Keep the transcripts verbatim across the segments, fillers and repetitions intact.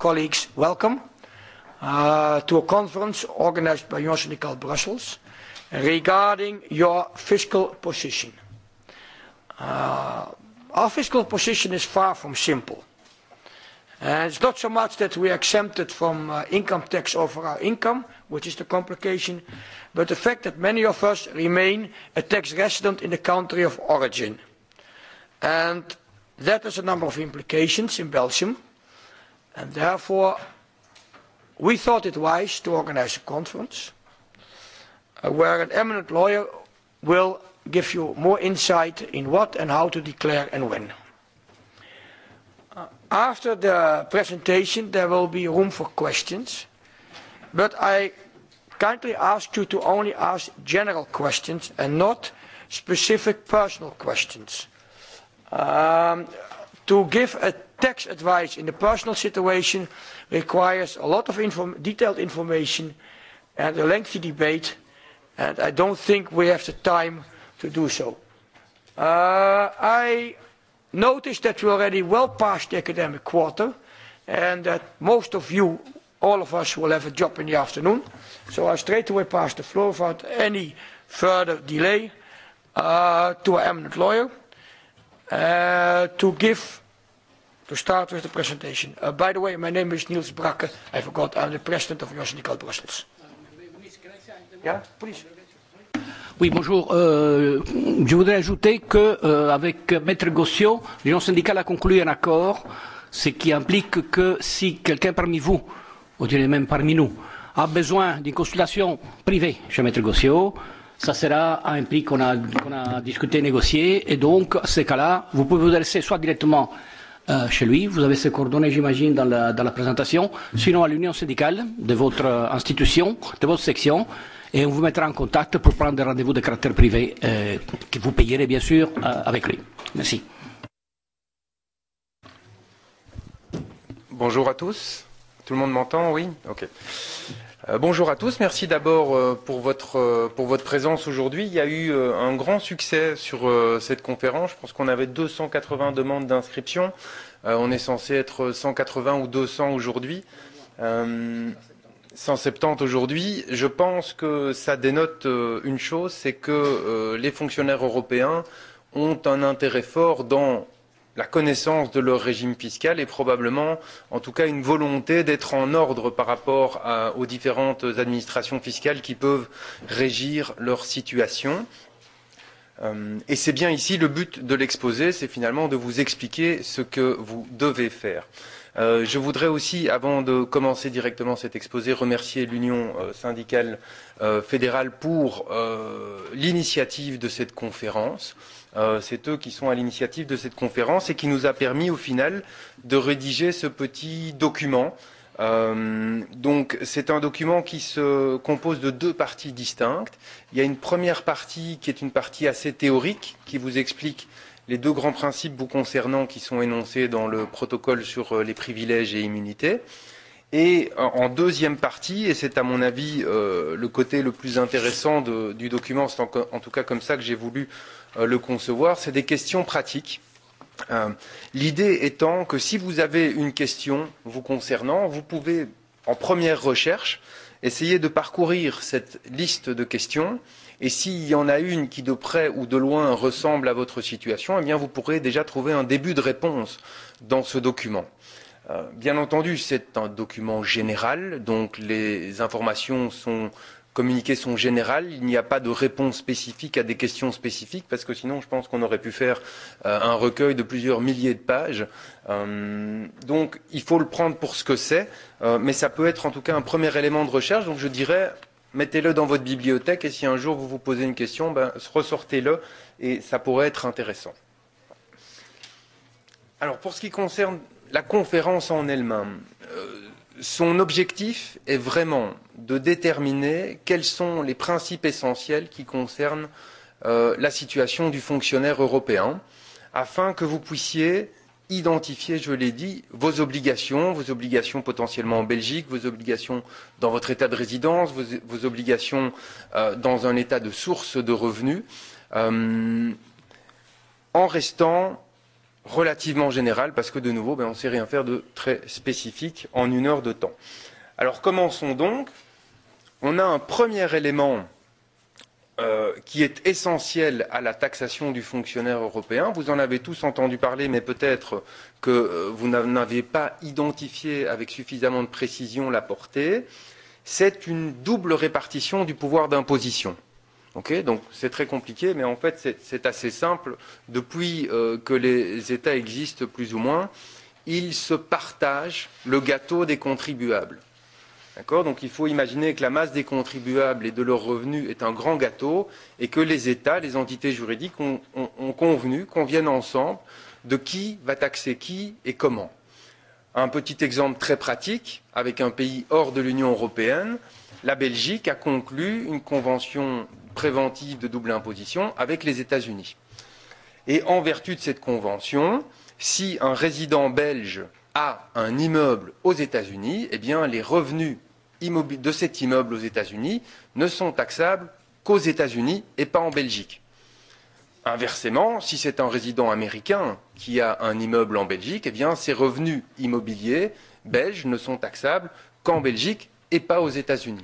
colleagues, welcome uh, to a conference organized by Union Syndicale Brussels regarding your fiscal position. Uh, our fiscal position is far from simple. And it's not so much that we are exempted from uh, income tax over our income, which is the complication, but the fact that many of us remain a tax resident in the country of origin. And that has a number of implications in Belgium, and therefore we thought it wise to organize a conference uh, where an eminent lawyer will give you more insight in what and how to declare and when. Uh, after the presentation there will be room for questions, but I kindly ask you to only ask general questions and not specific personal questions. Um, to give a tax advice in the personal situation requires a lot of inform detailed information and a lengthy debate, and I don't think we have the time to do so. Uh, I noticed that we are already well past the academic quarter and that most of you, all of us, will have a job in the afternoon. So I straight away pass the floor without any further delay uh, to our eminent lawyer uh, to give, to start with the presentation. Uh, by the way, my name is Niels Brakke. I forgot, I'm the president of Union Syndicale Brussels. Yeah, please. Oui, bonjour. Euh, je voudrais ajouter que, euh, avec Maître Gossio, l'Union syndicale a conclu un accord, ce qui implique que si quelqu'un parmi vous, ou je dirais même parmi nous, a besoin d'une consultation privée chez Maître Gossio, ça sera un prix qu'on a, qu'on a discuté, négocié, et donc, à ce cas-là, vous pouvez vous adresser soit directement euh, chez lui, vous avez ses coordonnées, j'imagine, dans la, dans la présentation, sinon à l'Union syndicale de votre institution, de votre section, et on vous mettra en contact pour prendre des rendez-vous de caractère privé euh, que vous payerez bien sûr euh, avec lui. Merci. Bonjour à tous. Tout le monde m'entend? Oui? Ok. Euh, bonjour à tous. Merci d'abord euh, pour votre euh, pour votre présence aujourd'hui. Il y a eu euh, un grand succès sur euh, cette conférence. Je pense qu'on avait deux cent quatre-vingts demandes d'inscription. Euh, on est censé être cent quatre-vingts ou deux cents aujourd'hui. Euh, cent soixante-dix aujourd'hui, je pense que ça dénote euh, une chose, c'est que euh, les fonctionnaires européens ont un intérêt fort dans la connaissance de leur régime fiscal et probablement, en tout cas, une volonté d'être en ordre par rapport à, aux différentes administrations fiscales qui peuvent régir leur situation. Euh, et c'est bien ici le but de l'exposé, c'est finalement de vous expliquer ce que vous devez faire. Euh, je voudrais aussi, avant de commencer directement cet exposé, remercier l'Union euh, syndicale euh, fédérale pour euh, l'initiative de cette conférence. Euh, c'est eux qui sont à l'initiative de cette conférence et qui nous a permis au final de rédiger ce petit document. Euh, donc c'est un document qui se compose de deux parties distinctes. Il y a une première partie qui est une partie assez théorique qui vous explique les deux grands principes vous concernant qui sont énoncés dans le protocole sur les privilèges et immunités. Et en deuxième partie, et c'est à mon avis euh, le côté le plus intéressant de, du document, c'est en, en tout cas comme ça que j'ai voulu euh, le concevoir, c'est des questions pratiques. Euh, L'idée étant que si vous avez une question vous concernant, vous pouvez, en première recherche, essayer de parcourir cette liste de questions. Et s'il y en a une qui de près ou de loin ressemble à votre situation, eh bien vous pourrez déjà trouver un début de réponse dans ce document. Euh, bien entendu, c'est un document général, donc les informations sont communiquées sont générales. Il n'y a pas de réponse spécifique à des questions spécifiques, parce que sinon je pense qu'on aurait pu faire euh, un recueil de plusieurs milliers de pages. Euh, donc il faut le prendre pour ce que c'est, euh, mais ça peut être en tout cas un premier élément de recherche. Donc je dirais, mettez-le dans votre bibliothèque et si un jour vous vous posez une question, ben, ressortez-le et ça pourrait être intéressant. Alors pour ce qui concerne la conférence en elle-même, euh, son objectif est vraiment de déterminer quels sont les principes essentiels qui concernent euh, la situation du fonctionnaire européen, afin que vous puissiez identifier, je l'ai dit, vos obligations, vos obligations potentiellement en Belgique, vos obligations dans votre état de résidence, vos, vos obligations euh, dans un état de source de revenus, euh, en restant relativement général, parce que de nouveau, ben, on ne sait rien faire de très spécifique en une heure de temps. Alors commençons donc. On a un premier élément euh, qui est essentiel à la taxation du fonctionnaire européen. Vous en avez tous entendu parler, mais peut-être que euh, vous n'avez pas identifié avec suffisamment de précision la portée. C'est une double répartition du pouvoir d'imposition. Okay, donc c'est très compliqué, mais en fait c'est assez simple. Depuis euh, que les États existent plus ou moins, ils se partagent le gâteau des contribuables. D'accord ? Donc il faut imaginer que la masse des contribuables et de leurs revenus est un grand gâteau et que les États, les entités juridiques ont, ont, ont convenu, conviennent ensemble de qui va taxer qui et comment. Un petit exemple très pratique, avec un pays hors de l'Union européenne, la Belgique a conclu une convention préventive de double imposition avec les États-Unis. Et en vertu de cette convention, si un résident belge a un immeuble aux États-Unis, eh bien les revenus de cet immeuble aux États-Unis ne sont taxables qu'aux États-Unis et pas en Belgique. Inversement, si c'est un résident américain qui a un immeuble en Belgique, eh bien ses revenus immobiliers belges ne sont taxables qu'en Belgique et pas aux États-Unis.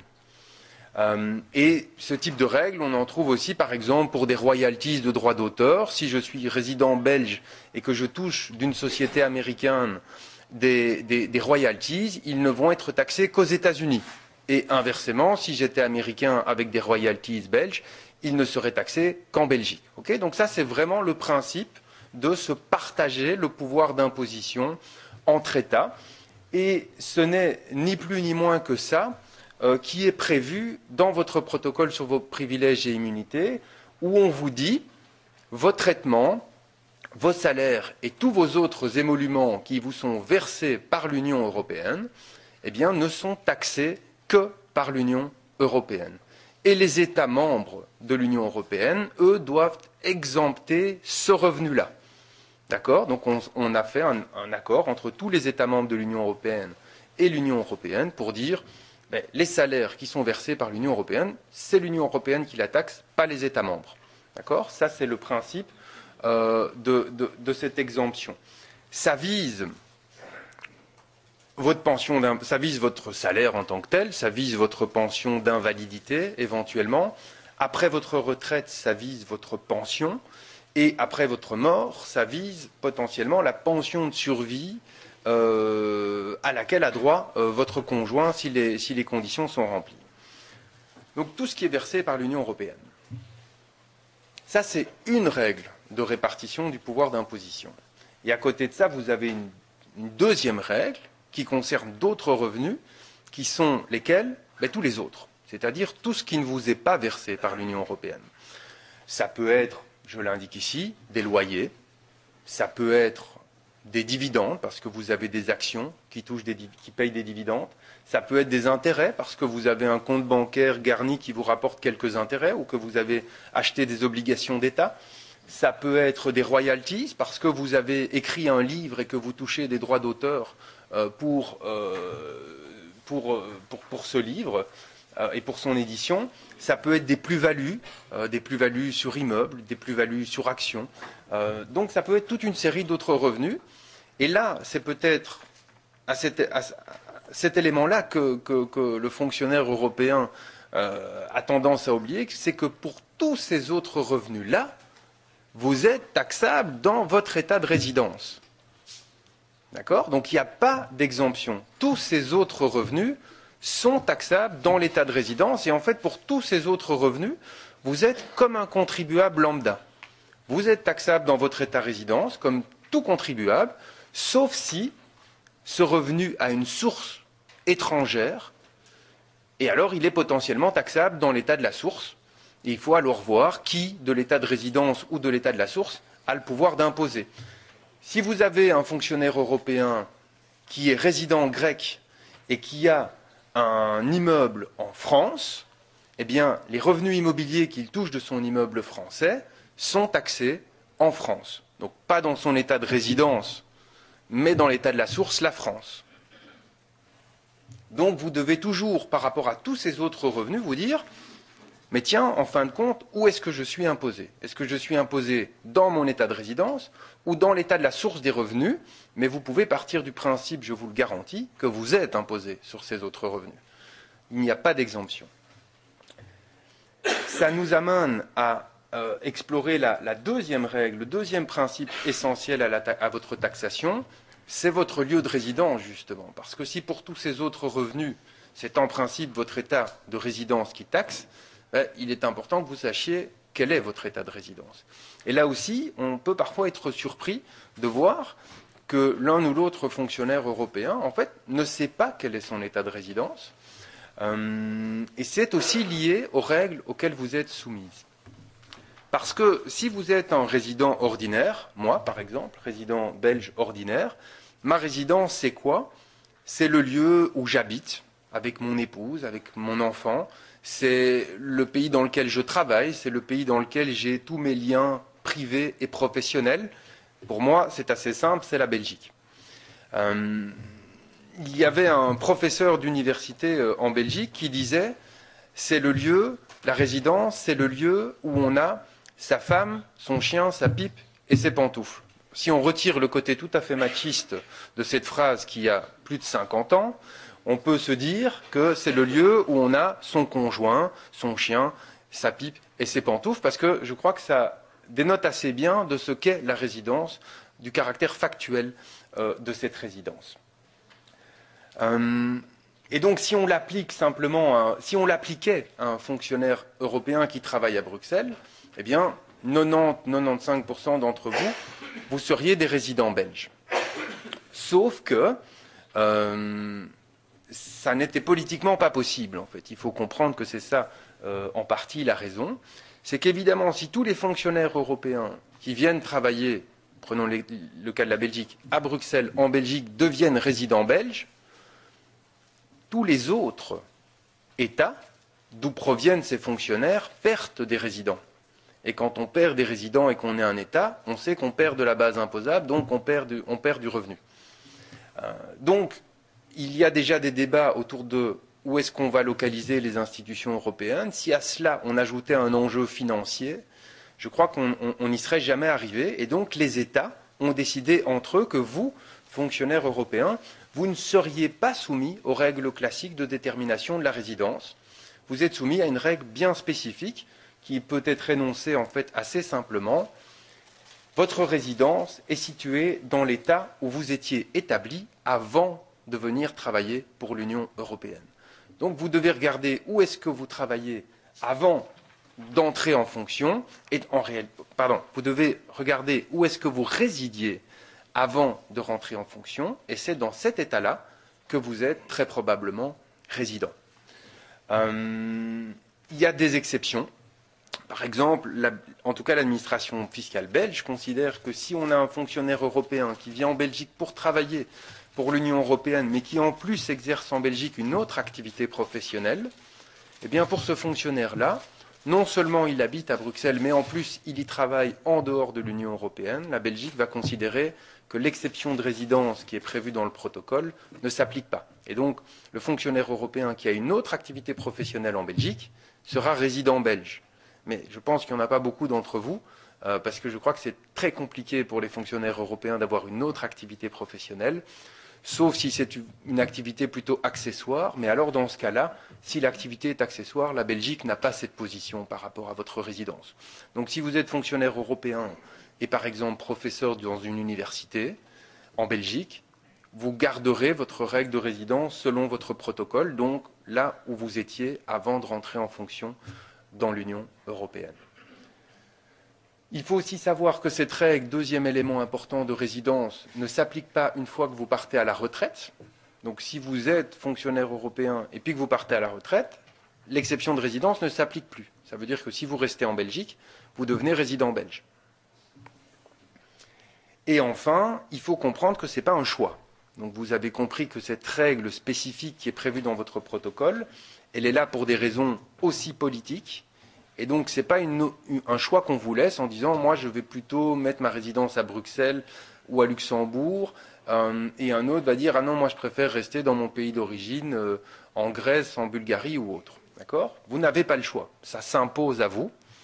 Euh, et ce type de règle, on en trouve aussi, par exemple, pour des royalties de droits d'auteur. Si je suis résident belge et que je touche d'une société américaine des, des, des royalties, ils ne vont être taxés qu'aux États-Unis. Et inversement, si j'étais américain avec des royalties belges, ils ne seraient taxés qu'en Belgique. Okay ? Donc ça, c'est vraiment le principe de se partager le pouvoir d'imposition entre États. Et ce n'est ni plus ni moins que ça euh, qui est prévu dans votre protocole sur vos privilèges et immunités, où on vous dit vos traitements, vos salaires et tous vos autres émoluments qui vous sont versés par l'Union européenne, eh bien, ne sont taxés que par l'Union européenne. Et les États membres de l'Union européenne, eux, doivent exempter ce revenu-là. D'accord ? Donc on, on a fait un, un accord entre tous les États membres de l'Union européenne et l'Union européenne pour dire ben, les salaires qui sont versés par l'Union européenne, c'est l'Union européenne qui la taxe, pas les États membres. D'accord ? Ça, c'est le principe euh, de, de, de cette exemption. Ça vise votre pension, ça vise votre salaire en tant que tel, ça vise votre pension d'invalidité éventuellement. Après votre retraite, ça vise votre pension. Et après votre mort, ça vise potentiellement la pension de survie euh, à laquelle a droit euh, votre conjoint si les, si les conditions sont remplies. Donc tout ce qui est versé par l'Union européenne. Ça, c'est une règle de répartition du pouvoir d'imposition. Et à côté de ça, vous avez une, une deuxième règle qui concerne d'autres revenus, qui sont lesquels ? Ben, tous les autres. C'est-à-dire tout ce qui ne vous est pas versé par l'Union européenne. Ça peut être, je l'indique ici, des loyers, ça peut être des dividendes, parce que vous avez des actions qui, touchent des, qui payent des dividendes, ça peut être des intérêts, parce que vous avez un compte bancaire garni qui vous rapporte quelques intérêts, ou que vous avez acheté des obligations d'État, ça peut être des royalties, parce que vous avez écrit un livre et que vous touchez des droits d'auteur euh, pour, euh, pour, pour, pour ce livre, et pour son édition. Ça peut être des plus-values, euh, des plus-values sur immeubles, des plus-values sur actions. Euh, donc ça peut être toute une série d'autres revenus. Et là, c'est peut-être à cet, à cet élément-là que, que, que le fonctionnaire européen euh, a tendance à oublier, c'est que pour tous ces autres revenus-là, vous êtes taxable dans votre état de résidence. D'accord ? Donc il n'y a pas d'exemption. Tous ces autres revenus sont taxables dans l'état de résidence et en fait pour tous ces autres revenus, vous êtes comme un contribuable lambda. Vous êtes taxable dans votre état de résidence comme tout contribuable, sauf si ce revenu a une source étrangère et alors il est potentiellement taxable dans l'état de la source. Et il faut alors voir qui de l'état de résidence ou de l'état de la source a le pouvoir d'imposer. Si vous avez un fonctionnaire européen qui est résident grec et qui a un immeuble en France, eh bien, les revenus immobiliers qu'il touche de son immeuble français sont taxés en France. Donc, pas dans son état de résidence, mais dans l'état de la source, la France. Donc, vous devez toujours, par rapport à tous ces autres revenus, vous dire, mais tiens, en fin de compte, où est-ce que je suis imposé ? Est-ce que je suis imposé dans mon état de résidence ou dans l'état de la source des revenus, mais vous pouvez partir du principe, je vous le garantis, que vous êtes imposé sur ces autres revenus. Il n'y a pas d'exemption. Ça nous amène à euh, explorer la, la deuxième règle, le deuxième principe essentiel à, la à votre taxation, c'est votre lieu de résidence, justement. Parce que si pour tous ces autres revenus, c'est en principe votre état de résidence qui taxe, ben, il est important que vous sachiez quel est votre état de résidence. Et là aussi, on peut parfois être surpris de voir que l'un ou l'autre fonctionnaire européen, en fait, ne sait pas quel est son état de résidence. Euh, et c'est aussi lié aux règles auxquelles vous êtes soumises. Parce que si vous êtes un résident ordinaire, moi par exemple, résident belge ordinaire, ma résidence c'est quoi? C'est le lieu où j'habite, avec mon épouse, avec mon enfant, c'est le pays dans lequel je travaille, c'est le pays dans lequel j'ai tous mes liens privés et professionnels. Pour moi, c'est assez simple, c'est la Belgique. Euh, il y avait un professeur d'université en Belgique qui disait « c'est le lieu, la résidence, c'est le lieu où on a sa femme, son chien, sa pipe et ses pantoufles ». Si on retire le côté tout à fait machiste de cette phrase qui a plus de cinquante ans, on peut se dire que c'est le lieu où on a son conjoint, son chien, sa pipe et ses pantoufles, parce que je crois que ça dénote assez bien de ce qu'est la résidence, du caractère factuel euh, de cette résidence. Euh, et donc, si on l'applique simplement, à, si on l'appliquait à un fonctionnaire européen qui travaille à Bruxelles, eh bien, quatre-vingt-dix à quatre-vingt-quinze pour cent d'entre vous, vous seriez des résidents belges. Sauf que euh, ça n'était politiquement pas possible, en fait. Il faut comprendre que c'est ça, euh, en partie, la raison. C'est qu'évidemment, si tous les fonctionnaires européens qui viennent travailler, prenons les, le cas de la Belgique, à Bruxelles, en Belgique, deviennent résidents belges, tous les autres États d'où proviennent ces fonctionnaires perdent des résidents. Et quand on perd des résidents et qu'on est un État, on sait qu'on perd de la base imposable, donc on perd du, on perd du revenu. Euh, donc, il y a déjà des débats autour de où est-ce qu'on va localiser les institutions européennes. Si à cela, on ajoutait un enjeu financier, je crois qu'on n'y serait jamais arrivé. Et donc, les États ont décidé entre eux que vous, fonctionnaires européens, vous ne seriez pas soumis aux règles classiques de détermination de la résidence. Vous êtes soumis à une règle bien spécifique qui peut être énoncée en fait assez simplement. Votre résidence est située dans l'État où vous étiez établi avant de venir travailler pour l'Union européenne. Donc vous devez regarder où est-ce que vous travaillez avant d'entrer en fonction, et en réel, pardon, vous devez regarder où est-ce que vous résidiez avant de rentrer en fonction, et c'est dans cet état-là que vous êtes très probablement résident. Euh, il y a des exceptions. Par exemple, la, en tout cas l'administration fiscale belge considère que si on a un fonctionnaire européen qui vient en Belgique pour travailler pour l'Union européenne, mais qui en plus exerce en Belgique une autre activité professionnelle, eh bien pour ce fonctionnaire-là, non seulement il habite à Bruxelles, mais en plus il y travaille en dehors de l'Union européenne, la Belgique va considérer que l'exception de résidence qui est prévue dans le protocole ne s'applique pas. Et donc, le fonctionnaire européen qui a une autre activité professionnelle en Belgique sera résident belge. Mais je pense qu'il n'y en a pas beaucoup d'entre vous, euh, parce que je crois que c'est très compliqué pour les fonctionnaires européens d'avoir une autre activité professionnelle, sauf si c'est une activité plutôt accessoire. Mais alors, dans ce cas-là, si l'activité est accessoire, la Belgique n'a pas cette position par rapport à votre résidence. Donc, si vous êtes fonctionnaire européen et, par exemple, professeur dans une université en Belgique, vous garderez votre règle de résidence selon votre protocole, donc là où vous étiez avant de rentrer en fonction dans l'Union européenne. Il faut aussi savoir que cette règle, deuxième élément important de résidence, ne s'applique pas une fois que vous partez à la retraite. Donc si vous êtes fonctionnaire européen et puis que vous partez à la retraite, l'exception de résidence ne s'applique plus. Ça veut dire que si vous restez en Belgique, vous devenez résident belge. Et enfin, il faut comprendre que ce n'est pas un choix. Donc vous avez compris que cette règle spécifique qui est prévue dans votre protocole, elle est là pour des raisons aussi politiques. Et donc ce n'est pas une, un choix qu'on vous laisse en disant « moi je vais plutôt mettre ma résidence à Bruxelles ou à Luxembourg euh, » et un autre va dire « ah non, moi je préfère rester dans mon pays d'origine, euh, en Grèce, en Bulgarie ou autre ». D'accord ? Vous n'avez pas le choix, ça s'impose à vous.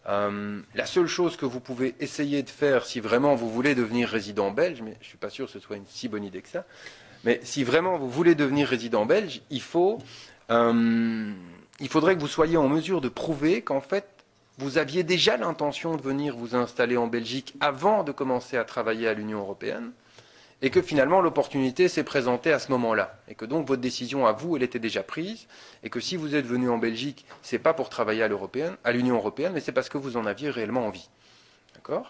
Euh, la seule chose que vous pouvez essayer de faire si vraiment vous voulez devenir résident belge, mais je ne suis pas sûr que ce soit une si bonne idée que ça, mais si vraiment vous voulez devenir résident belge, il faut, euh, il faudrait que vous soyez en mesure de prouver qu'en fait, vous aviez déjà l'intention de venir vous installer en Belgique avant de commencer à travailler à l'Union européenne, et que finalement l'opportunité s'est présentée à ce moment-là, et que donc votre décision à vous, elle était déjà prise, et que si vous êtes venu en Belgique, c'est pas pour travailler à l'Européenne, à l'Union européenne, mais c'est parce que vous en aviez réellement envie. D'accord ?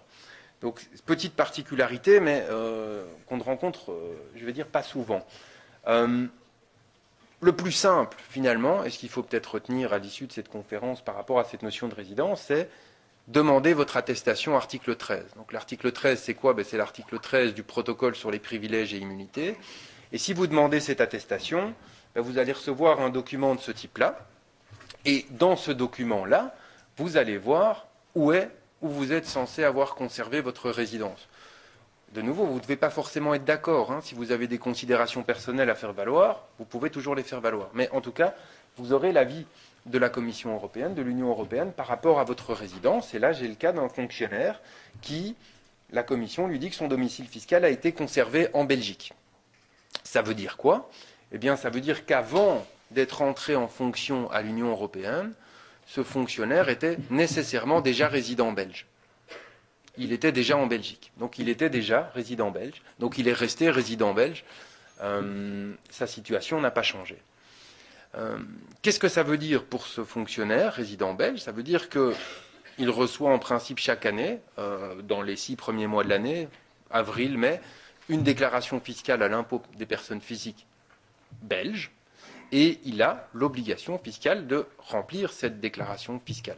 Donc, petite particularité, mais euh, qu'on ne rencontre, euh, je vais dire, pas souvent. Euh, le plus simple, finalement, et ce qu'il faut peut-être retenir à l'issue de cette conférence par rapport à cette notion de résidence, c'est demandez votre attestation article treize. Donc l'article treize, c'est quoi? Ben, c'est l'article treize du protocole sur les privilèges et immunités. Et si vous demandez cette attestation, ben, vous allez recevoir un document de ce type-là. Et dans ce document-là, vous allez voir où est, où vous êtes censé avoir conservé votre résidence. De nouveau, vous ne devez pas forcément être d'accord. Hein. Si vous avez des considérations personnelles à faire valoir, vous pouvez toujours les faire valoir. Mais en tout cas, vous aurez l'avis de la Commission européenne, de l'Union européenne, par rapport à votre résidence. Et là, j'ai le cas d'un fonctionnaire qui, la Commission lui dit que son domicile fiscal a été conservé en Belgique. Ça veut dire quoi? Eh bien, ça veut dire qu'avant d'être entré en fonction à l'Union européenne, ce fonctionnaire était nécessairement déjà résident belge. Il était déjà en Belgique. Donc, il était déjà résident belge. Donc, il est resté résident belge. Euh, sa situation n'a pas changé. Euh, qu'est-ce que ça veut dire pour ce fonctionnaire résident belge? Ça veut dire qu'il reçoit en principe chaque année, euh, dans les six premiers mois de l'année, avril, mai, une déclaration fiscale à l'impôt des personnes physiques belges, et il a l'obligation fiscale de remplir cette déclaration fiscale.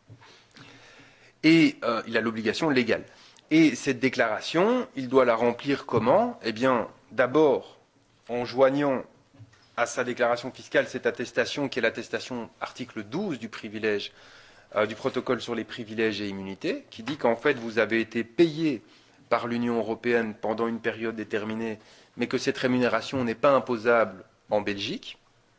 Et euh, il a l'obligation légale. Et cette déclaration, il doit la remplir comment? Eh bien, d'abord, en joignant à sa déclaration fiscale cette attestation qui est l'attestation article douze du privilège, euh, du protocole sur les privilèges et immunités, qui dit qu'en fait vous avez été payé par l'Union européenne pendant une période déterminée, mais que cette rémunération n'est pas imposable en Belgique.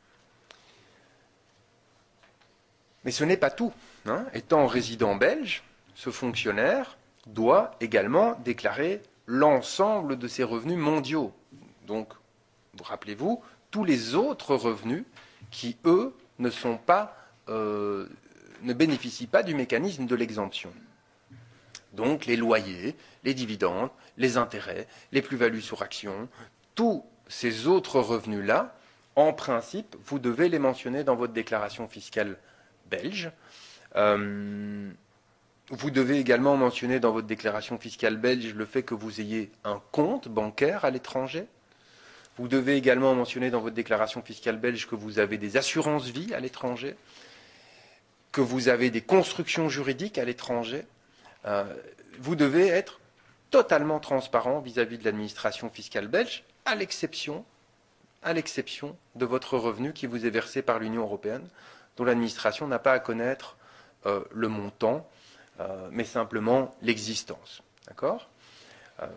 Mais ce n'est pas tout. Hein. Étant résident belge, ce fonctionnaire doit également déclarer l'ensemble de ses revenus mondiaux. Donc, rappelez-vous, tous les autres revenus qui, eux, ne sont pas, euh, ne bénéficient pas du mécanisme de l'exemption. Donc les loyers, les dividendes, les intérêts, les plus-values sur actions, tous ces autres revenus-là, en principe, vous devez les mentionner dans votre déclaration fiscale belge. Euh, vous devez également mentionner dans votre déclaration fiscale belge le fait que vous ayez un compte bancaire à l'étranger. Vous devez également mentionner dans votre déclaration fiscale belge que vous avez des assurances-vie à l'étranger, que vous avez des constructions juridiques à l'étranger. Euh, vous devez être totalement transparent vis-à-vis de l'administration fiscale belge, à l'exception, à l'exception de votre revenu qui vous est versé par l'Union européenne, dont l'administration n'a pas à connaître euh, le montant, euh, mais simplement l'existence. D'accord ? euh,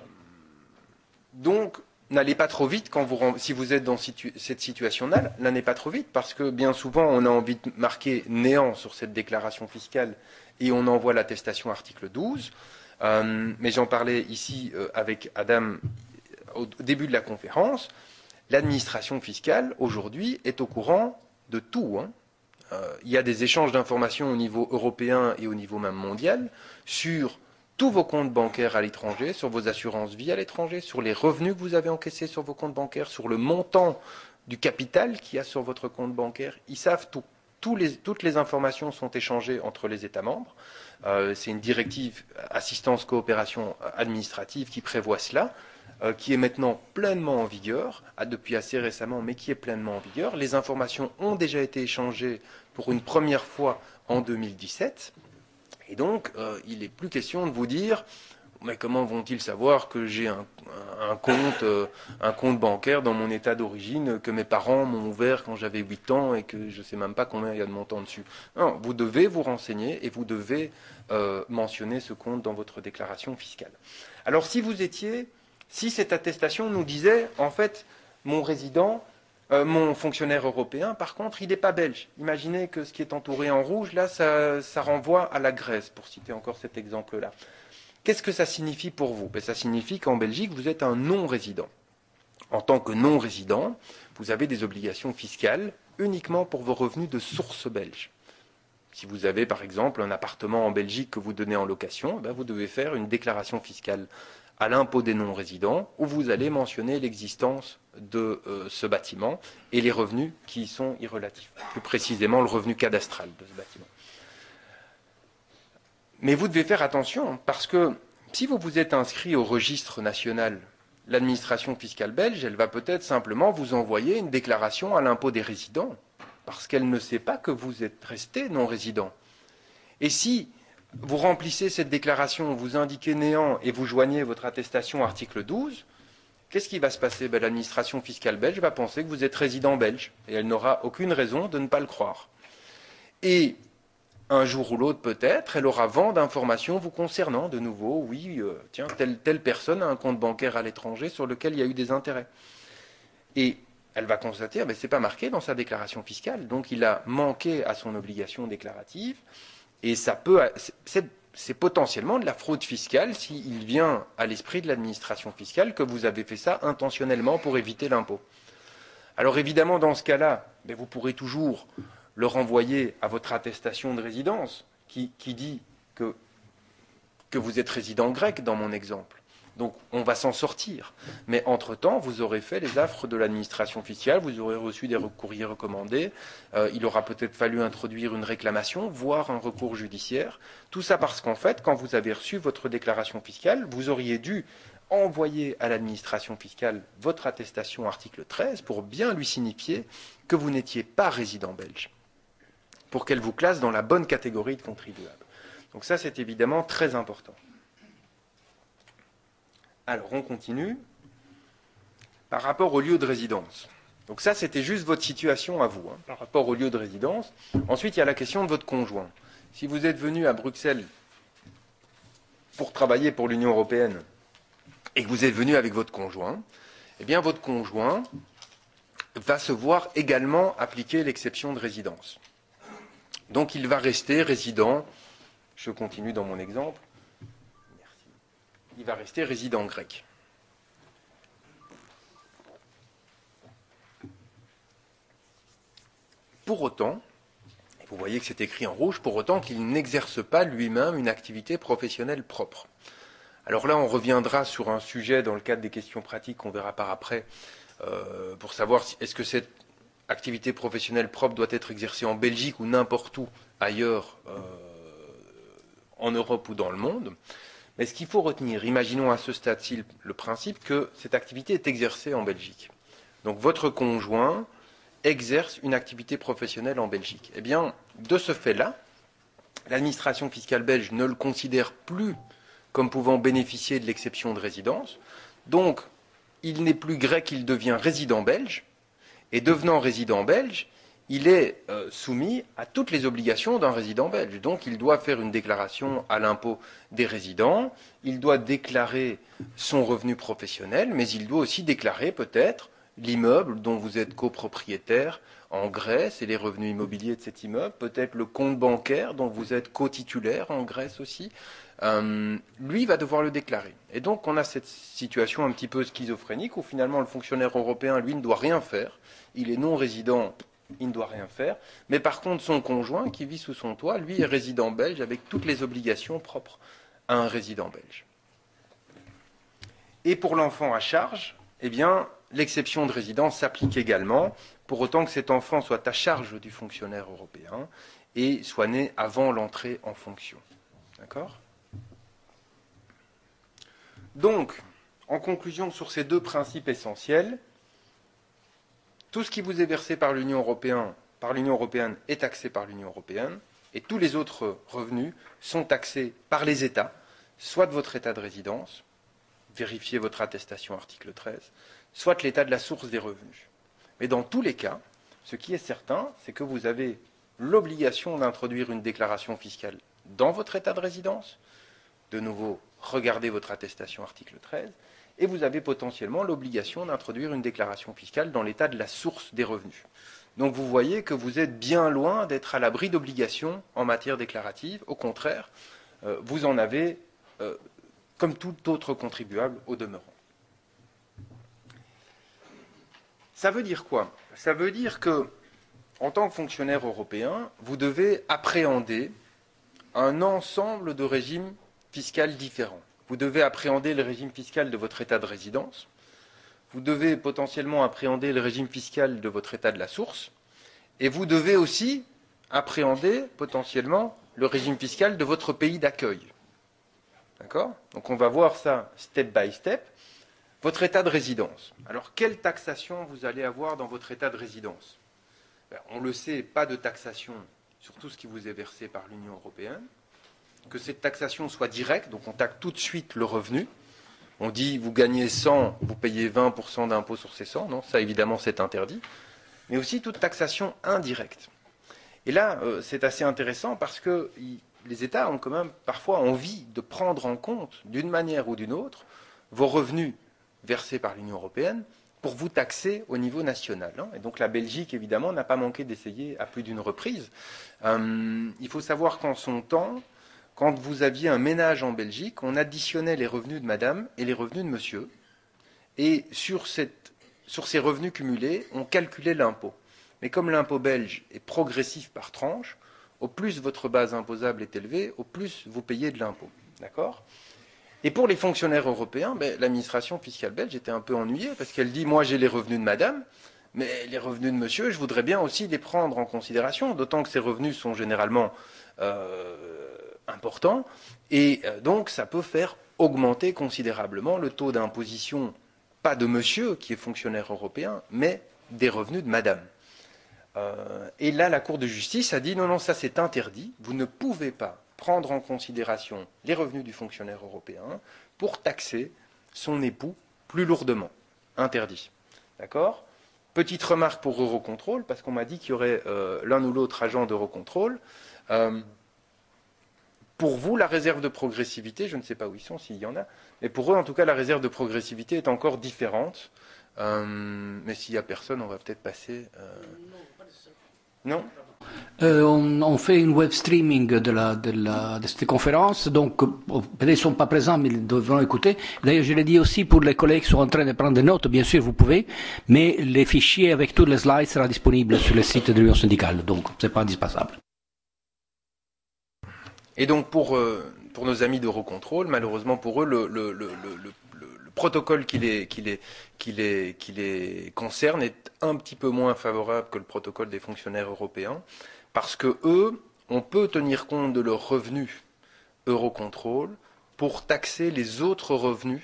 Donc, n'allez pas trop vite quand vous, si vous êtes dans situ, cette situation-là, n'allez pas trop vite, parce que bien souvent, on a envie de marquer néant sur cette déclaration fiscale et on envoie l'attestation article douze. Euh, mais j'en parlais ici euh, avec Adam au début de la conférence. L'administration fiscale, aujourd'hui, est au courant de tout. Hein. Euh, il y a des échanges d'informations au niveau européen et au niveau même mondial sur tous vos comptes bancaires à l'étranger, sur vos assurances-vie à l'étranger, sur les revenus que vous avez encaissés sur vos comptes bancaires, sur le montant du capital qu'il y a sur votre compte bancaire. Ils savent tout. Tous les, toutes les informations sont échangées entre les États membres. Euh, c'est une directive assistance coopération administrative qui prévoit cela, euh, qui est maintenant pleinement en vigueur, ah, depuis assez récemment, mais qui est pleinement en vigueur. Les informations ont déjà été échangées pour une première fois en deux mille dix-sept. Et donc, euh, il n'est plus question de vous dire, mais comment vont-ils savoir que j'ai un, un, compte, euh, un compte bancaire dans mon état d'origine que mes parents m'ont ouvert quand j'avais huit ans et que je ne sais même pas combien il y a de montant dessus. Non, vous devez vous renseigner et vous devez euh, mentionner ce compte dans votre déclaration fiscale. Alors, si vous étiez, si cette attestation nous disait, en fait, mon résident Euh, mon fonctionnaire européen, par contre, il n'est pas belge. Imaginez que ce qui est entouré en rouge, là, ça, ça renvoie à la Grèce, pour citer encore cet exemple-là. Qu'est-ce que ça signifie pour vous? Ben, ça signifie qu'en Belgique, vous êtes un non-résident. En tant que non-résident, vous avez des obligations fiscales uniquement pour vos revenus de source belge. Si vous avez, par exemple, un appartement en Belgique que vous donnez en location, ben, vous devez faire une déclaration fiscale à l'impôt des non-résidents, où vous allez mentionner l'existence de euh, ce bâtiment et les revenus qui y sont y relatifs, plus précisément le revenu cadastral de ce bâtiment. Mais vous devez faire attention, parce que si vous vous êtes inscrit au registre national, l'administration fiscale belge, elle va peut-être simplement vous envoyer une déclaration à l'impôt des résidents, parce qu'elle ne sait pas que vous êtes resté non-résident. Et si vous remplissez cette déclaration, vous indiquez néant et vous joignez votre attestation article douze, qu'est-ce qui va se passer? Ben, l'administration fiscale belge va penser que vous êtes résident belge et elle n'aura aucune raison de ne pas le croire. Et un jour ou l'autre peut-être, elle aura vent d'informations vous concernant de nouveau. Oui, euh, tiens, telle, telle personne a un compte bancaire à l'étranger sur lequel il y a eu des intérêts. Et elle va constater, ah ben, ce n'est pas marqué dans sa déclaration fiscale, donc il a manqué à son obligation déclarative. Et ça peut, c'est, c'est potentiellement de la fraude fiscale s'il vient à l'esprit de l'administration fiscale que vous avez fait ça intentionnellement pour éviter l'impôt. Alors évidemment, dans ce cas-là, ben vous pourrez toujours le renvoyer à votre attestation de résidence qui, qui dit que, que vous êtes résident grec dans mon exemple. Donc on va s'en sortir. Mais entre-temps, vous aurez fait les affres de l'administration fiscale, vous aurez reçu des courriers recommandés, euh, il aura peut-être fallu introduire une réclamation, voire un recours judiciaire. Tout ça parce qu'en fait, quand vous avez reçu votre déclaration fiscale, vous auriez dû envoyer à l'administration fiscale votre attestation article treize pour bien lui signifier que vous n'étiez pas résident belge, pour qu'elle vous classe dans la bonne catégorie de contribuables. Donc ça, c'est évidemment très important. Alors, on continue. Par rapport au lieu de résidence. Donc ça, c'était juste votre situation à vous, hein, par rapport au lieu de résidence. Ensuite, il y a la question de votre conjoint. Si vous êtes venu à Bruxelles pour travailler pour l'Union européenne et que vous êtes venu avec votre conjoint, eh bien, votre conjoint va se voir également appliquer l'exception de résidence. Donc, il va rester résident, je continue dans mon exemple, il va rester résident grec. Pour autant, vous voyez que c'est écrit en rouge, pour autant qu'il n'exerce pas lui-même une activité professionnelle propre. Alors là, on reviendra sur un sujet dans le cadre des questions pratiques qu'on verra par après, euh, pour savoir si, est-ce que cette activité professionnelle propre doit être exercée en Belgique ou n'importe où ailleurs euh, en Europe ou dans le monde. Mais ce qu'il faut retenir, imaginons à ce stade-ci le principe que cette activité est exercée en Belgique. Donc votre conjoint exerce une activité professionnelle en Belgique. Eh bien, de ce fait-là, l'administration fiscale belge ne le considère plus comme pouvant bénéficier de l'exception de résidence. Donc, il n'est plus grec, il devient résident belge. Et devenant résident belge, il est euh, soumis à toutes les obligations d'un résident belge. Donc il doit faire une déclaration à l'impôt des résidents, il doit déclarer son revenu professionnel, mais il doit aussi déclarer peut-être l'immeuble dont vous êtes copropriétaire en Grèce et les revenus immobiliers de cet immeuble, peut-être le compte bancaire dont vous êtes co-titulaire en Grèce aussi. Euh, lui va devoir le déclarer. Et donc on a cette situation un petit peu schizophrénique où finalement le fonctionnaire européen, lui, ne doit rien faire. Il est non résident, il ne doit rien faire. Mais par contre, son conjoint qui vit sous son toit, lui, est résident belge avec toutes les obligations propres à un résident belge. Et pour l'enfant à charge, eh bien, l'exception de résidence s'applique également, pour autant que cet enfant soit à charge du fonctionnaire européen et soit né avant l'entrée en fonction. D'accord ? Donc, en conclusion sur ces deux principes essentiels, tout ce qui vous est versé par l'Union européenne, par l'Union européenne est taxé par l'Union européenne, et tous les autres revenus sont taxés par les États, soit de votre État de résidence, vérifiez votre attestation article treize, soit de l'État de la source des revenus. Mais dans tous les cas, ce qui est certain, c'est que vous avez l'obligation d'introduire une déclaration fiscale dans votre État de résidence. De nouveau, regardez votre attestation article treize. et vous avez potentiellement l'obligation d'introduire une déclaration fiscale dans l'état de la source des revenus. Donc vous voyez que vous êtes bien loin d'être à l'abri d'obligations en matière déclarative. Au contraire, euh, vous en avez euh, comme tout autre contribuable au demeurant. Ça veut dire quoi? Ça veut dire que, en tant que fonctionnaire européen, vous devez appréhender un ensemble de régimes fiscaux différents. Vous devez appréhender le régime fiscal de votre état de résidence. Vous devez potentiellement appréhender le régime fiscal de votre état de la source. Et vous devez aussi appréhender potentiellement le régime fiscal de votre pays d'accueil. D'accord? Donc on va voir ça step by step. Votre état de résidence. Alors, quelle taxation vous allez avoir dans votre état de résidence? Ben, on le sait, pas de taxation sur tout ce qui vous est versé par l'Union européenne. Que cette taxation soit directe, donc on taxe tout de suite le revenu. On dit, vous gagnez cent, vous payez vingt pour cent d'impôt sur ces cent. Non, ça, évidemment, c'est interdit. Mais aussi toute taxation indirecte. Et là, euh, c'est assez intéressant parce que y, les États ont quand même parfois envie de prendre en compte, d'une manière ou d'une autre, vos revenus versés par l'Union européenne pour vous taxer au niveau national. Et donc la Belgique, évidemment, n'a pas manqué d'essayer à plus d'une reprise. Euh, il faut savoir qu'en son temps, quand vous aviez un ménage en Belgique, on additionnait les revenus de madame et les revenus de monsieur. Et sur, cette, sur ces revenus cumulés, on calculait l'impôt. Mais comme l'impôt belge est progressif par tranche, au plus votre base imposable est élevée, au plus vous payez de l'impôt. D'accord ? Et pour les fonctionnaires européens, ben, l'administration fiscale belge était un peu ennuyée parce qu'elle dit « moi j'ai les revenus de madame, mais les revenus de monsieur, je voudrais bien aussi les prendre en considération, d'autant que ces revenus sont généralement euh, importants, et euh, donc ça peut faire augmenter considérablement le taux d'imposition, pas de monsieur qui est fonctionnaire européen, mais des revenus de madame. Euh, et là, la Cour de justice a dit « non, non, ça c'est interdit, vous ne pouvez pas prendre en considération les revenus du fonctionnaire européen pour taxer son époux plus lourdement. Interdit. D'accord ? Petite remarque pour Eurocontrol, parce qu'on m'a dit qu'il y aurait euh, l'un ou l'autre agent d'Eurocontrol. Euh, pour vous, la réserve de progressivité, je ne sais pas où ils sont, s'il y en a, mais pour eux, en tout cas, la réserve de progressivité est encore différente. Euh, mais s'il n'y a personne, on va peut-être passer... Euh... Non ? Euh, on, on fait une web streaming de, la, de, la, de cette conférence, donc peut-être ils ne sont pas présents, mais ils devront écouter. D'ailleurs, je l'ai dit aussi pour les collègues qui sont en train de prendre des notes, bien sûr, vous pouvez, mais les fichiers avec tous les slides seront disponibles sur le site de l'Union syndicale, donc ce n'est pas indispensable. Et donc, pour, euh, pour nos amis d'Eurocontrol, malheureusement pour eux, le, le, le, le, le protocole qui les, qui, les, qui, les, qui les concerne est un petit peu moins favorable que le protocole des fonctionnaires européens, parce que eux, on peut tenir compte de leurs revenus Eurocontrol pour taxer les autres revenus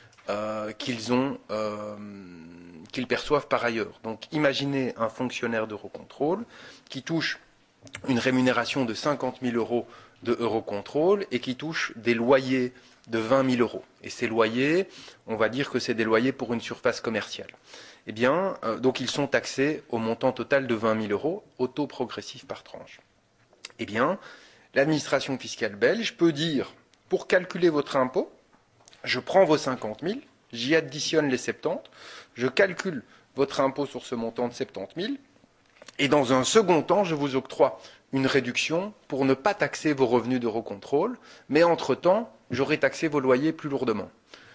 euh, qu'ils ont, euh, qu'ils perçoivent par ailleurs. Donc, imaginez un fonctionnaire d'Eurocontrol qui touche une rémunération de cinquante mille euros de Eurocontrol et qui touche des loyers de vingt mille euros. Et ces loyers, on va dire que c'est des loyers pour une surface commerciale. Eh bien, euh, donc ils sont taxés au montant total de vingt mille euros, au taux progressif par tranche. Eh bien, l'administration fiscale belge peut dire, pour calculer votre impôt, je prends vos cinquante mille, j'y additionne les soixante-dix, je calcule votre impôt sur ce montant de soixante-dix mille, et dans un second temps, je vous octroie une réduction pour ne pas taxer vos revenus d'Eurocontrol, mais entre-temps, j'aurai taxé vos loyers plus lourdement.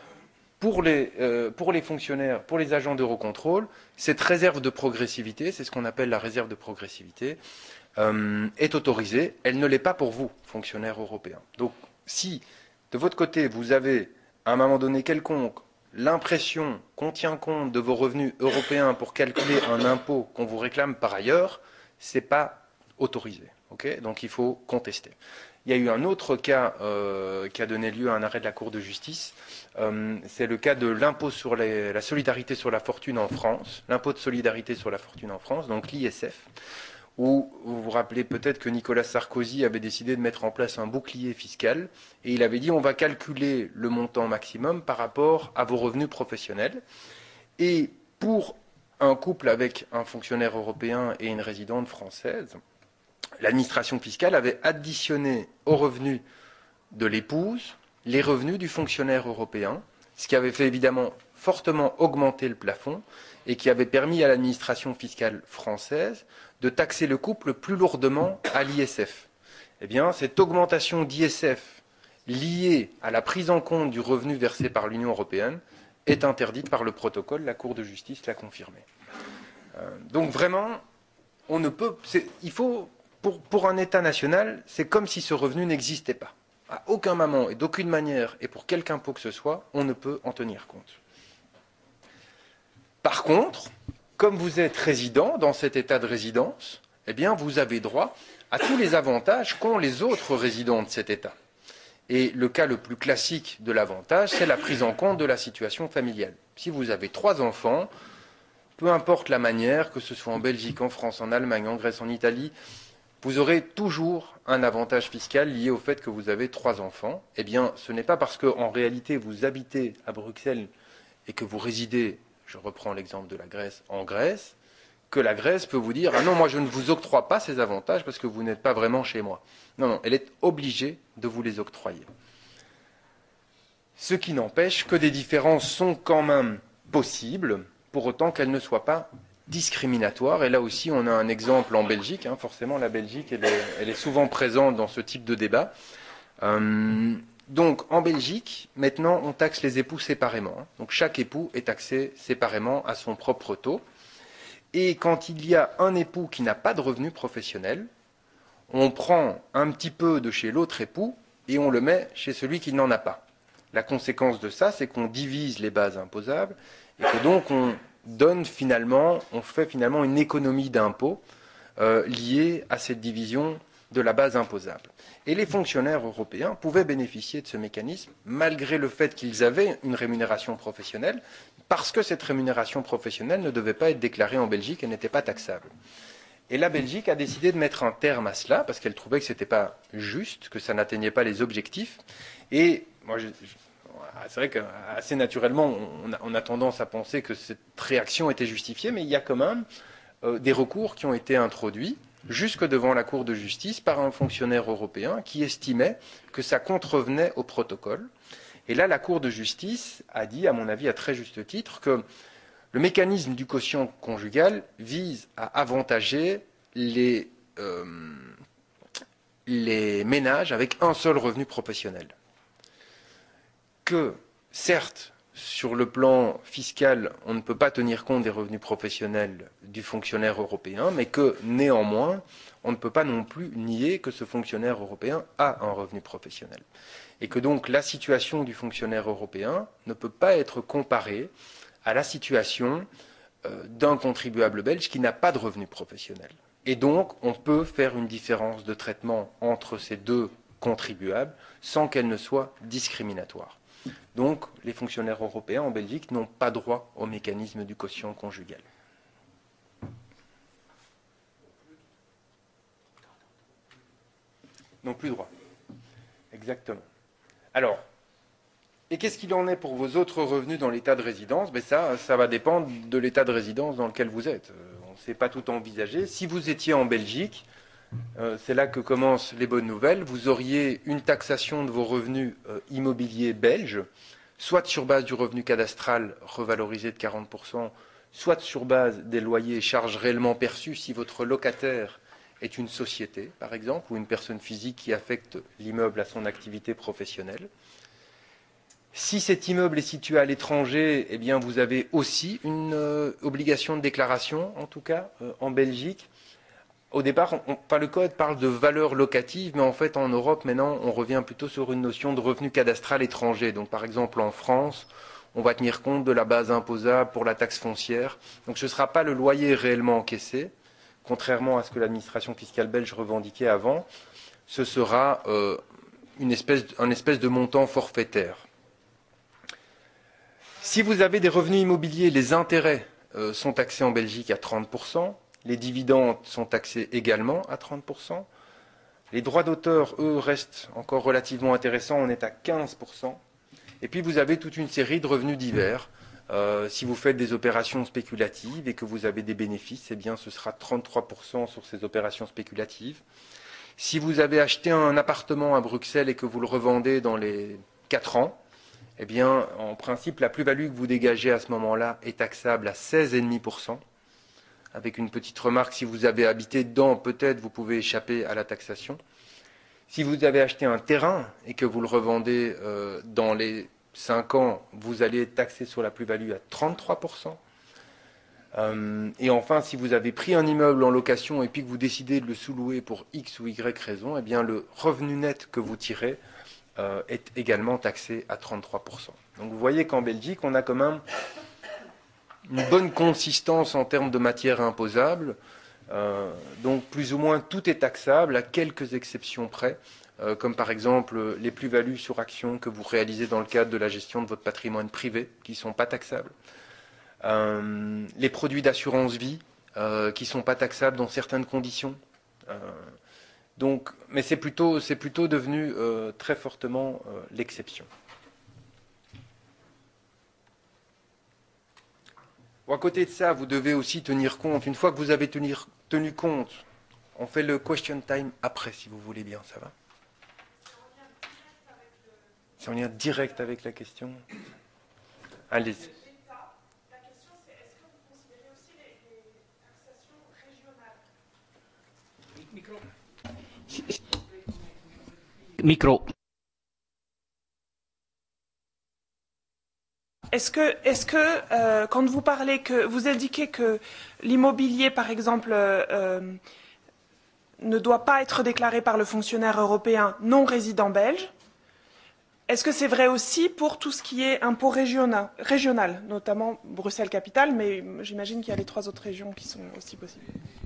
Pour les, euh, pour les fonctionnaires, pour les agents d'Eurocontrol, cette réserve de progressivité, c'est ce qu'on appelle la réserve de progressivité, euh, est autorisée. Elle ne l'est pas pour vous, fonctionnaires européens. Donc, si de votre côté, vous avez, à un moment donné quelconque, l'impression qu'on tient compte de vos revenus européens pour calculer un impôt qu'on vous réclame par ailleurs, ce n'est pas autorisé. Okay ? Donc, il faut contester. Il y a eu un autre cas euh, qui a donné lieu à un arrêt de la Cour de justice. Euh, c'est le cas de l'impôt sur les, la solidarité sur la fortune en France, l'impôt de solidarité sur la fortune en France, donc l'I S F, où vous vous rappelez peut-être que Nicolas Sarkozy avait décidé de mettre en place un bouclier fiscal et il avait dit on va calculer le montant maximum par rapport à vos revenus professionnels. Et pour un couple avec un fonctionnaire européen et une résidente française, l'administration fiscale avait additionné aux revenus de l'épouse les revenus du fonctionnaire européen ce qui avait fait évidemment fortement augmenter le plafond et qui avait permis à l'administration fiscale française de taxer le couple plus lourdement à l'I S F. Eh bien, cette augmentation d'I S F liée à la prise en compte du revenu versé par l'Union européenne est interdite par le protocole. La Cour de justice l'a confirmé. Euh, donc vraiment, on ne peut. Il faut pour, pour un État national, c'est comme si ce revenu n'existait pas. À aucun moment et d'aucune manière, et pour quelque impôt que ce soit, on ne peut en tenir compte. Par contre, comme vous êtes résident dans cet état de résidence, eh bien, vous avez droit à tous les avantages qu'ont les autres résidents de cet état. Et le cas le plus classique de l'avantage, c'est la prise en compte de la situation familiale. Si vous avez trois enfants, peu importe la manière, que ce soit en Belgique, en France, en Allemagne, en Grèce, en Italie, vous aurez toujours un avantage fiscal lié au fait que vous avez trois enfants. Eh bien, ce n'est pas parce qu'en réalité, vous habitez à Bruxelles et que vous résidez, je reprends l'exemple de la Grèce, en Grèce, que la Grèce peut vous dire « Ah non, moi je ne vous octroie pas ces avantages parce que vous n'êtes pas vraiment chez moi. » Non, non, elle est obligée de vous les octroyer. Ce qui n'empêche que des différences sont quand même possibles, pour autant qu'elles ne soient pas discriminatoires. Et là aussi, on a un exemple en Belgique. Hein, forcément, la Belgique, elle est, elle est souvent présente dans ce type de débat. Euh, donc, en Belgique, maintenant, on taxe les époux séparément. Hein. Donc, chaque époux est taxé séparément à son propre taux. Et quand il y a un époux qui n'a pas de revenu professionnel, on prend un petit peu de chez l'autre époux et on le met chez celui qui n'en a pas. La conséquence de ça, c'est qu'on divise les bases imposables et que donc on donne finalement, on fait finalement une économie d'impôt euh, liée à cette division de la base imposable. Et les fonctionnaires européens pouvaient bénéficier de ce mécanisme malgré le fait qu'ils avaient une rémunération professionnelle, parce que cette rémunération professionnelle ne devait pas être déclarée en Belgique et n'était pas taxable. Et la Belgique a décidé de mettre un terme à cela, parce qu'elle trouvait que ce n'était pas juste, que ça n'atteignait pas les objectifs. Et moi, je, je, c'est vrai qu'assez naturellement, on a, on a tendance à penser que cette réaction était justifiée, mais il y a quand même euh, des recours qui ont été introduits jusque devant la Cour de justice par un fonctionnaire européen qui estimait que ça contrevenait au protocole. Et là, la Cour de justice a dit, à mon avis à très juste titre, que le mécanisme du quotient conjugal vise à avantager les, euh, les ménages avec un seul revenu professionnel. Que, certes, sur le plan fiscal, on ne peut pas tenir compte des revenus professionnels du fonctionnaire européen, mais que, néanmoins, on ne peut pas non plus nier que ce fonctionnaire européen a un revenu professionnel. Et que donc la situation du fonctionnaire européen ne peut pas être comparée à la situation euh, d'un contribuable belge qui n'a pas de revenu professionnel. Et donc, on peut faire une différence de traitement entre ces deux contribuables sans qu'elle ne soit discriminatoire. Donc, les fonctionnaires européens en Belgique n'ont pas droit au mécanisme du quotient conjugal. N'ont plus droit. Exactement. Alors, et qu'est-ce qu'il en est pour vos autres revenus dans l'état de résidence? Ben ça, ça va dépendre de l'état de résidence dans lequel vous êtes. On ne sait pas tout envisager. Si vous étiez en Belgique, euh, c'est là que commencent les bonnes nouvelles. Vous auriez une taxation de vos revenus euh, immobiliers belges, soit sur base du revenu cadastral revalorisé de quarante pour cent, soit sur base des loyers et charges réellement perçus si votre locataire est une société, par exemple, ou une personne physique qui affecte l'immeuble à son activité professionnelle. Si cet immeuble est situé à l'étranger, eh bien, vous avez aussi une euh, obligation de déclaration, en tout cas, euh, en Belgique. Au départ, on, on, le Code parle de valeur locative, mais en fait, en Europe, maintenant, on revient plutôt sur une notion de revenu cadastral étranger. Donc, par exemple, en France, on va tenir compte de la base imposable pour la taxe foncière. Donc, ce ne sera pas le loyer réellement encaissé, contrairement à ce que l'administration fiscale belge revendiquait avant. Ce sera euh, une espèce, un espèce de montant forfaitaire. Si vous avez des revenus immobiliers, les intérêts euh, sont taxés en Belgique à trente pour cent, les dividendes sont taxés également à trente pour cent, les droits d'auteur, eux, restent encore relativement intéressants, on est à quinze pour cent, et puis vous avez toute une série de revenus divers. Euh, si vous faites des opérations spéculatives et que vous avez des bénéfices, eh bien ce sera trente-trois pour cent sur ces opérations spéculatives. Si vous avez acheté un appartement à Bruxelles et que vous le revendez dans les quatre ans, eh bien, en principe, la plus-value que vous dégagez à ce moment-là est taxable à seize virgule cinq pour cent. Avec une petite remarque, si vous avez habité dedans, peut-être vous pouvez échapper à la taxation. Si vous avez acheté un terrain et que vous le revendez euh, dans les cinq ans, vous allez être taxé sur la plus-value à trente-trois pour cent. Euh, et enfin, si vous avez pris un immeuble en location et puis que vous décidez de le sous-louer pour X ou Y raison, eh bien le revenu net que vous tirez euh, est également taxé à trente-trois pour cent. Donc vous voyez qu'en Belgique, on a quand même une bonne consistance en termes de matière imposable. Euh, donc plus ou moins tout est taxable, à quelques exceptions près, euh, comme par exemple les plus-values sur actions que vous réalisez dans le cadre de la gestion de votre patrimoine privé, qui ne sont pas taxables. Euh, les produits d'assurance vie euh, qui ne sont pas taxables dans certaines conditions. Euh, donc, mais c'est plutôt, c'est plutôt devenu euh, très fortement euh, l'exception. Bon, à côté de ça, vous devez aussi tenir compte, une fois que vous avez tenir, tenu compte, on fait le question time après, si vous voulez bien, ça va? C'est en lien direct avec la question. Allez-y. Micro. Est-ce que, est-ce que euh, quand vous parlez que vous indiquez que l'immobilier, par exemple, euh, ne doit pas être déclaré par le fonctionnaire européen non résident belge, est-ce que c'est vrai aussi pour tout ce qui est impôt régional, régional notamment Bruxelles-Capitale, mais j'imagine qu'il y a les trois autres régions qui sont aussi possibles?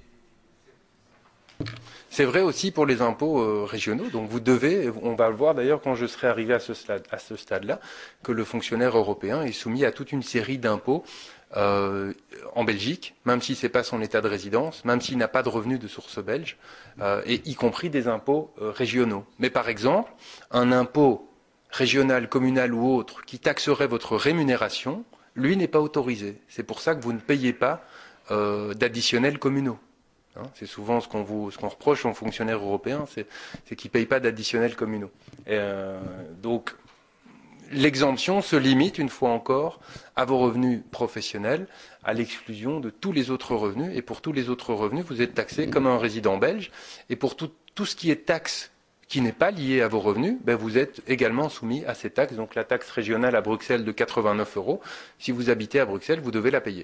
C'est vrai aussi pour les impôts euh, régionaux. Donc vous devez, on va le voir d'ailleurs quand je serai arrivé à ce stade, à ce stade-là, que le fonctionnaire européen est soumis à toute une série d'impôts euh, en Belgique, même si ce n'est pas son état de résidence, même s'il n'a pas de revenus de source belge, euh, et y compris des impôts euh, régionaux. Mais par exemple, un impôt régional, communal ou autre qui taxerait votre rémunération, lui n'est pas autorisé. C'est pour ça que vous ne payez pas euh, d'additionnels communaux. Hein, c'est souvent ce qu'on vous, ce qu'on reproche aux fonctionnaires européens, c'est, c'est qu'ils ne payent pas d'additionnels communaux. Et euh, donc, l'exemption se limite, une fois encore, à vos revenus professionnels, à l'exclusion de tous les autres revenus. Et pour tous les autres revenus, vous êtes taxé comme un résident belge. Et pour tout, tout ce qui est taxe qui n'est pas lié à vos revenus, ben vous êtes également soumis à ces taxes. Donc la taxe régionale à Bruxelles de quatre-vingt-neuf euros, si vous habitez à Bruxelles, vous devez la payer.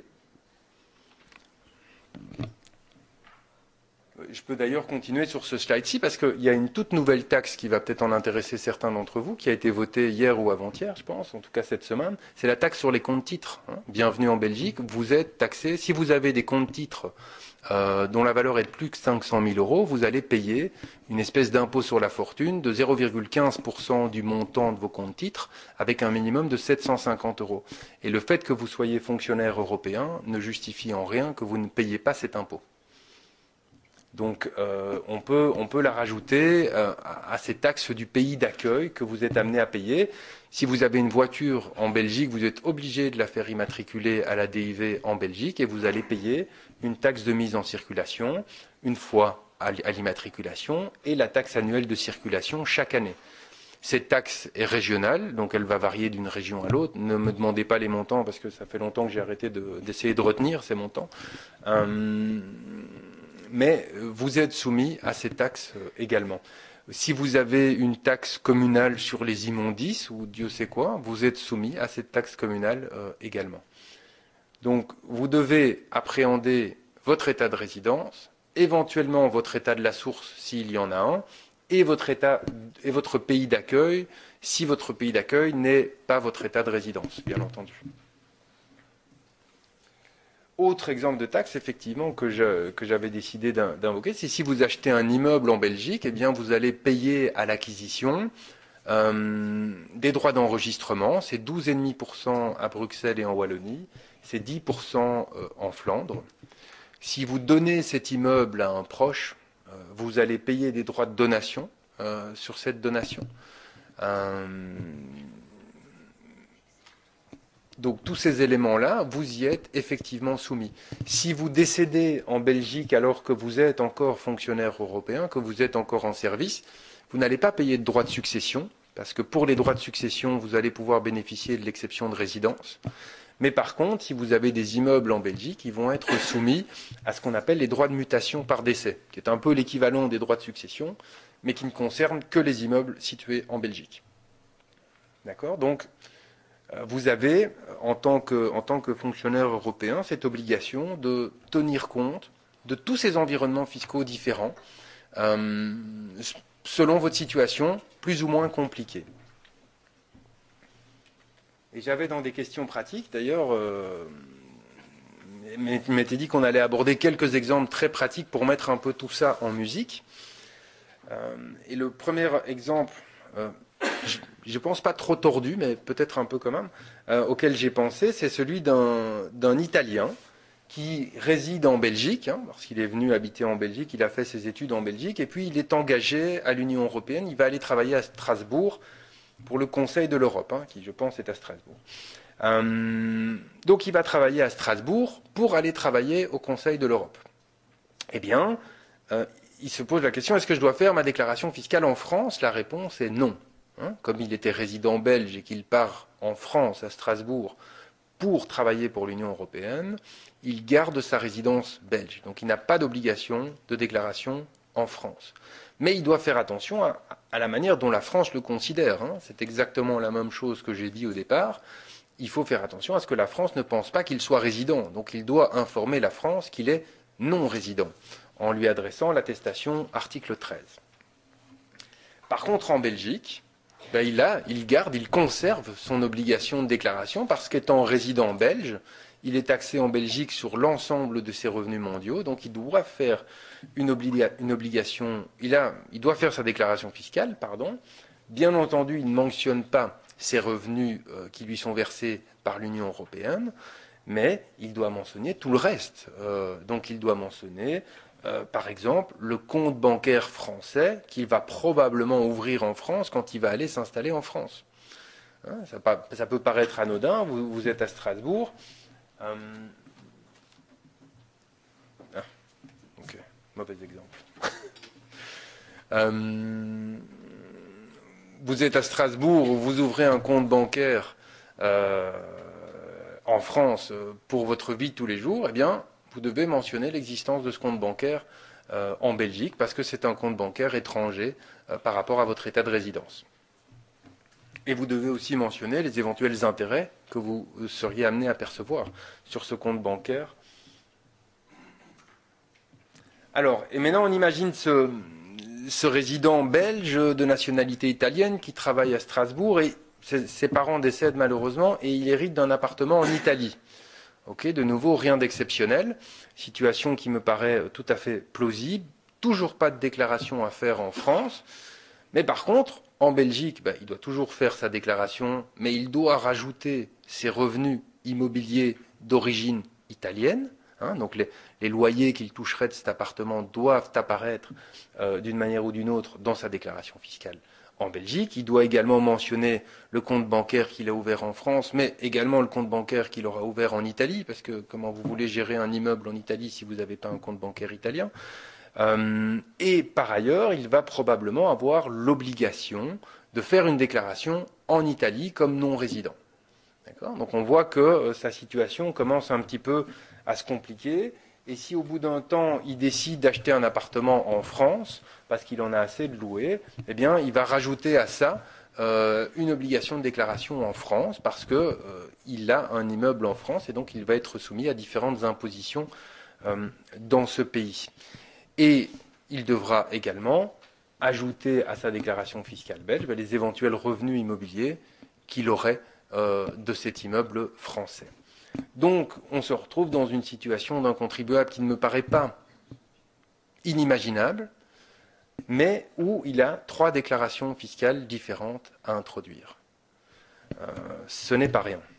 Je peux d'ailleurs continuer sur ce slide-ci parce qu'il y a une toute nouvelle taxe qui va peut-être en intéresser certains d'entre vous, qui a été votée hier ou avant-hier, je pense, en tout cas cette semaine. C'est la taxe sur les comptes titres. Hein. Bienvenue en Belgique. Vous êtes taxé. Si vous avez des comptes titres euh, dont la valeur est de plus que cinq cent mille euros, vous allez payer une espèce d'impôt sur la fortune de zéro virgule quinze pour cent du montant de vos comptes titres avec un minimum de sept cent cinquante euros. Et le fait que vous soyez fonctionnaire européen ne justifie en rien que vous ne payez pas cet impôt. Donc euh, on, peut, on peut la rajouter euh, à, à ces taxes du pays d'accueil que vous êtes amené à payer. Si vous avez une voiture en Belgique, vous êtes obligé de la faire immatriculer à la D I V en Belgique et vous allez payer une taxe de mise en circulation une fois à l'immatriculation et la taxe annuelle de circulation chaque année. Cette taxe est régionale, donc elle va varier d'une région à l'autre. Ne me demandez pas les montants parce que ça fait longtemps que j'ai arrêté de, d'essayer de retenir ces montants. Euh, mais vous êtes soumis à ces taxes également. Si vous avez une taxe communale sur les immondices, ou Dieu sait quoi, vous êtes soumis à cette taxe communale euh, également. Donc vous devez appréhender votre état de résidence, éventuellement votre état de la source s'il y en a un, et votre, état, et votre pays d'accueil si votre pays d'accueil n'est pas votre état de résidence, bien entendu. Autre exemple de taxe, effectivement, que, je, que j'avais décidé d'invoquer, c'est si vous achetez un immeuble en Belgique, eh bien, vous allez payer à l'acquisition euh, des droits d'enregistrement. C'est douze virgule cinq pour cent à Bruxelles et en Wallonie, c'est dix pour cent en Flandre. Si vous donnez cet immeuble à un proche, euh, vous allez payer des droits de donation euh, sur cette donation. Euh, Donc tous ces éléments-là, vous y êtes effectivement soumis. Si vous décédez en Belgique alors que vous êtes encore fonctionnaire européen, que vous êtes encore en service, vous n'allez pas payer de droits de succession parce que pour les droits de succession, vous allez pouvoir bénéficier de l'exception de résidence. Mais par contre, si vous avez des immeubles en Belgique, ils vont être soumis à ce qu'on appelle les droits de mutation par décès, qui est un peu l'équivalent des droits de succession, mais qui ne concernent que les immeubles situés en Belgique. D'accord ? Donc, vous avez, en tant que, en tant que fonctionnaire européen, cette obligation de tenir compte de tous ces environnements fiscaux différents, euh, selon votre situation plus ou moins compliquée. Et j'avais dans des questions pratiques, d'ailleurs, euh, m'était dit qu'on allait aborder quelques exemples très pratiques pour mettre un peu tout ça en musique. Euh, et le premier exemple, euh, je ne pense pas trop tordu, mais peut-être un peu quand même, euh, auquel j'ai pensé, c'est celui d'un d'un Italien qui réside en Belgique, hein, parce qu'il est venu habiter en Belgique, il a fait ses études en Belgique, et puis il est engagé à l'Union européenne, il va aller travailler à Strasbourg pour le Conseil de l'Europe, hein, qui je pense est à Strasbourg. Euh, donc il va travailler à Strasbourg pour aller travailler au Conseil de l'Europe. Eh bien, euh, il se pose la question, est-ce que je dois faire ma déclaration fiscale en France? La réponse est non. Hein, comme il était résident belge et qu'il part en France, à Strasbourg, pour travailler pour l'Union européenne, il garde sa résidence belge. Donc il n'a pas d'obligation de déclaration en France. Mais il doit faire attention à, à la manière dont la France le considère. Hein. C'est exactement la même chose que j'ai dit au départ. Il faut faire attention à ce que la France ne pense pas qu'il soit résident. Donc il doit informer la France qu'il est non résident, en lui adressant l'attestation article treize. Par contre, en Belgique, ben il, a, il garde, il conserve son obligation de déclaration parce qu'étant résident belge, il est taxé en Belgique sur l'ensemble de ses revenus mondiaux, donc il doit faire une, obliga, une obligation, il, a, il doit faire sa déclaration fiscale, pardon. Bien entendu, il ne mentionne pas ses revenus euh, qui lui sont versés par l'Union européenne, mais il doit mentionner tout le reste. Euh, donc il doit mentionner Euh, par exemple, le compte bancaire français qu'il va probablement ouvrir en France quand il va aller s'installer en France. Hein, ça, pas, ça peut paraître anodin, vous, vous êtes à Strasbourg. Euh... Ah, ok, mauvais exemple. euh... Vous êtes à Strasbourg, vous ouvrez un compte bancaire euh, en France pour votre vie de tous les jours, eh bien, vous devez mentionner l'existence de ce compte bancaire euh, en Belgique parce que c'est un compte bancaire étranger euh, par rapport à votre état de résidence. Et vous devez aussi mentionner les éventuels intérêts que vous seriez amené à percevoir sur ce compte bancaire. Alors, et maintenant on imagine ce, ce résident belge de nationalité italienne qui travaille à Strasbourg et ses, ses parents décèdent malheureusement et il hérite d'un appartement en Italie. Ok, de nouveau, rien d'exceptionnel. Situation qui me paraît tout à fait plausible. Toujours pas de déclaration à faire en France. Mais par contre, en Belgique, ben, il doit toujours faire sa déclaration, mais il doit rajouter ses revenus immobiliers d'origine italienne. Hein, donc les, les loyers qu'il toucherait de cet appartement doivent apparaître euh, d'une manière ou d'une autre dans sa déclaration fiscale en Belgique. Il doit également mentionner le compte bancaire qu'il a ouvert en France, mais également le compte bancaire qu'il aura ouvert en Italie, parce que comment vous voulez gérer un immeuble en Italie si vous n'avez pas un compte bancaire italien? euh, Et par ailleurs, il va probablement avoir l'obligation de faire une déclaration en Italie comme non-résident. D'accord ? Donc on voit que euh, sa situation commence un petit peu à se compliquer. Et si au bout d'un temps, il décide d'acheter un appartement en France, parce qu'il en a assez de louer, eh bien, il va rajouter à ça euh, une obligation de déclaration en France, parce qu'il euh, a un immeuble en France, et donc il va être soumis à différentes impositions euh, dans ce pays. Et il devra également ajouter à sa déclaration fiscale belge ben, les éventuels revenus immobiliers qu'il aurait euh, de cet immeuble français. Donc, on se retrouve dans une situation d'un contribuable qui ne me paraît pas inimaginable, mais où il a trois déclarations fiscales différentes à introduire. Euh, ce n'est pas rien.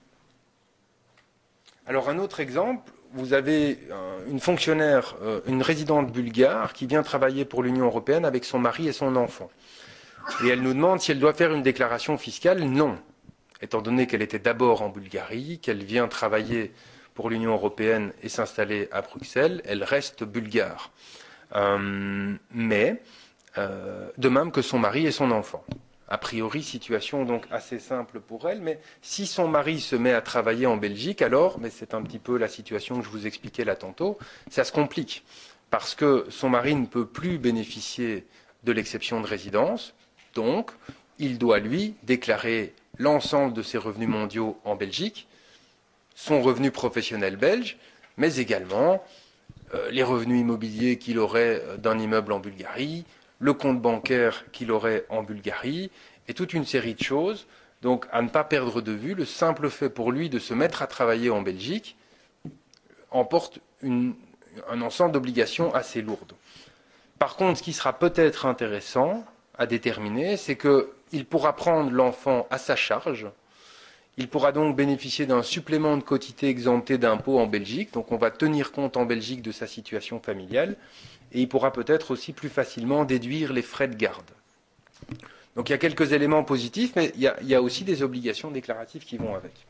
Alors, un autre exemple, vous avez une fonctionnaire, une résidente bulgare qui vient travailler pour l'Union européenne avec son mari et son enfant. Et elle nous demande si elle doit faire une déclaration fiscale. Non. Étant donné qu'elle était d'abord en Bulgarie, qu'elle vient travailler pour l'Union européenne et s'installer à Bruxelles, elle reste bulgare. Euh, mais, euh, de même que son mari et son enfant. A priori, situation donc assez simple pour elle, mais si son mari se met à travailler en Belgique, alors, mais c'est un petit peu la situation que je vous expliquais là tantôt, ça se complique, parce que son mari ne peut plus bénéficier de l'exception de résidence, donc il doit, lui, déclarer l'ensemble de ses revenus mondiaux en Belgique, son revenu professionnel belge, mais également euh, les revenus immobiliers qu'il aurait d'un immeuble en Bulgarie, le compte bancaire qu'il aurait en Bulgarie, et toute une série de choses. Donc, à ne pas perdre de vue, le simple fait pour lui de se mettre à travailler en Belgique emporte une, un ensemble d'obligations assez lourdes. Par contre, ce qui sera peut-être intéressant à déterminer, c'est qu'il pourra prendre l'enfant à sa charge. Il pourra donc bénéficier d'un supplément de quotité exempté d'impôts en Belgique. Donc, on va tenir compte en Belgique de sa situation familiale. Et il pourra peut-être aussi plus facilement déduire les frais de garde. Donc il y a quelques éléments positifs, mais il y a, il y a aussi des obligations déclaratives qui vont avec.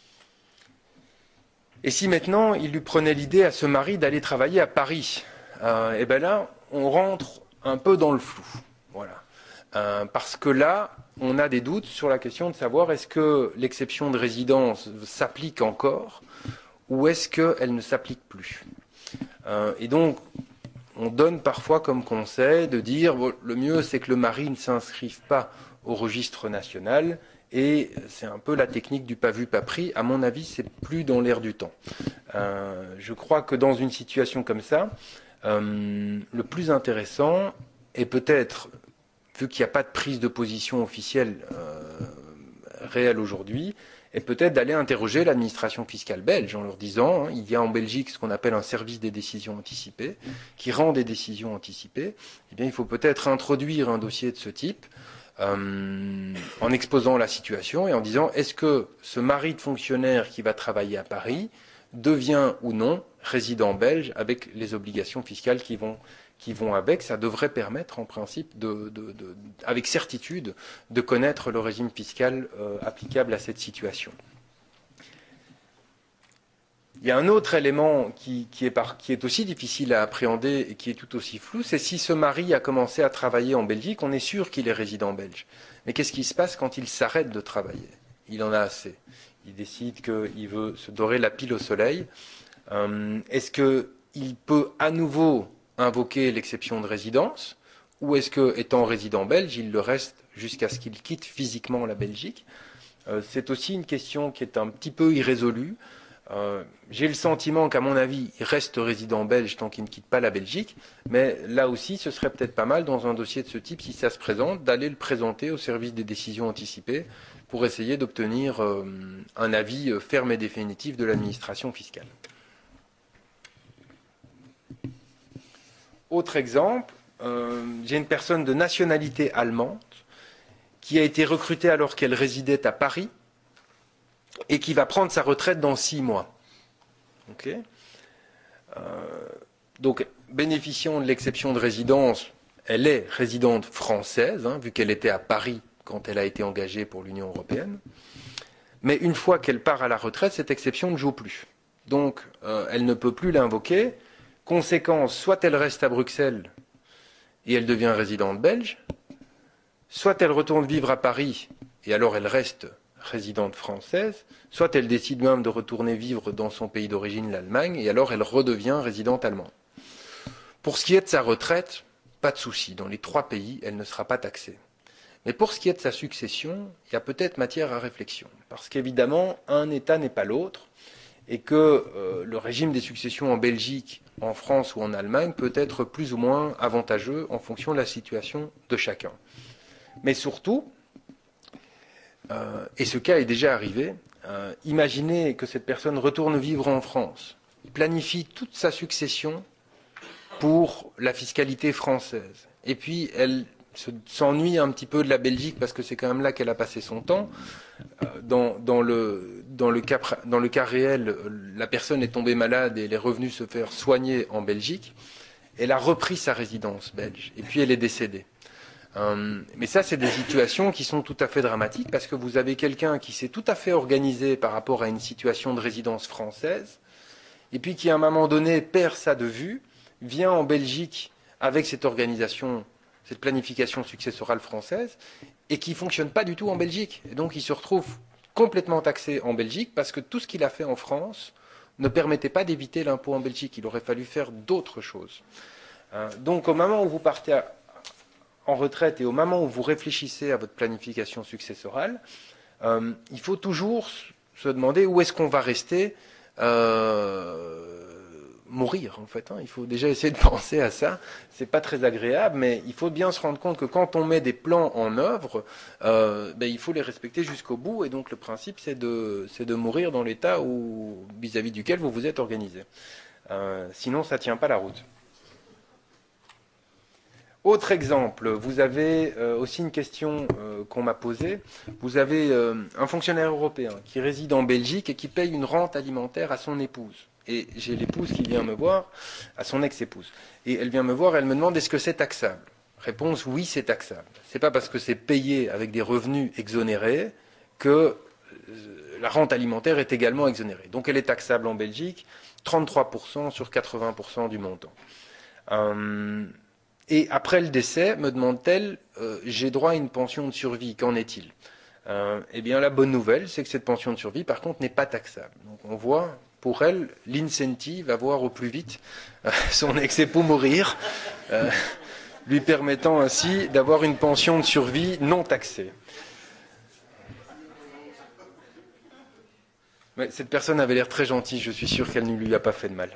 Et si maintenant il lui prenait l'idée à ce mari d'aller travailler à Paris, euh, et bien là, on rentre un peu dans le flou. Voilà. Euh, parce que là, on a des doutes sur la question de savoir est-ce que l'exception de résidence s'applique encore ou est-ce qu'elle ne s'applique plus. Euh, et donc, on donne parfois comme conseil de dire bon, le mieux c'est que le mari ne s'inscrive pas au registre national et c'est un peu la technique du pas vu pas pris. À mon avis, c'est plus dans l'air du temps. Euh, je crois que dans une situation comme ça, euh, le plus intéressant est peut-être, vu qu'il n'y a pas de prise de position officielle euh, réelle aujourd'hui, et peut-être d'aller interroger l'administration fiscale belge en leur disant, hein, il y a en Belgique ce qu'on appelle un service des décisions anticipées, qui rend des décisions anticipées. Eh bien, il faut peut-être introduire un dossier de ce type euh, en exposant la situation et en disant, est-ce que ce mari de fonctionnaire qui va travailler à Paris devient ou non résident belge avec les obligations fiscales qui vont qui vont avec, ça devrait permettre en principe, de, de, de, avec certitude, de connaître le régime fiscal euh, applicable à cette situation. Il y a un autre élément qui, qui, est par, qui est aussi difficile à appréhender et qui est tout aussi flou, c'est si ce mari a commencé à travailler en Belgique, on est sûr qu'il est résident belge. Mais qu'est-ce qui se passe quand il s'arrête de travailler? Il en a assez. Il décide qu'il veut se dorer la pile au soleil. Euh, est-ce qu'il peut à nouveau invoquer l'exception de résidence, ou est-ce que, étant résident belge, il le reste jusqu'à ce qu'il quitte physiquement la Belgique? euh, C'est aussi une question qui est un petit peu irrésolue. Euh, J'ai le sentiment qu'à mon avis, il reste résident belge tant qu'il ne quitte pas la Belgique, mais là aussi, ce serait peut-être pas mal, dans un dossier de ce type, si ça se présente, d'aller le présenter au service des décisions anticipées pour essayer d'obtenir euh, un avis ferme et définitif de l'administration fiscale. Autre exemple, euh, j'ai une personne de nationalité allemande qui a été recrutée alors qu'elle résidait à Paris et qui va prendre sa retraite dans six mois. Okay. Euh, donc, bénéficiant de l'exception de résidence, elle est résidente française, hein, vu qu'elle était à Paris quand elle a été engagée pour l'Union européenne. Mais une fois qu'elle part à la retraite, cette exception ne joue plus. Donc, euh, elle ne peut plus l'invoquer. Conséquence, soit elle reste à Bruxelles et elle devient résidente belge, soit elle retourne vivre à Paris et alors elle reste résidente française, soit elle décide même de retourner vivre dans son pays d'origine, l'Allemagne, et alors elle redevient résidente allemande. Pour ce qui est de sa retraite, pas de souci. Dans les trois pays, elle ne sera pas taxée. Mais pour ce qui est de sa succession, il y a peut-être matière à réflexion. Parce qu'évidemment, un État n'est pas l'autre, et que euh, le régime des successions en Belgique, en France ou en Allemagne peut être plus ou moins avantageux en fonction de la situation de chacun. Mais surtout, euh, et ce cas est déjà arrivé, euh, imaginez que cette personne retourne vivre en France, planifie toute sa succession pour la fiscalité française, et puis elle s'ennuie un petit peu de la Belgique parce que c'est quand même là qu'elle a passé son temps. Dans, dans, le, dans, le cas, dans le cas réel, la personne est tombée malade et elle est revenue se faire soigner en Belgique. Elle a repris sa résidence belge et puis elle est décédée. Euh, mais ça, c'est des situations qui sont tout à fait dramatiques parce que vous avez quelqu'un qui s'est tout à fait organisé par rapport à une situation de résidence française et puis qui, à un moment donné, perd ça de vue, vient en Belgique avec cette organisation, cette planification successorale française, et qui ne fonctionne pas du tout en Belgique. Et donc il se retrouve complètement taxé en Belgique parce que tout ce qu'il a fait en France ne permettait pas d'éviter l'impôt en Belgique. Il aurait fallu faire d'autres choses. Euh, donc au moment où vous partez à, en retraite et au moment où vous réfléchissez à votre planification successorale, euh, il faut toujours se demander où est-ce qu'on va rester euh, mourir en fait. Hein. Il faut déjà essayer de penser à ça. C'est pas très agréable, mais il faut bien se rendre compte que quand on met des plans en œuvre, euh, ben, il faut les respecter jusqu'au bout. Et donc le principe, c'est de, c'est de mourir dans l'état où vis-à-vis duquel vous vous êtes organisé. Euh, sinon, ça tient pas la route. Autre exemple, vous avez euh, aussi une question euh, qu'on m'a posée. Vous avez euh, un fonctionnaire européen qui réside en Belgique et qui paye une rente alimentaire à son épouse. Et j'ai l'épouse qui vient me voir, à son ex-épouse. Et elle vient me voir, elle me demande est-ce que c'est taxable? Réponse, oui, c'est taxable. C'est pas parce que c'est payé avec des revenus exonérés que euh, la rente alimentaire est également exonérée. Donc elle est taxable en Belgique, trente-trois pour cent sur quatre-vingts pour cent du montant. Euh, Et après le décès, me demande-t-elle, euh, j'ai droit à une pension de survie, qu'en est-il? euh, Eh bien, la bonne nouvelle, c'est que cette pension de survie, par contre, n'est pas taxable. Donc, on voit, pour elle, l'incentive à voir au plus vite euh, son ex-époux mourir, euh, lui permettant ainsi d'avoir une pension de survie non taxée. Mais cette personne avait l'air très gentille, je suis sûr qu'elle ne lui a pas fait de mal.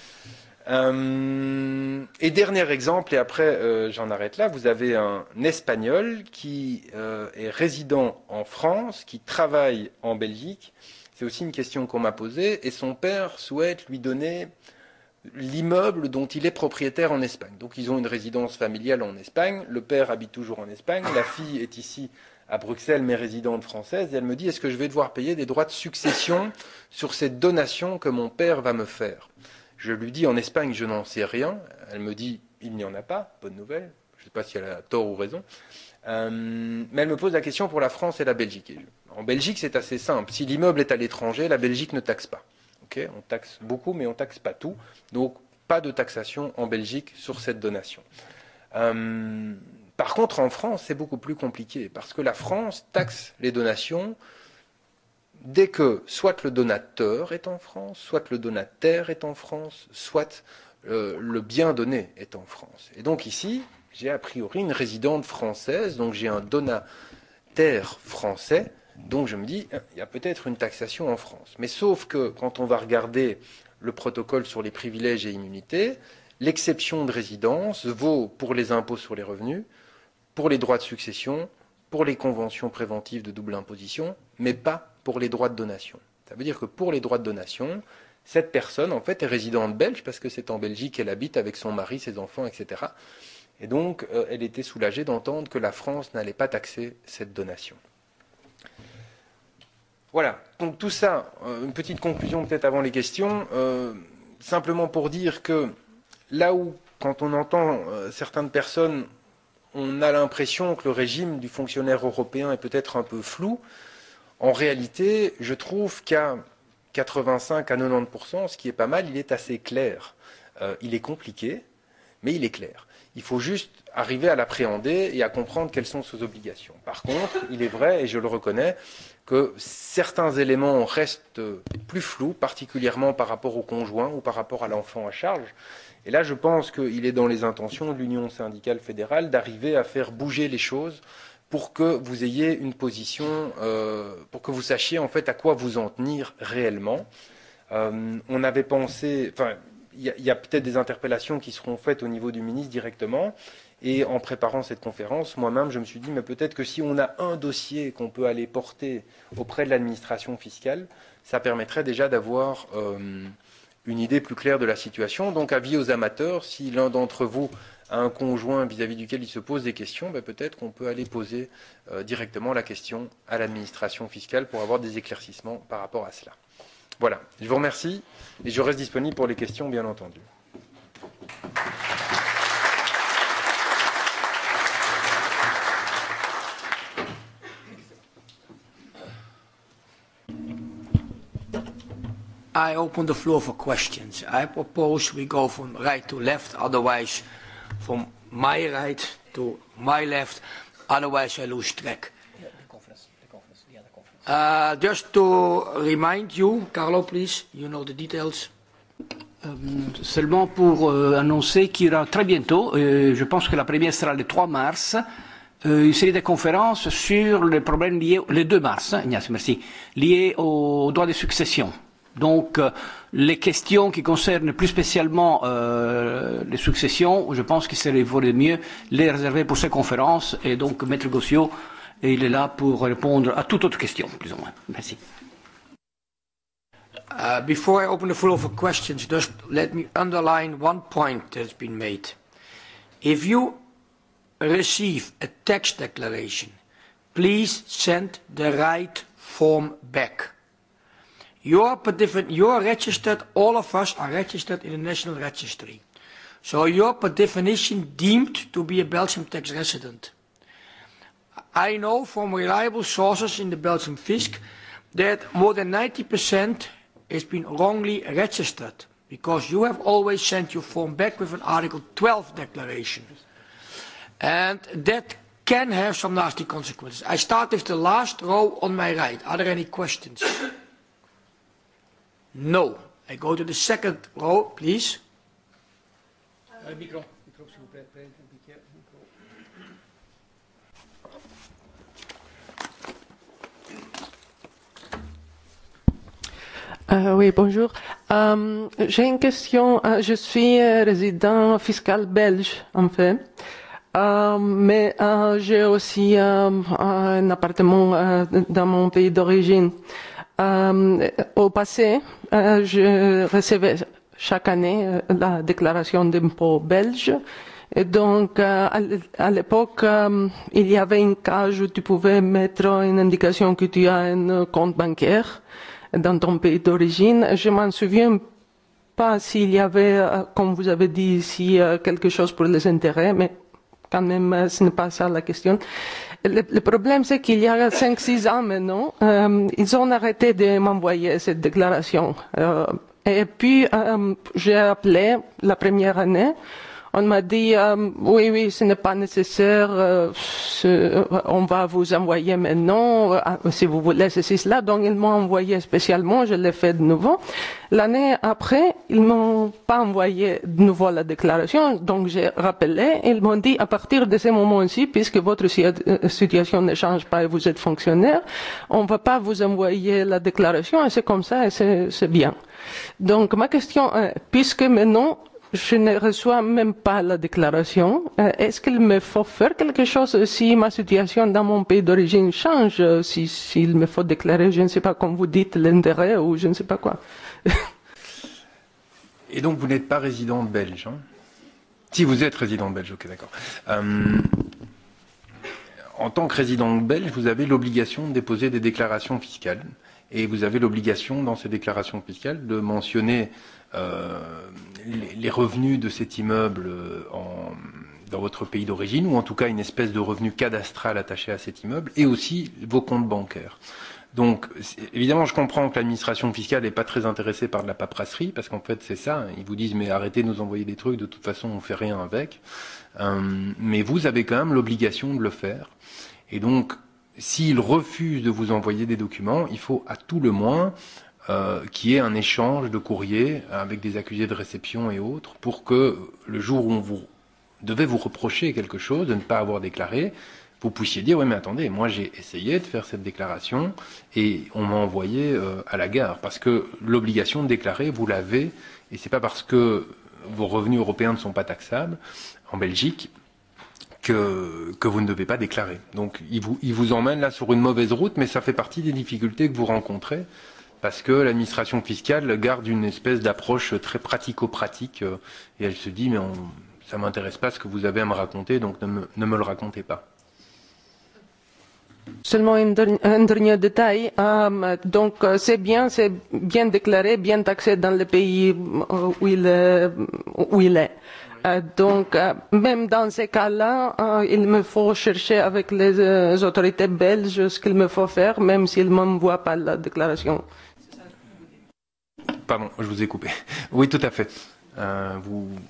Euh, et dernier exemple, et après euh, j'en arrête là, vous avez un Espagnol qui euh, est résident en France, qui travaille en Belgique. C'est aussi une question qu'on m'a posée, et son père souhaite lui donner l'immeuble dont il est propriétaire en Espagne. Donc ils ont une résidence familiale en Espagne, le père habite toujours en Espagne, la fille est ici à Bruxelles, mais résidente française, et elle me dit, est-ce que je vais devoir payer des droits de succession sur cette donation que mon père va me faire? Je lui dis, en Espagne, je n'en sais rien. Elle me dit, il n'y en a pas. Bonne nouvelle. Je ne sais pas si elle a tort ou raison. Euh, mais elle me pose la question pour la France et la Belgique. Et en Belgique, c'est assez simple. Si l'immeuble est à l'étranger, la Belgique ne taxe pas. Okay, on taxe beaucoup, mais on ne taxe pas tout. Donc, pas de taxation en Belgique sur cette donation. Euh, par contre, en France, c'est beaucoup plus compliqué. Parce que la France taxe les donations dès que soit le donateur est en France, soit le donataire est en France, soit euh, le bien donné est en France. Et donc ici, j'ai a priori une résidente française, donc j'ai un donataire français, donc je me dis, il y a peut-être une taxation en France. Mais sauf que quand on va regarder le protocole sur les privilèges et immunités, l'exception de résidence vaut pour les impôts sur les revenus, pour les droits de succession, pour les conventions préventives de double imposition, mais pas pour les droits de donation. Ça veut dire que pour les droits de donation, cette personne, en fait, est résidente belge parce que c'est en Belgique qu'elle habite avec son mari, ses enfants, et cetera. Et donc, euh, elle était soulagée d'entendre que la France n'allait pas taxer cette donation. Voilà. Donc tout ça, euh, une petite conclusion peut-être avant les questions, euh, simplement pour dire que là où, quand on entend euh, certaines personnes, on a l'impression que le régime du fonctionnaire européen est peut-être un peu flou. En réalité, je trouve qu'à quatre-vingt-cinq à quatre-vingt-dix pour cent, ce qui est pas mal, il est assez clair. Euh, il est compliqué, mais il est clair. Il faut juste arriver à l'appréhender et à comprendre quelles sont ses obligations. Par contre, il est vrai, et je le reconnais, que certains éléments restent plus flous, particulièrement par rapport au conjoint ou par rapport à l'enfant à charge. Et là, je pense qu'il est dans les intentions de l'Union syndicale fédérale d'arriver à faire bouger les choses pour que vous ayez une position, euh, pour que vous sachiez en fait à quoi vous en tenir réellement. Euh, on avait pensé, enfin, il y a, y a peut-être des interpellations qui seront faites au niveau du ministre directement. Et en préparant cette conférence, moi-même, je me suis dit, mais peut-être que si on a un dossier qu'on peut aller porter auprès de l'administration fiscale, ça permettrait déjà d'avoir euh, une idée plus claire de la situation. Donc, avis aux amateurs, si l'un d'entre vous a un conjoint vis-à-vis duquel il se pose des questions, ben peut-être qu'on peut aller poser euh, directement la question à l'administration fiscale pour avoir des éclaircissements par rapport à cela. Voilà, je vous remercie et je reste disponible pour les questions, bien entendu. I open the floor for questions. I propose we go from right to left, otherwise from my right to my left. Otherwise I lose track. Uh, just to remind you, Carlo, please, you know the details. Euh, seulement pour euh, annoncer qu'il y aura très bientôt, euh, je pense que la première sera le trois mars, euh, une série de conférences sur les problèmes liés, le deux mars, hein, Ignace, merci, liés au droit de succession. Donc, euh, les questions qui concernent plus spécialement euh, les successions, je pense qu'il serait vaut mieux les réserver pour ces conférences. Et donc, Maître Gossio, il est là pour répondre à toute autre question, plus ou moins. Merci. Uh, before I open the floor for questions, just let me underline one point that's been made. If you receive a tax declaration, please send the right form back. You're, you're registered, all of us are registered in the National Registry. So you're per definition deemed to be a Belgian tax resident. I know from reliable sources in the Belgian Fisc that more than ninety percent has been wrongly registered because you have always sent your form back with an Article twelve declaration. And that can have some nasty consequences. I start with the last row on my right. Are there any questions? No. I go to the second row, please. Uh, micro. Micro, s'il vous plaît. Euh, oui, bonjour. Euh, j'ai une question. Euh, je suis euh, résident fiscal belge, en fait. Euh, mais euh, j'ai aussi euh, un appartement euh, dans mon pays d'origine. Euh, au passé, euh, je recevais chaque année euh, la déclaration d'impôt belge. Et donc, euh, à l'époque, euh, il y avait une case où tu pouvais mettre une indication que tu as un compte bancaire dans ton pays d'origine. Je m'en souviens pas s'il y avait, euh, comme vous avez dit ici, euh, quelque chose pour les intérêts, mais quand même, euh, ce n'est pas ça la question. Le, le problème, c'est qu'il y a cinq six ans maintenant, euh, ils ont arrêté de m'envoyer cette déclaration. Euh, et puis, euh, j'ai appelé la première année. On m'a dit, euh, oui, oui, ce n'est pas nécessaire, euh, ce, on va vous envoyer maintenant, euh, si vous voulez, ceci, cela. Donc, ils m'ont envoyé spécialement, je l'ai fait de nouveau. L'année après, ils m'ont pas envoyé de nouveau la déclaration, donc j'ai rappelé, ils m'ont dit, à partir de ce moment-ci, puisque votre situation ne change pas et vous êtes fonctionnaire, on va pas vous envoyer la déclaration, et c'est comme ça, et c'est bien. Donc, ma question est, puisque maintenant, je ne reçois même pas la déclaration. Euh, Est-ce qu'il me faut faire quelque chose si ma situation dans mon pays d'origine change, si s'il me faut déclarer, je ne sais pas, comme vous dites, l'intérêt ou je ne sais pas quoi. Et donc vous n'êtes pas résidente belge, hein? Si vous êtes résidente belge, ok, d'accord. Euh, en tant que résidente belge, vous avez l'obligation de déposer des déclarations fiscales. Et vous avez l'obligation, dans ces déclarations fiscales, de mentionner euh, les, les revenus de cet immeuble en, dans votre pays d'origine, ou en tout cas une espèce de revenu cadastral attaché à cet immeuble, et aussi vos comptes bancaires. Donc, évidemment, je comprends que l'administration fiscale n'est pas très intéressée par de la paperasserie, parce qu'en fait, c'est ça. Ils vous disent, mais arrêtez de nous envoyer des trucs, de toute façon, on ne fait rien avec. Euh, mais vous avez quand même l'obligation de le faire. Et donc, s'ils refusent de vous envoyer des documents, il faut à tout le moins euh, qu'il y ait un échange de courrier avec des accusés de réception et autres, pour que le jour où on vous devait vous reprocher quelque chose, de ne pas avoir déclaré, vous puissiez dire, oui mais attendez, moi j'ai essayé de faire cette déclaration et on m'a envoyé euh, à la gare, parce que l'obligation de déclarer, vous l'avez, et c'est pas parce que vos revenus européens ne sont pas taxables en Belgique que, que vous ne devez pas déclarer. Donc il vous, il vous emmène là sur une mauvaise route, mais ça fait partie des difficultés que vous rencontrez, parce que l'administration fiscale garde une espèce d'approche très pratico-pratique, euh, et elle se dit, mais on, ça ne m'intéresse pas ce que vous avez à me raconter, donc ne me, ne me le racontez pas. Seulement un, dernier, un dernier détail. Euh, donc, c'est bien, c'est bien déclaré, bien taxé dans le pays où il est. Où il est. Euh, donc, euh, même dans ces cas-là, euh, il me faut chercher avec les euh, autorités belges ce qu'il me faut faire, même s'ils ne m'envoient pas la déclaration. Pardon, je vous ai coupé. Oui, tout à fait. Euh, vous,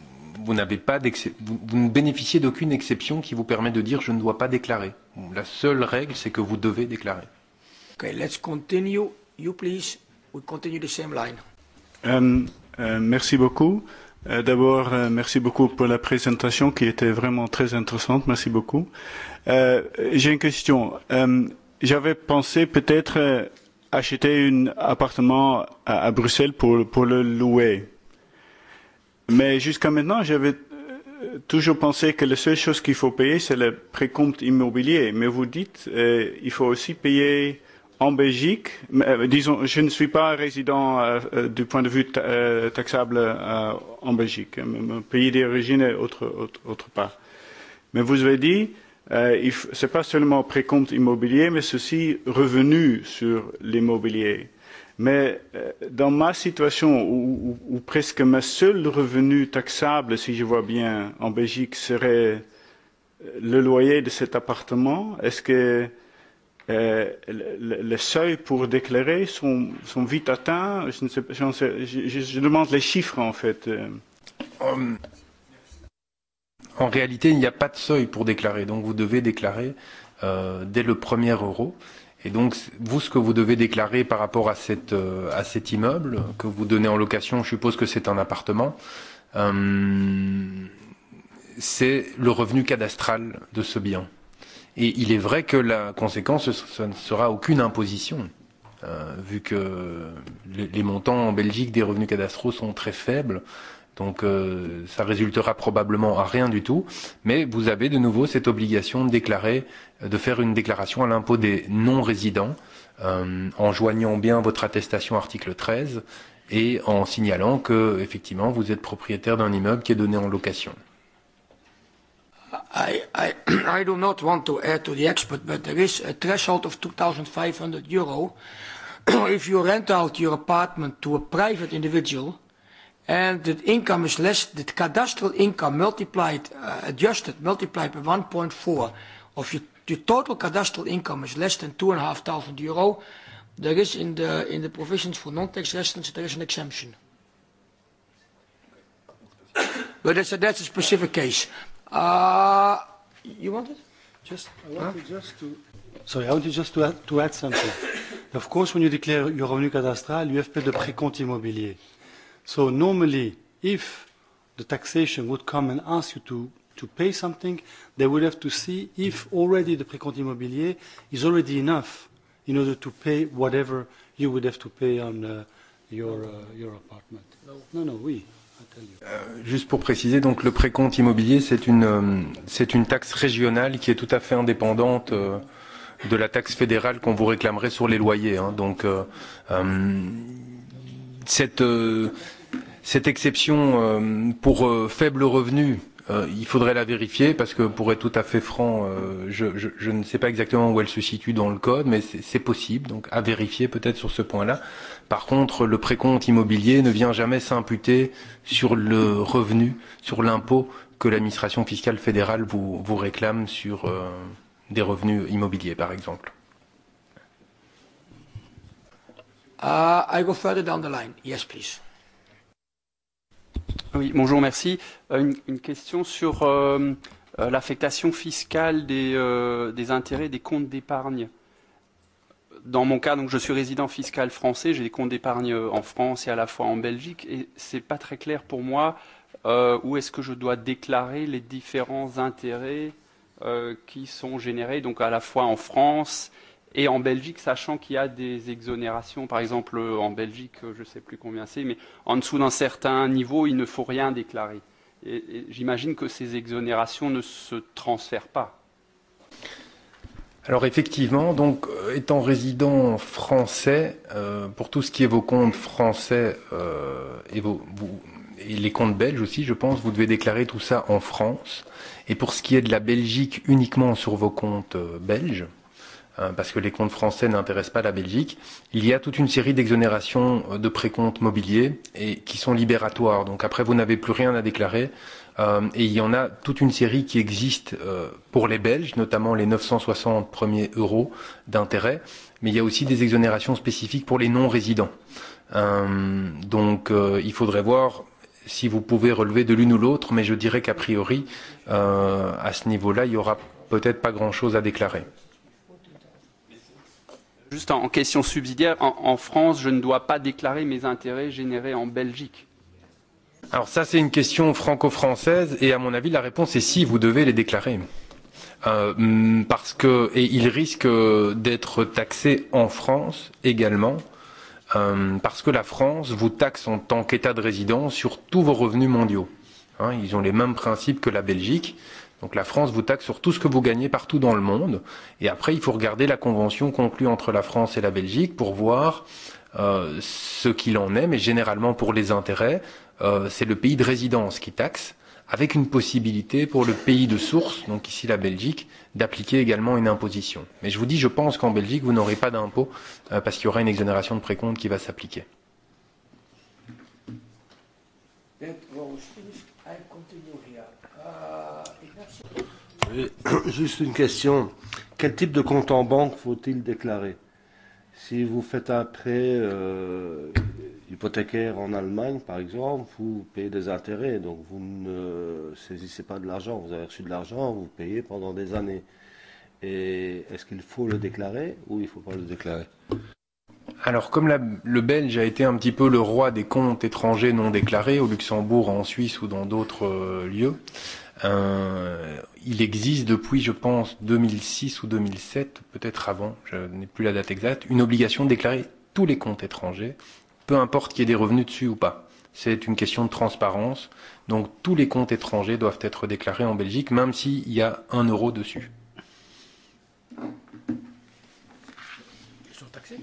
vous n'avez pas vous, vous ne bénéficiez d'aucune exception qui vous permet de dire je ne dois pas déclarer. La seule règle, c'est que vous devez déclarer. Okay, let's continue. You please. We continue the same line. Um, uh, merci beaucoup. Euh, D'abord, euh, merci beaucoup pour la présentation qui était vraiment très intéressante. Merci beaucoup. Euh, J'ai une question. Euh, J'avais pensé peut-être euh, acheter un appartement à, à Bruxelles pour, pour le louer. Mais jusqu'à maintenant, j'avais euh, toujours pensé que la seule chose qu'il faut payer, c'est le précompte immobilier. Mais vous dites euh, il faut aussi payer en Belgique. Euh, disons, je ne suis pas résident euh, du point de vue ta, euh, taxable euh, en Belgique. Mon pays d'origine est autre, autre, autre part. Mais vous avez dit, euh, ce n'est pas seulement précompte immobilier, mais c'est aussi revenu sur l'immobilier. Mais euh, dans ma situation, où, où, où presque ma seule revenu taxable, si je vois bien, en Belgique, serait le loyer de cet appartement, est-ce que Euh, le, le seuil pour déclarer sont, sont vite atteints? Je, ne sais, je, ne sais, je, je demande les chiffres en fait. En, en réalité, il n'y a pas de seuil pour déclarer, donc vous devez déclarer euh, dès le premier euro. Et donc, vous, ce que vous devez déclarer par rapport à, cette, euh, à cet immeuble que vous donnez en location, je suppose que c'est un appartement, euh, c'est le revenu cadastral de ce bien. Et il est vrai que la conséquence, ce ne sera aucune imposition, euh, vu que les, les montants en Belgique des revenus cadastraux sont très faibles, donc euh, ça résultera probablement à rien du tout, mais vous avez de nouveau cette obligation de déclarer, de faire une déclaration à l'impôt des non-résidents, euh, en joignant bien votre attestation article treize et en signalant que, effectivement, vous êtes propriétaire d'un immeuble qui est donné en location. I, I, I do not want to add to the expert, but there is a threshold of two thousand five hundred euro if you rent out your apartment to a private individual and the income is less, the cadastral income multiplied, uh, adjusted, multiplied by one point four of your, your total cadastral income is less than two and a half thousand euro, there is in the, in the provisions for non-tax residents, there is an exemption. But that's a, that's a specific case. Uh, you want it? Just, I want huh? just to, sorry, I want you just to add, to add something. Of course, when you declare your revenu cadastral, you have paid the précompte immobilier. So normally, if the taxation would come and ask you to, to pay something, they would have to see if already the précompte immobilier is already enough in order to pay whatever you would have to pay on uh, your, uh, your apartment. No, no, no oui. Euh, juste pour préciser, donc le précompte immobilier, c'est une, euh, c'est une taxe régionale qui est tout à fait indépendante euh, de la taxe fédérale qu'on vous réclamerait sur les loyers. Hein. Donc, euh, euh, cette, euh, cette exception euh, pour euh, faible revenu, euh, il faudrait la vérifier parce que, pour être tout à fait franc, euh, je, je, je ne sais pas exactement où elle se situe dans le code, mais c'est possible, donc à vérifier peut-être sur ce point-là. Par contre, le précompte immobilier ne vient jamais s'imputer sur le revenu, sur l'impôt que l'administration fiscale fédérale vous, vous réclame sur euh, des revenus immobiliers, par exemple. Uh, I go further down the line. Yes, please. Oui, bonjour, merci. Euh, une, une question sur euh, euh, l'affectation fiscale des, euh, des intérêts des comptes d'épargne. Dans mon cas, donc, je suis résident fiscal français, j'ai des comptes d'épargne en France et à la fois en Belgique, et c'est pas très clair pour moi euh, où est-ce que je dois déclarer les différents intérêts euh, qui sont générés, donc à la fois en France et en Belgique, sachant qu'il y a des exonérations. Par exemple, en Belgique, je ne sais plus combien c'est, mais en dessous d'un certain niveau, il ne faut rien déclarer. Et, et j'imagine que ces exonérations ne se transfèrent pas. Alors effectivement, donc étant résident français, euh, pour tout ce qui est vos comptes français euh, et, vos, vous, et les comptes belges aussi, je pense, vous devez déclarer tout ça en France. Et pour ce qui est de la Belgique, uniquement sur vos comptes euh, belges, euh, parce que les comptes français n'intéressent pas la Belgique, il y a toute une série d'exonérations de précomptes mobiliers et qui sont libératoires. Donc après, vous n'avez plus rien à déclarer. Euh, et il y en a toute une série qui existe euh, pour les Belges, notamment les neuf cent soixante premiers euros d'intérêt, mais il y a aussi des exonérations spécifiques pour les non-résidents. Euh, donc euh, il faudrait voir si vous pouvez relever de l'une ou l'autre, mais je dirais qu'a priori, euh, à ce niveau-là, il n'y aura peut-être pas grand-chose à déclarer. Juste en question subsidiaire, en, en France, je ne dois pas déclarer mes intérêts générés en Belgique. Alors ça, c'est une question franco-française, et à mon avis, la réponse est si, vous devez les déclarer. Euh, parce que, et ils risquent d'être taxés en France également, euh, parce que la France vous taxe en tant qu'État de résidence sur tous vos revenus mondiaux. Hein, ils ont les mêmes principes que la Belgique. Donc la France vous taxe sur tout ce que vous gagnez partout dans le monde. Et après, il faut regarder la convention conclue entre la France et la Belgique pour voir euh, ce qu'il en est. Mais généralement, pour les intérêts, euh, c'est le pays de résidence qui taxe, avec une possibilité pour le pays de source, donc ici la Belgique, d'appliquer également une imposition. Mais je vous dis, je pense qu'en Belgique, vous n'aurez pas d'impôt euh, parce qu'il y aura une exonération de précompte qui va s'appliquer. Oui, juste une question. Quel type de compte en banque faut-il déclarer? Si vous faites un prêt euh, hypothécaire en Allemagne, par exemple, vous payez des intérêts, donc vous ne saisissez pas de l'argent. Vous avez reçu de l'argent, vous payez pendant des années. Et est-ce qu'il faut le déclarer ou il ne faut pas le déclarer? Alors, comme la, le Belge a été un petit peu le roi des comptes étrangers non déclarés, au Luxembourg, en Suisse ou dans d'autres euh, lieux, euh, il existe depuis, je pense, deux mille six ou deux mille sept, peut-être avant, je n'ai plus la date exacte, une obligation de déclarer tous les comptes étrangers, peu importe qu'il y ait des revenus dessus ou pas. C'est une question de transparence, donc tous les comptes étrangers doivent être déclarés en Belgique, même s'il y a un euro dessus. Ils sont taxés.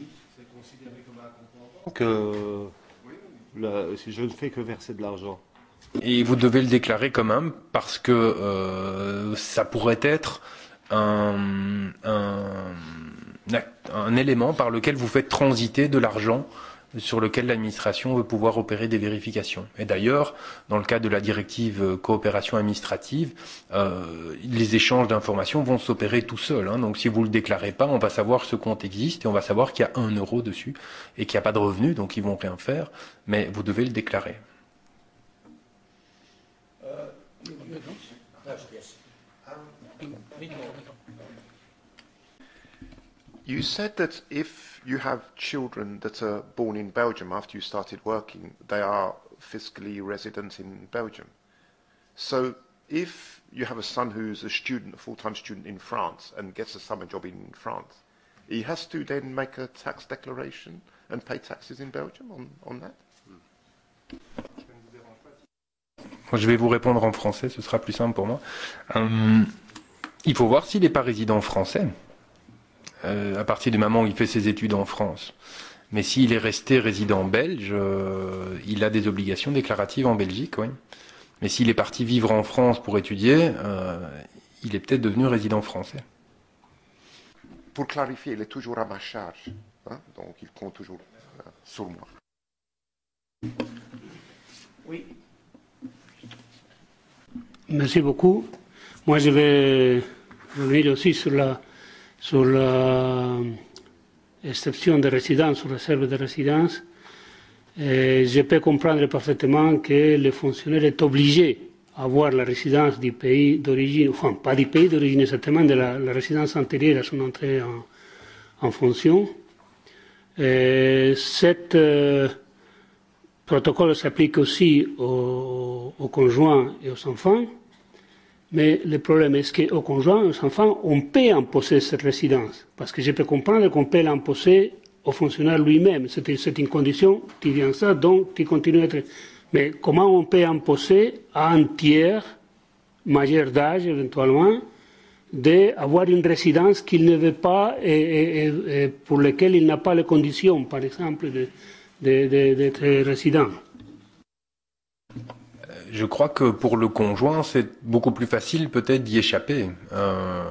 Que la, si je ne fais que verser de l'argent. Et vous devez le déclarer quand même, parce que euh, ça pourrait être un, un, un élément par lequel vous faites transiter de l'argent sur lequel l'administration veut pouvoir opérer des vérifications. Et d'ailleurs, dans le cadre de la directive coopération administrative, euh, les échanges d'informations vont s'opérer tout seuls. Hein. Donc si vous ne le déclarez pas, on va savoir que ce compte existe et on va savoir qu'il y a un euro dessus et qu'il n'y a pas de revenus, donc ils vont rien faire, mais vous devez le déclarer. You said that if you have children that are born in Belgium after you started working, they are fiscally resident in Belgium. So if you have a son who's a student, a full-time student in France and gets a summer job in France, he has to then make a tax declaration and pay taxes in Belgium on, on that? Je vais vous répondre en français, ce sera plus simple pour moi. Euh, il faut voir s'il n'est pas résident français. Euh, à partir du moment où il fait ses études en France. Mais s'il est resté résident belge, euh, il a des obligations déclaratives en Belgique, oui. Mais s'il est parti vivre en France pour étudier, euh, il est peut-être devenu résident français. Pour clarifier, il est toujours à ma charge, hein, donc il compte toujours euh, sur moi. Oui. Merci beaucoup. Moi, je vais revenir aussi sur la sur l'exception de résidence, sur la réserve de résidence. Et je peux comprendre parfaitement que le fonctionnaire est obligé à avoir la résidence du pays d'origine, enfin pas du pays d'origine exactement, de la, la résidence antérieure à son entrée en, en fonction. Et cet euh, protocole s'applique aussi aux, aux conjoints et aux enfants. Mais le problème est qu'aux conjoints, aux enfants, on peut imposer cette résidence. Parce que je peux comprendre qu'on peut l'imposer au fonctionnaire lui-même. C'est une condition, tu viens ça, donc tu continues à être. Mais comment on peut imposer à un tiers, majeur d'âge éventuellement, d'avoir une résidence qu'il ne veut pas et, et, et pour laquelle il n'a pas les conditions, par exemple, d'être résident? Je crois que pour le conjoint, c'est beaucoup plus facile peut-être d'y échapper. Euh...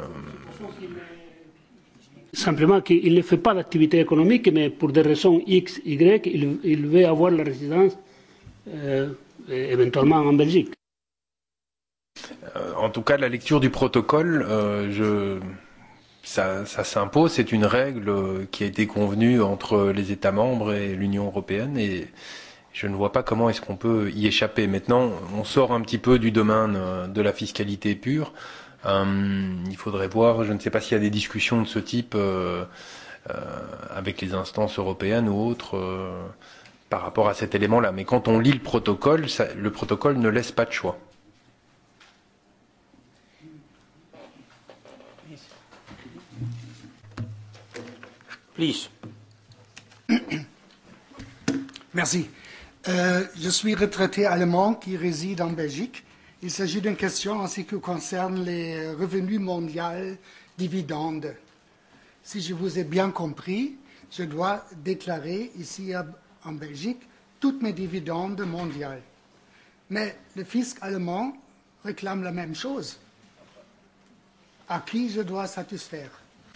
Simplement qu'il ne fait pas d'activité économique, mais pour des raisons X, Y, il, il veut avoir la résidence euh, éventuellement en Belgique. Euh, en tout cas, la lecture du protocole, euh, je... ça, ça s'impose. C'est une règle qui a été convenue entre les États membres et l'Union européenne et Je ne vois pas comment est-ce qu'on peut y échapper. Maintenant, on sort un petit peu du domaine de la fiscalité pure. Euh, il faudrait voir, je ne sais pas s'il y a des discussions de ce type euh, euh, avec les instances européennes ou autres euh, par rapport à cet élément-là. Mais quand on lit le protocole, ça, le protocole ne laisse pas de choix. Please. Merci. Euh, je suis retraité allemand qui réside en Belgique. Il s'agit d'une question en ce qui concerne les revenus mondiaux dividendes. Si je vous ai bien compris, je dois déclarer ici en Belgique toutes mes dividendes mondiales. Mais le fisc allemand réclame la même chose. À qui je dois satisfaire?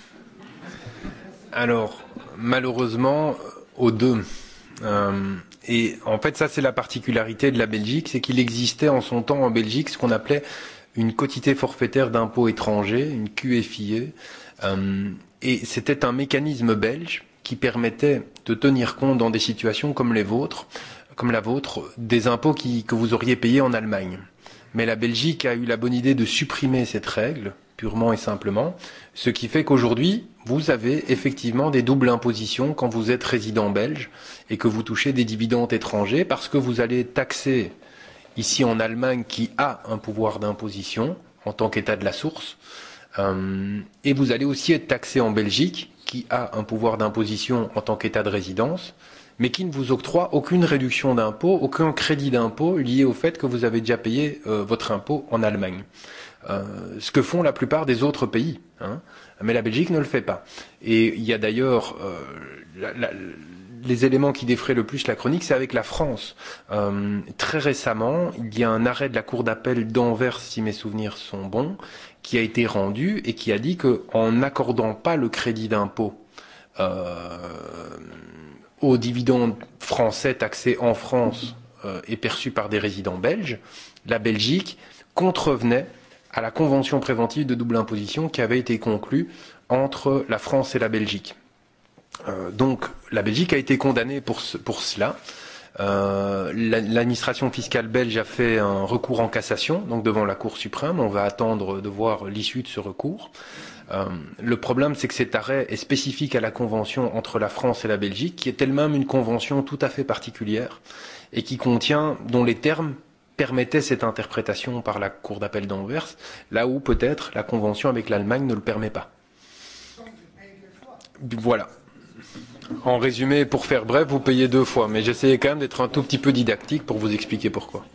Alors, malheureusement, aux deux. Euh, et en fait, ça, c'est la particularité de la Belgique, c'est qu'il existait en son temps en Belgique ce qu'on appelait une quotité forfaitaire d'impôt étranger, une Q F I E. Euh, et c'était un mécanisme belge qui permettait de tenir compte dans des situations comme les vôtres, comme la vôtre, des impôts qui, que vous auriez payés en Allemagne. Mais la Belgique a eu la bonne idée de supprimer cette règle, purement et simplement, ce qui fait qu'aujourd'hui, vous avez effectivement des doubles impositions quand vous êtes résident belge et que vous touchez des dividendes étrangers parce que vous allez taxer ici en Allemagne qui a un pouvoir d'imposition en tant qu'État de la source euh, et vous allez aussi être taxé en Belgique qui a un pouvoir d'imposition en tant qu'État de résidence mais qui ne vous octroie aucune réduction d'impôt, aucun crédit d'impôt lié au fait que vous avez déjà payé euh, votre impôt en Allemagne. Euh, ce que font la plupart des autres pays, hein, mais la Belgique ne le fait pas. Et il y a d'ailleurs euh, la, la, les éléments qui défraient le plus la chronique, c'est avec la France. Euh, très récemment, il y a un arrêt de la Cour d'appel d'Anvers, si mes souvenirs sont bons, qui a été rendu et qui a dit qu'en n'accordant pas le crédit d'impôt euh, aux dividendes français taxés en France euh, et perçus par des résidents belges, la Belgique contrevenait à la convention préventive de double imposition qui avait été conclue entre la France et la Belgique. Euh, donc la Belgique a été condamnée pour, ce, pour cela. Euh, l'administration fiscale belge a fait un recours en cassation, donc devant la Cour suprême. On va attendre de voir l'issue de ce recours. Euh, le problème, c'est que cet arrêt est spécifique à la convention entre la France et la Belgique, qui est elle-même une convention tout à fait particulière et qui contient, dont les termes permettait cette interprétation par la Cour d'appel d'Anvers, là où peut-être la convention avec l'Allemagne ne le permet pas. Voilà. En résumé, pour faire bref, vous payez deux fois, mais j'essayais quand même d'être un tout petit peu didactique pour vous expliquer pourquoi.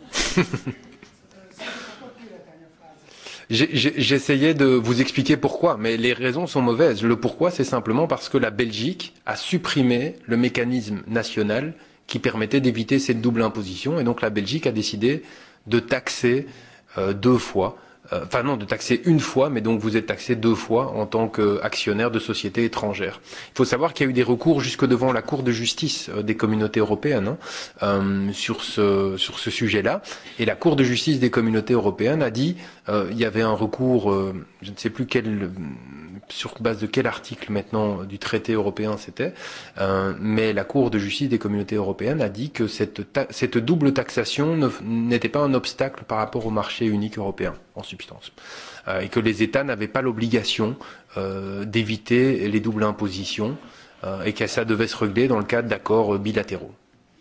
J'essayais de vous expliquer pourquoi, mais les raisons sont mauvaises. Le pourquoi, c'est simplement parce que la Belgique a supprimé le mécanisme national qui permettait d'éviter cette double imposition. Et donc la Belgique a décidé de taxer euh, deux fois, euh, enfin non, de taxer une fois, mais donc vous êtes taxé deux fois en tant qu'actionnaire de sociétés étrangères. Il faut savoir qu'il y a eu des recours jusque devant la Cour de justice euh, des communautés européennes hein, euh, sur ce, sur ce sujet-là. Et la Cour de justice des communautés européennes a dit, euh, il y avait un recours, euh, je ne sais plus quel... sur base de quel article maintenant du traité européen c'était, euh, mais la Cour de justice des communautés européennes a dit que cette, cette double taxation n'était pas un obstacle par rapport au marché unique européen, en substance, euh, et que les États n'avaient pas l'obligation euh, d'éviter les doubles impositions euh, et que ça devait se régler dans le cadre d'accords bilatéraux.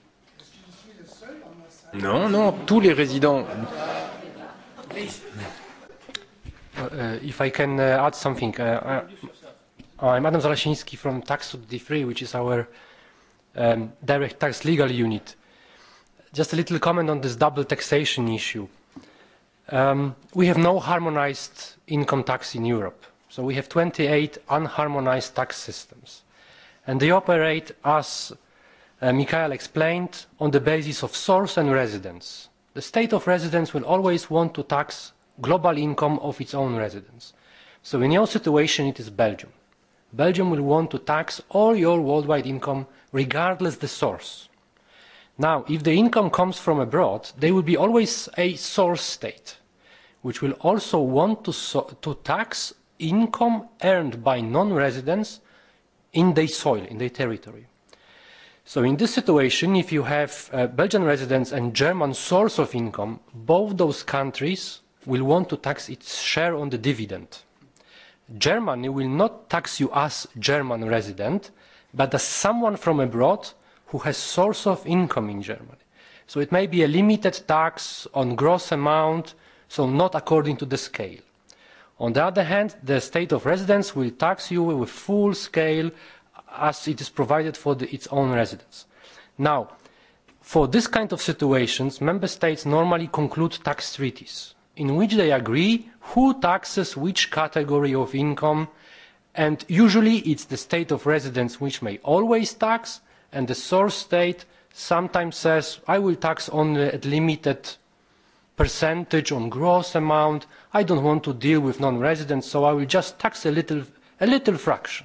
Non, non, tous les résidents... Uh, if I can uh, add something, uh, uh, I'm Adam Zalasiński from Tax Free, which is our um, direct tax legal unit. Just a little comment on this double taxation issue. Um, we have no harmonized income tax in Europe. So we have twenty-eight unharmonized tax systems. And they operate, as uh, Mikhail explained, on the basis of source and residence. The state of residence will always want to tax global income of its own residents. So in your situation, it is Belgium. Belgium will want to tax all your worldwide income regardless the source. Now, if the income comes from abroad, they will be always a source state, which will also want to, so to tax income earned by non-residents in their soil, in their territory. So in this situation, if you have uh, Belgian residents and German source of income, both those countries will want to tax its share on the dividend. Germany will not tax you as German resident, but as someone from abroad who has source of income in Germany. So it may be a limited tax on gross amount, so not according to the scale. On the other hand, the state of residence will tax you with full scale as it is provided for the, its own residents. Now, for this kind of situations, member states normally conclude tax treaties in which they agree who taxes which category of income, and usually it's the state of residence which may always tax, and the source state sometimes says, I will tax only at limited percentage on gross amount, I don't want to deal with non-residents, so I will just tax a little, a little fraction.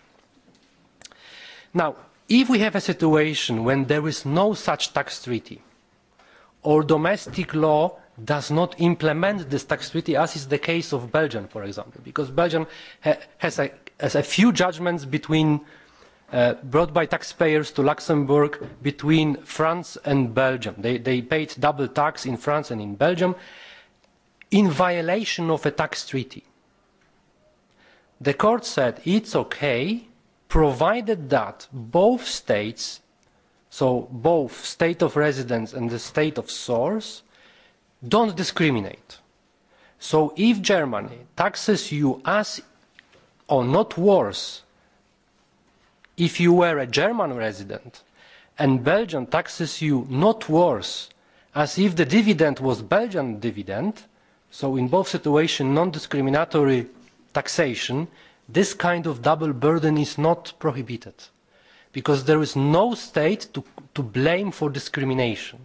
Now, if we have a situation when there is no such tax treaty, or domestic law does not implement this tax treaty, as is the case of Belgium, for example, because Belgium ha has, a, has a few judgments between, uh, brought by taxpayers to Luxembourg between France and Belgium. They, they paid double tax in France and in Belgium in violation of a tax treaty. The court said it's okay, provided that both states, so both state of residence and the state of source, don't discriminate. So if Germany taxes you as, or not worse, if you were a German resident, and Belgium taxes you not worse, as if the dividend was Belgian dividend, so in both situations non-discriminatory taxation, this kind of double burden is not prohibited, because there is no state to, to blame for discrimination.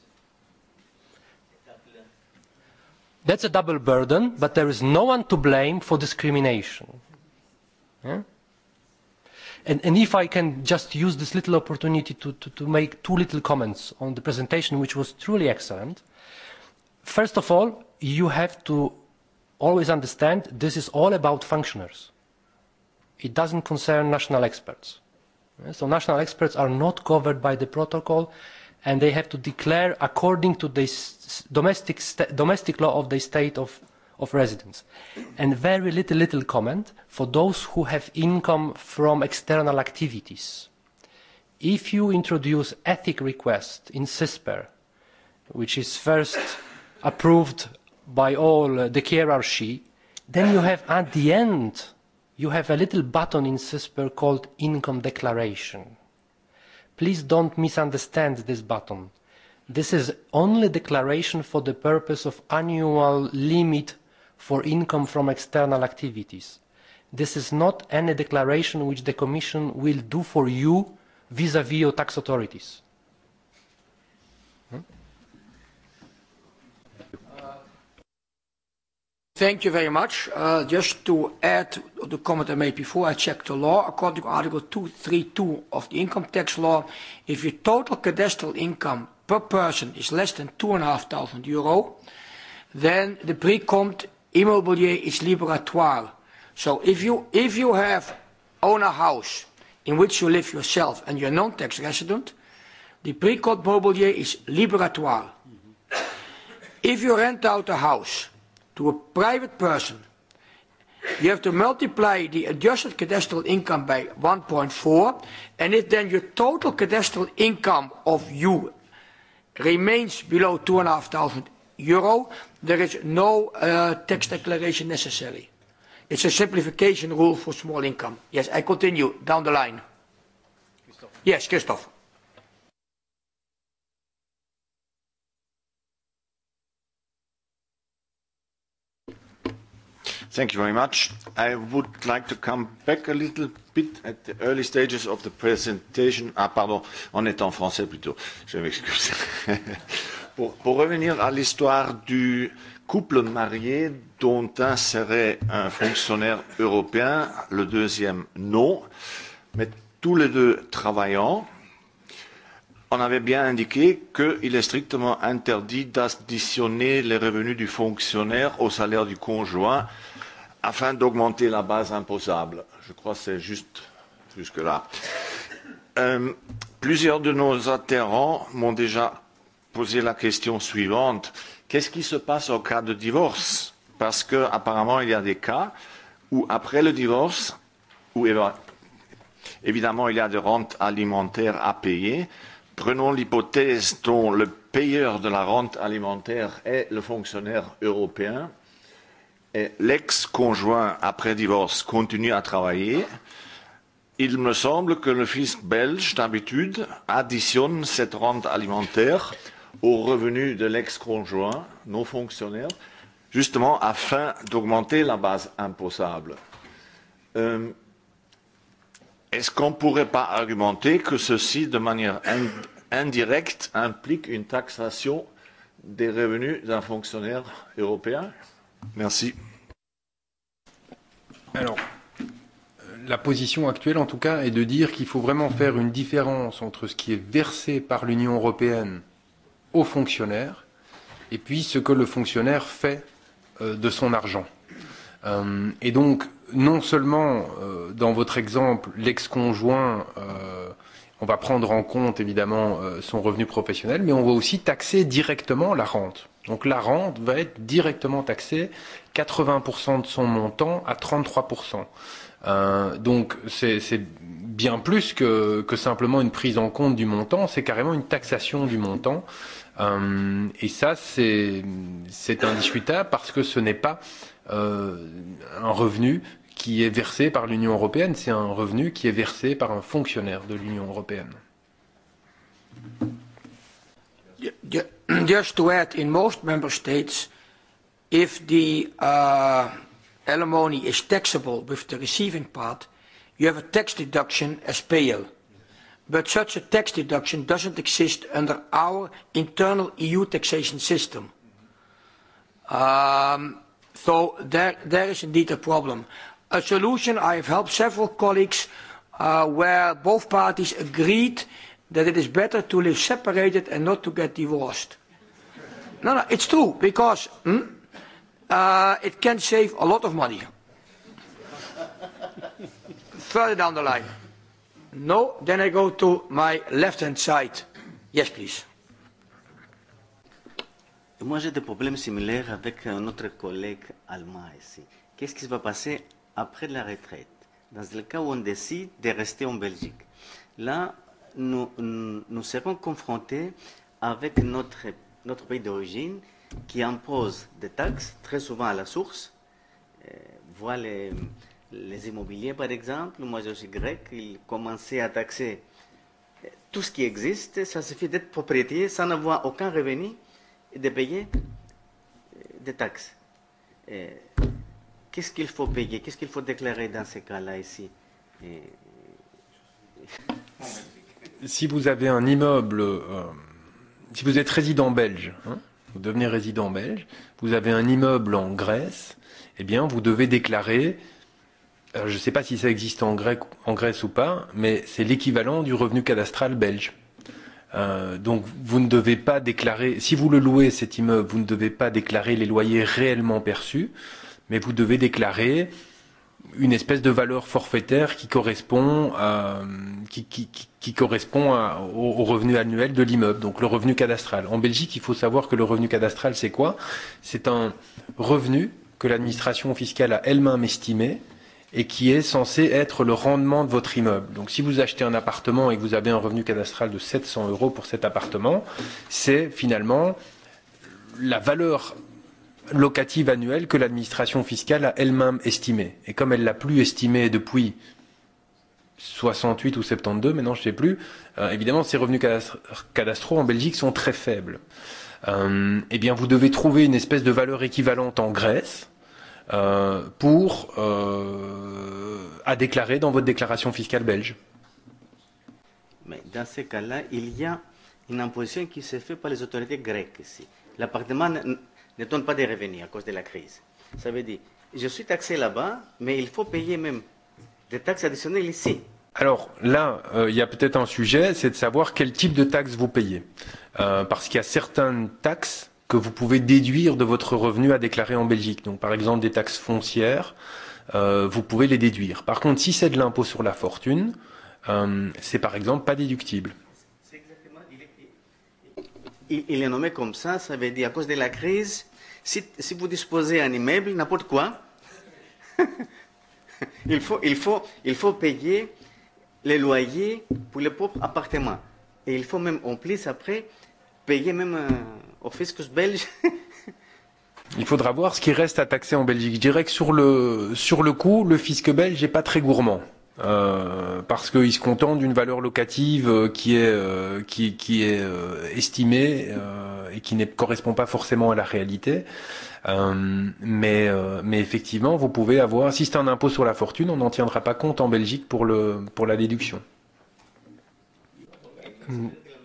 That's a double burden, but there is no one to blame for discrimination. Yeah? And, and if I can just use this little opportunity to, to, to make two little comments on the presentation, which was truly excellent. First of all, you have to always understand this is all about functionaries. It doesn't concern national experts. Yeah? So national experts are not covered by the protocol, and they have to declare according to the domestic, domestic law of the state of, of residence. And very little, little comment for those who have income from external activities. If you introduce ethic request in CISPER, which is first approved by all uh, the hierarchy, then you have at the end, you have a little button in CISPER called income declaration. Please don't misunderstand this button. This is only declaration for the purpose of annual limit for income from external activities. This is not any declaration which the Commission will do for you vis-à-vis your tax authorities. Hmm? Thank you very much. Uh, just to add to the comment I made before, I checked the law. According to Article two thirty-two of the income tax law, if your total cadastral income per person is less than two and a half thousand euro, then the pre-compt immobilier is liberatoire. So if you if you have own a house in which you live yourself and you're non-tax resident, the pre-compt mobilier is liberatoire. Mm-hmm. If you rent out a house to a private person, you have to multiply the adjusted cadastral income by one point four, and if then your total cadastral income of you remains below two and a half thousand euro, there is no uh, tax declaration necessary. It's a simplification rule for small income. Yes, I continue down the line. Christophe. Yes, Christophe. Thank you very much. I would like to come back a little bit at the early stages of the presentation. Ah, pardon, on est en français plutôt. Je m'excuse. pour, pour revenir à l'histoire du couple marié dont un serait un fonctionnaire européen, le deuxième non, mais tous les deux travaillant, on avait bien indiqué qu'il est strictement interdit d'additionner les revenus du fonctionnaire au salaire du conjoint afin d'augmenter la base imposable. Je crois que c'est juste jusque-là. Euh, plusieurs de nos adhérents m'ont déjà posé la question suivante. Qu'est-ce qui se passe au cas de divorce? Parce qu'apparemment, il y a des cas où, après le divorce, où évidemment, il y a des rentes alimentaires à payer. Prenons l'hypothèse dont le payeur de la rente alimentaire est le fonctionnaire européen et l'ex-conjoint, après divorce, continue à travailler. Il me semble que le fisc belge, d'habitude, additionne cette rente alimentaire aux revenus de l'ex-conjoint non fonctionnaire, justement afin d'augmenter la base imposable. Euh, Est-ce qu'on ne pourrait pas argumenter que ceci, de manière indirecte, implique une taxation des revenus d'un fonctionnaire européen? Merci. Alors, la position actuelle, en tout cas, est de dire qu'il faut vraiment faire une différence entre ce qui est versé par l'Union européenne aux fonctionnaires et puis ce que le fonctionnaire fait euh, de son argent. Euh, et donc, non seulement, euh, dans votre exemple, l'ex-conjoint, euh, on va prendre en compte, évidemment, euh, son revenu professionnel, mais on va aussi taxer directement la rente. Donc la rente va être directement taxée, quatre-vingts pour cent de son montant à trente-trois pour cent. Euh, donc c'est bien plus que, que simplement une prise en compte du montant, c'est carrément une taxation du montant. Euh, et ça, c'est indiscutable parce que ce n'est pas euh, un revenu qui est versé par l'Union européenne, c'est un revenu qui est versé par un fonctionnaire de l'Union européenne. Just to add, in most member states, if the uh, alimony is taxable with the receiving part, you have a tax deduction as payable. But such a tax deduction doesn't exist under our internal E U taxation system. Um, so there, there is indeed a problem. A solution, I have helped several colleagues uh, where both parties agreed that it is better to live separated and not to get divorced. No, no, it's true, because hmm, uh, it can save a lot of money. Further down the line. No, then I go to my left-hand side. Yes, please. Moi, j'ai des problèmes similaires avec notre collègue allemand ici. Qu'est-ce qui va passer après la retraite? Dans le cas où on décide de rester en Belgique. Là, nous, nous serons confrontés avec notre, notre pays d'origine qui impose des taxes, très souvent à la source. Euh, voilà les, les immobiliers, par exemple. Moi, je suis grec, ils commençaient à taxer tout ce qui existe. Ça suffit d'être propriétaire sans avoir aucun revenu et de payer des taxes. Qu'est-ce qu'il faut payer? Qu'est-ce qu'il faut déclarer dans ces cas-là ici? Et... Si vous avez un immeuble, euh, si vous êtes résident belge, hein, vous devenez résident belge, vous avez un immeuble en Grèce, eh bien vous devez déclarer, alors je ne sais pas si ça existe en, grec, en Grèce ou pas, mais c'est l'équivalent du revenu cadastral belge. Euh, donc vous ne devez pas déclarer, si vous le louez cet immeuble, vous ne devez pas déclarer les loyers réellement perçus, mais vous devez déclarer une espèce de valeur forfaitaire qui correspond, à, qui, qui, qui, qui correspond à, au, au revenu annuel de l'immeuble, donc le revenu cadastral. En Belgique, il faut savoir que le revenu cadastral, c'est quoi? C'est un revenu que l'administration fiscale a elle-même estimé et qui est censé être le rendement de votre immeuble. Donc si vous achetez un appartement et que vous avez un revenu cadastral de sept cents euros pour cet appartement, c'est finalement la valeur locative annuelle que l'administration fiscale a elle-même estimée. Et comme elle l'a plus estimée depuis soixante-huit ou soixante-douze, maintenant je ne sais plus, euh, évidemment ces revenus cadastraux en Belgique sont très faibles. Euh, eh bien vous devez trouver une espèce de valeur équivalente en Grèce euh, pour euh, à déclarer dans votre déclaration fiscale belge. Mais dans ces cas-là, il y a une imposition qui se fait par les autorités grecques ici. L'appartement ne donne pas de revenus à cause de la crise. Ça veut dire, je suis taxé là-bas, mais il faut payer même des taxes additionnelles ici. Alors là, euh, il y a peut-être un sujet, c'est de savoir quel type de taxes vous payez. Euh, parce qu'il y a certaines taxes que vous pouvez déduire de votre revenu à déclarer en Belgique. Donc par exemple des taxes foncières, euh, vous pouvez les déduire. Par contre, si c'est de l'impôt sur la fortune, euh, c'est par exemple pas déductible. il, il est nommé comme ça, ça veut dire à cause de la crise, si, si vous disposez d'un immeuble, n'importe quoi, il, faut, il, faut, il faut payer les loyers pour les propres appartements. Et il faut même, en plus, après, payer même euh, au fiscus belge. Il faudra voir ce qui reste à taxer en Belgique. Je dirais que sur le, sur le coup, le fisc belge n'est pas très gourmand. Euh, parce qu'il se contente d'une valeur locative euh, qui est, euh, qui, qui est euh, estimée euh, et qui ne correspond pas forcément à la réalité. Euh, mais, euh, mais effectivement, vous pouvez avoir, si c'est un impôt sur la fortune, on n'en tiendra pas compte en Belgique pour, le, pour la déduction. Mm.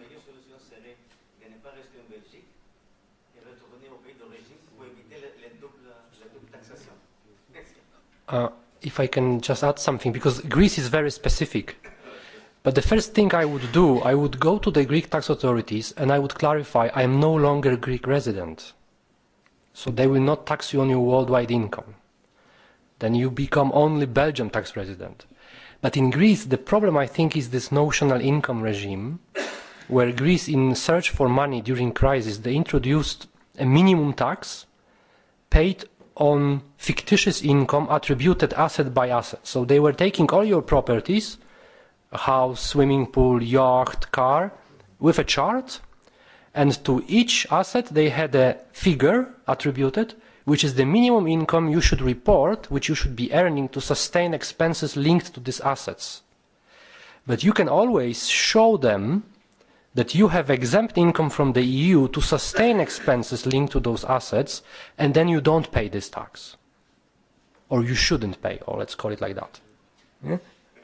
Uh, if I can just add something, because Greece is very specific. But the first thing I would do, I would go to the Greek tax authorities and I would clarify I am no longer a Greek resident. So they will not tax you on your worldwide income. Then you become only Belgian tax resident. But in Greece, the problem I think is this notional income regime, where Greece, in search for money during crisis, they introduced a minimum tax paid on fictitious income attributed asset by asset. So they were taking all your properties, a house, swimming pool, yacht, car, with a chart, and to each asset they had a figure attributed, which is the minimum income you should report, which you should be earning to sustain expenses linked to these assets. But you can always show them that you have exempt income from the E U to sustain expenses linked to those assets, and then you don't pay this tax. Or you shouldn't pay, or let's call it like that. Yeah?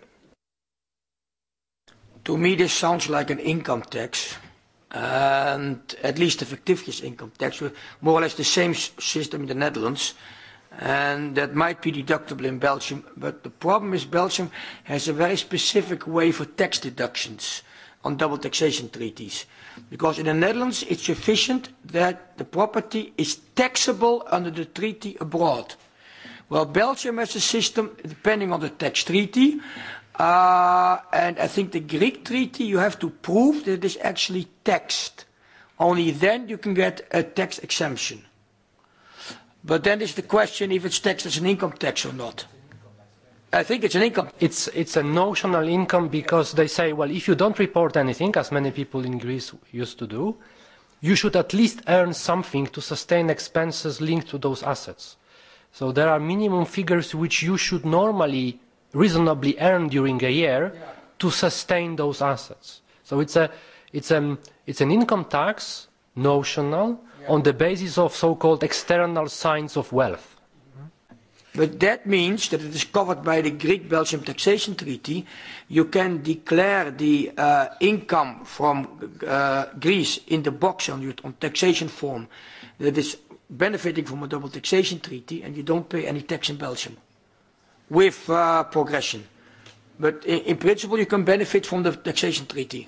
To me, this sounds like an income tax, and at least a fictitious income tax, with more or less the same system in the Netherlands, and that might be deductible in Belgium, but the problem is Belgium has a very specific way for tax deductions on double taxation treaties. Because in the Netherlands it's sufficient that the property is taxable under the treaty abroad. Well, Belgium has a system depending on the tax treaty, uh, and I think the Greek treaty you have to prove that it is actually taxed. Only then you can get a tax exemption. But then is the question if it's taxed as an income tax or not. I think it's an income. It's, it's a notional income because they say, well, if you don't report anything, as many people in Greece used to do, you should at least earn something to sustain expenses linked to those assets. So there are minimum figures which you should normally reasonably earn during a year to sustain those assets. So it's, a, it's, a, it's an income tax, notional, on the basis of so-called external signs of wealth. But that means that it is covered by the Greek-Belgium taxation treaty. You can declare the uh, income from uh, Greece in the box on your on taxation form that is benefiting from a double taxation treaty, and you don't pay any tax in Belgium with uh, progression. But in, in principle, you can benefit from the taxation treaty.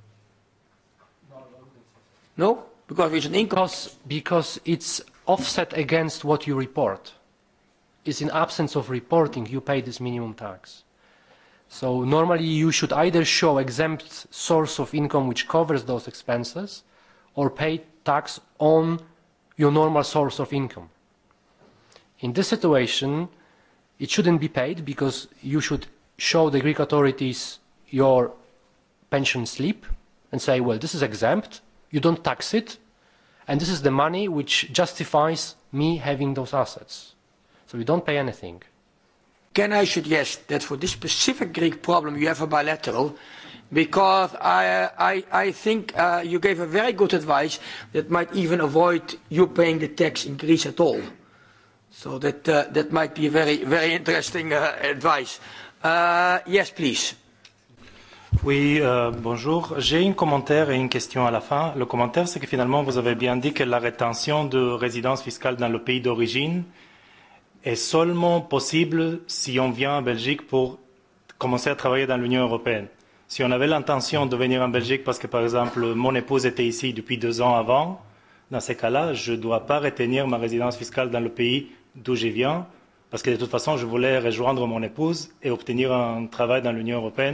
No? Because it's an income. Because, because it's offset against what you report. Is in absence of reporting, you pay this minimum tax. So normally you should either show exempt source of income which covers those expenses, or pay tax on your normal source of income. In this situation, it shouldn't be paid because you should show the Greek authorities your pension slip and say, well, this is exempt, you don't tax it, and this is the money which justifies me having those assets. So you don't pay anything. Can I suggest that for this specific Greek problem you have a bilateral? Because I, I, I think uh, you gave a very good advice that might even avoid you paying the tax in Greece at all. So that, uh, that might be a very, very interesting uh, advice. Uh, yes, please. Oui, euh, bonjour. J'ai un commentaire et une question à la fin. Le commentaire, c'est que finalement, vous avez bien dit que la rétention de résidence fiscale dans le pays d'origine est seulement possible si on vient en Belgique pour commencer à travailler dans l'Union européenne. Si on avait l'intention de venir en Belgique parce que, par exemple, mon épouse était ici depuis deux ans avant, dans ces cas-là, je ne dois pas retenir ma résidence fiscale dans le pays d'où je viens, parce que de toute façon, je voulais rejoindre mon épouse et obtenir un travail dans l'Union européenne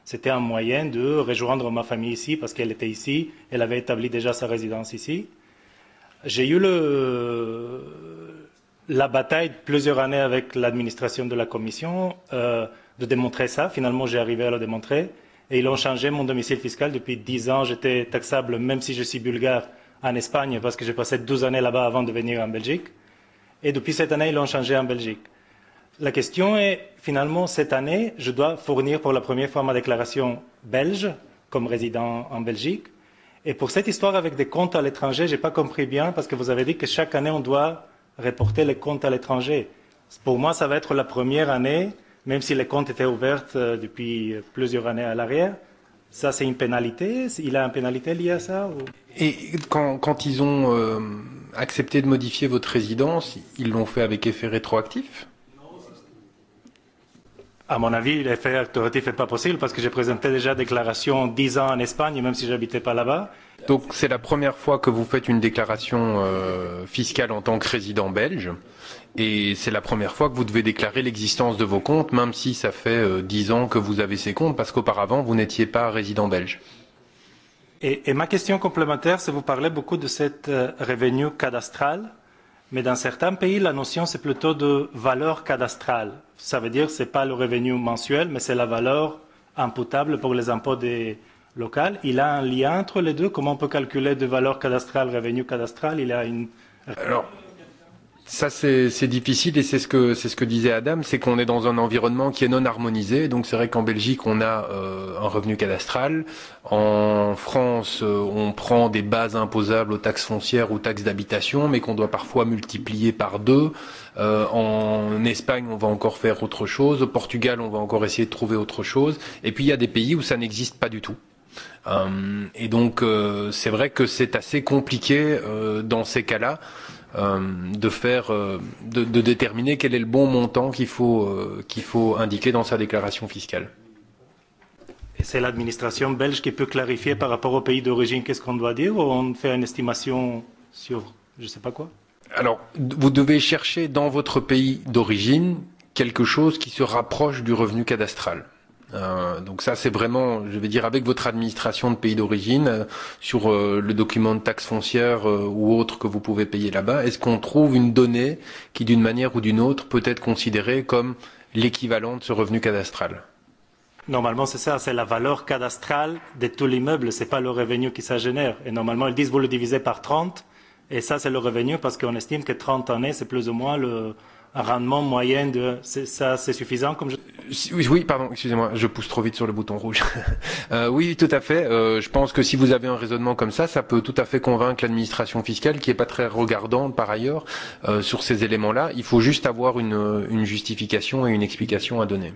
C'était un moyen de rejoindre ma famille ici parce qu'elle était ici, elle avait établi déjà sa résidence ici. J'ai eu le, la bataille de plusieurs années avec l'administration de la commission euh, de démontrer ça. Finalement, j'ai arrivé à le démontrer. Et ils ont changé mon domicile fiscal. Depuis dix ans, j'étais taxable, même si je suis bulgare, en Espagne, parce que j'ai passé douze années là-bas avant de venir en Belgique. Et depuis cette année, ils l'ont changé en Belgique. La question est, finalement, cette année, je dois fournir pour la première fois ma déclaration belge, comme résident en Belgique. Et pour cette histoire avec des comptes à l'étranger, je n'ai pas compris bien, parce que vous avez dit que chaque année, on doit reporter les comptes à l'étranger. Pour moi, ça va être la première année, même si les comptes étaient ouverts depuis plusieurs années à l'arrière. Ça, c'est une pénalité? Il y a une pénalité liée à ça ou... Et quand, quand ils ont euh, accepté de modifier votre résidence, ils l'ont fait avec effet rétroactif? À mon avis, l'effet rétroactif n'est pas possible parce que j'ai présenté déjà déclaration dix ans en Espagne, même si je n'habitais pas là-bas. Donc c'est la première fois que vous faites une déclaration euh, fiscale en tant que résident belge, et c'est la première fois que vous devez déclarer l'existence de vos comptes, même si ça fait euh, dix ans que vous avez ces comptes, parce qu'auparavant vous n'étiez pas résident belge. Et, et ma question complémentaire, c'est vous parlez beaucoup de cette euh, revenu cadastral, mais dans certains pays, la notion c'est plutôt de valeur cadastrale. Ça veut dire que ce n'est pas le revenu mensuel, mais c'est la valeur imputable pour les impôts des locales. Il a un lien entre les deux? Comment on peut calculer de valeur cadastrale, revenu cadastral? Il a une... Alors, ça c'est difficile et c'est ce que c'est ce que disait Adam, c'est qu'on est dans un environnement qui est non harmonisé. Donc c'est vrai qu'en Belgique on a euh, un revenu cadastral. En France euh, on prend des bases imposables aux taxes foncières ou taxes d'habitation, mais qu'on doit parfois multiplier par deux. Euh, en Espagne on va encore faire autre chose. Au Portugal on va encore essayer de trouver autre chose. Et puis il y a des pays où ça n'existe pas du tout. Euh, et donc euh, c'est vrai que c'est assez compliqué euh, dans ces cas-là. Euh, de faire, euh, de, de déterminer quel est le bon montant qu'il faut, euh, qu'il faut indiquer dans sa déclaration fiscale. Et c'est l'administration belge qui peut clarifier par rapport au pays d'origine qu'est-ce qu'on doit dire, ou on fait une estimation sur je ne sais pas quoi? Alors, vous devez chercher dans votre pays d'origine quelque chose qui se rapproche du revenu cadastral. Euh, donc ça c'est vraiment, je vais dire, avec votre administration de pays d'origine, euh, sur euh, le document de taxe foncière euh, ou autre que vous pouvez payer là-bas, est-ce qu'on trouve une donnée qui d'une manière ou d'une autre peut être considérée comme l'équivalent de ce revenu cadastral? Normalement c'est ça, c'est la valeur cadastrale de tout l'immeuble, c'est pas le revenu qui ça génère. Et normalement ils disent vous le divisez par trente, et ça c'est le revenu parce qu'on estime que trente années c'est plus ou moins le un rendement moyen de... Ça, c'est suffisant comme je... Oui, oui, pardon, excusez-moi, je pousse trop vite sur le bouton rouge. euh, oui, tout à fait. Euh, je pense que si vous avez un raisonnement comme ça, ça peut tout à fait convaincre l'administration fiscale, qui n'est pas très regardante par ailleurs, euh, sur ces éléments-là. Il faut juste avoir une, une justification et une explication à donner.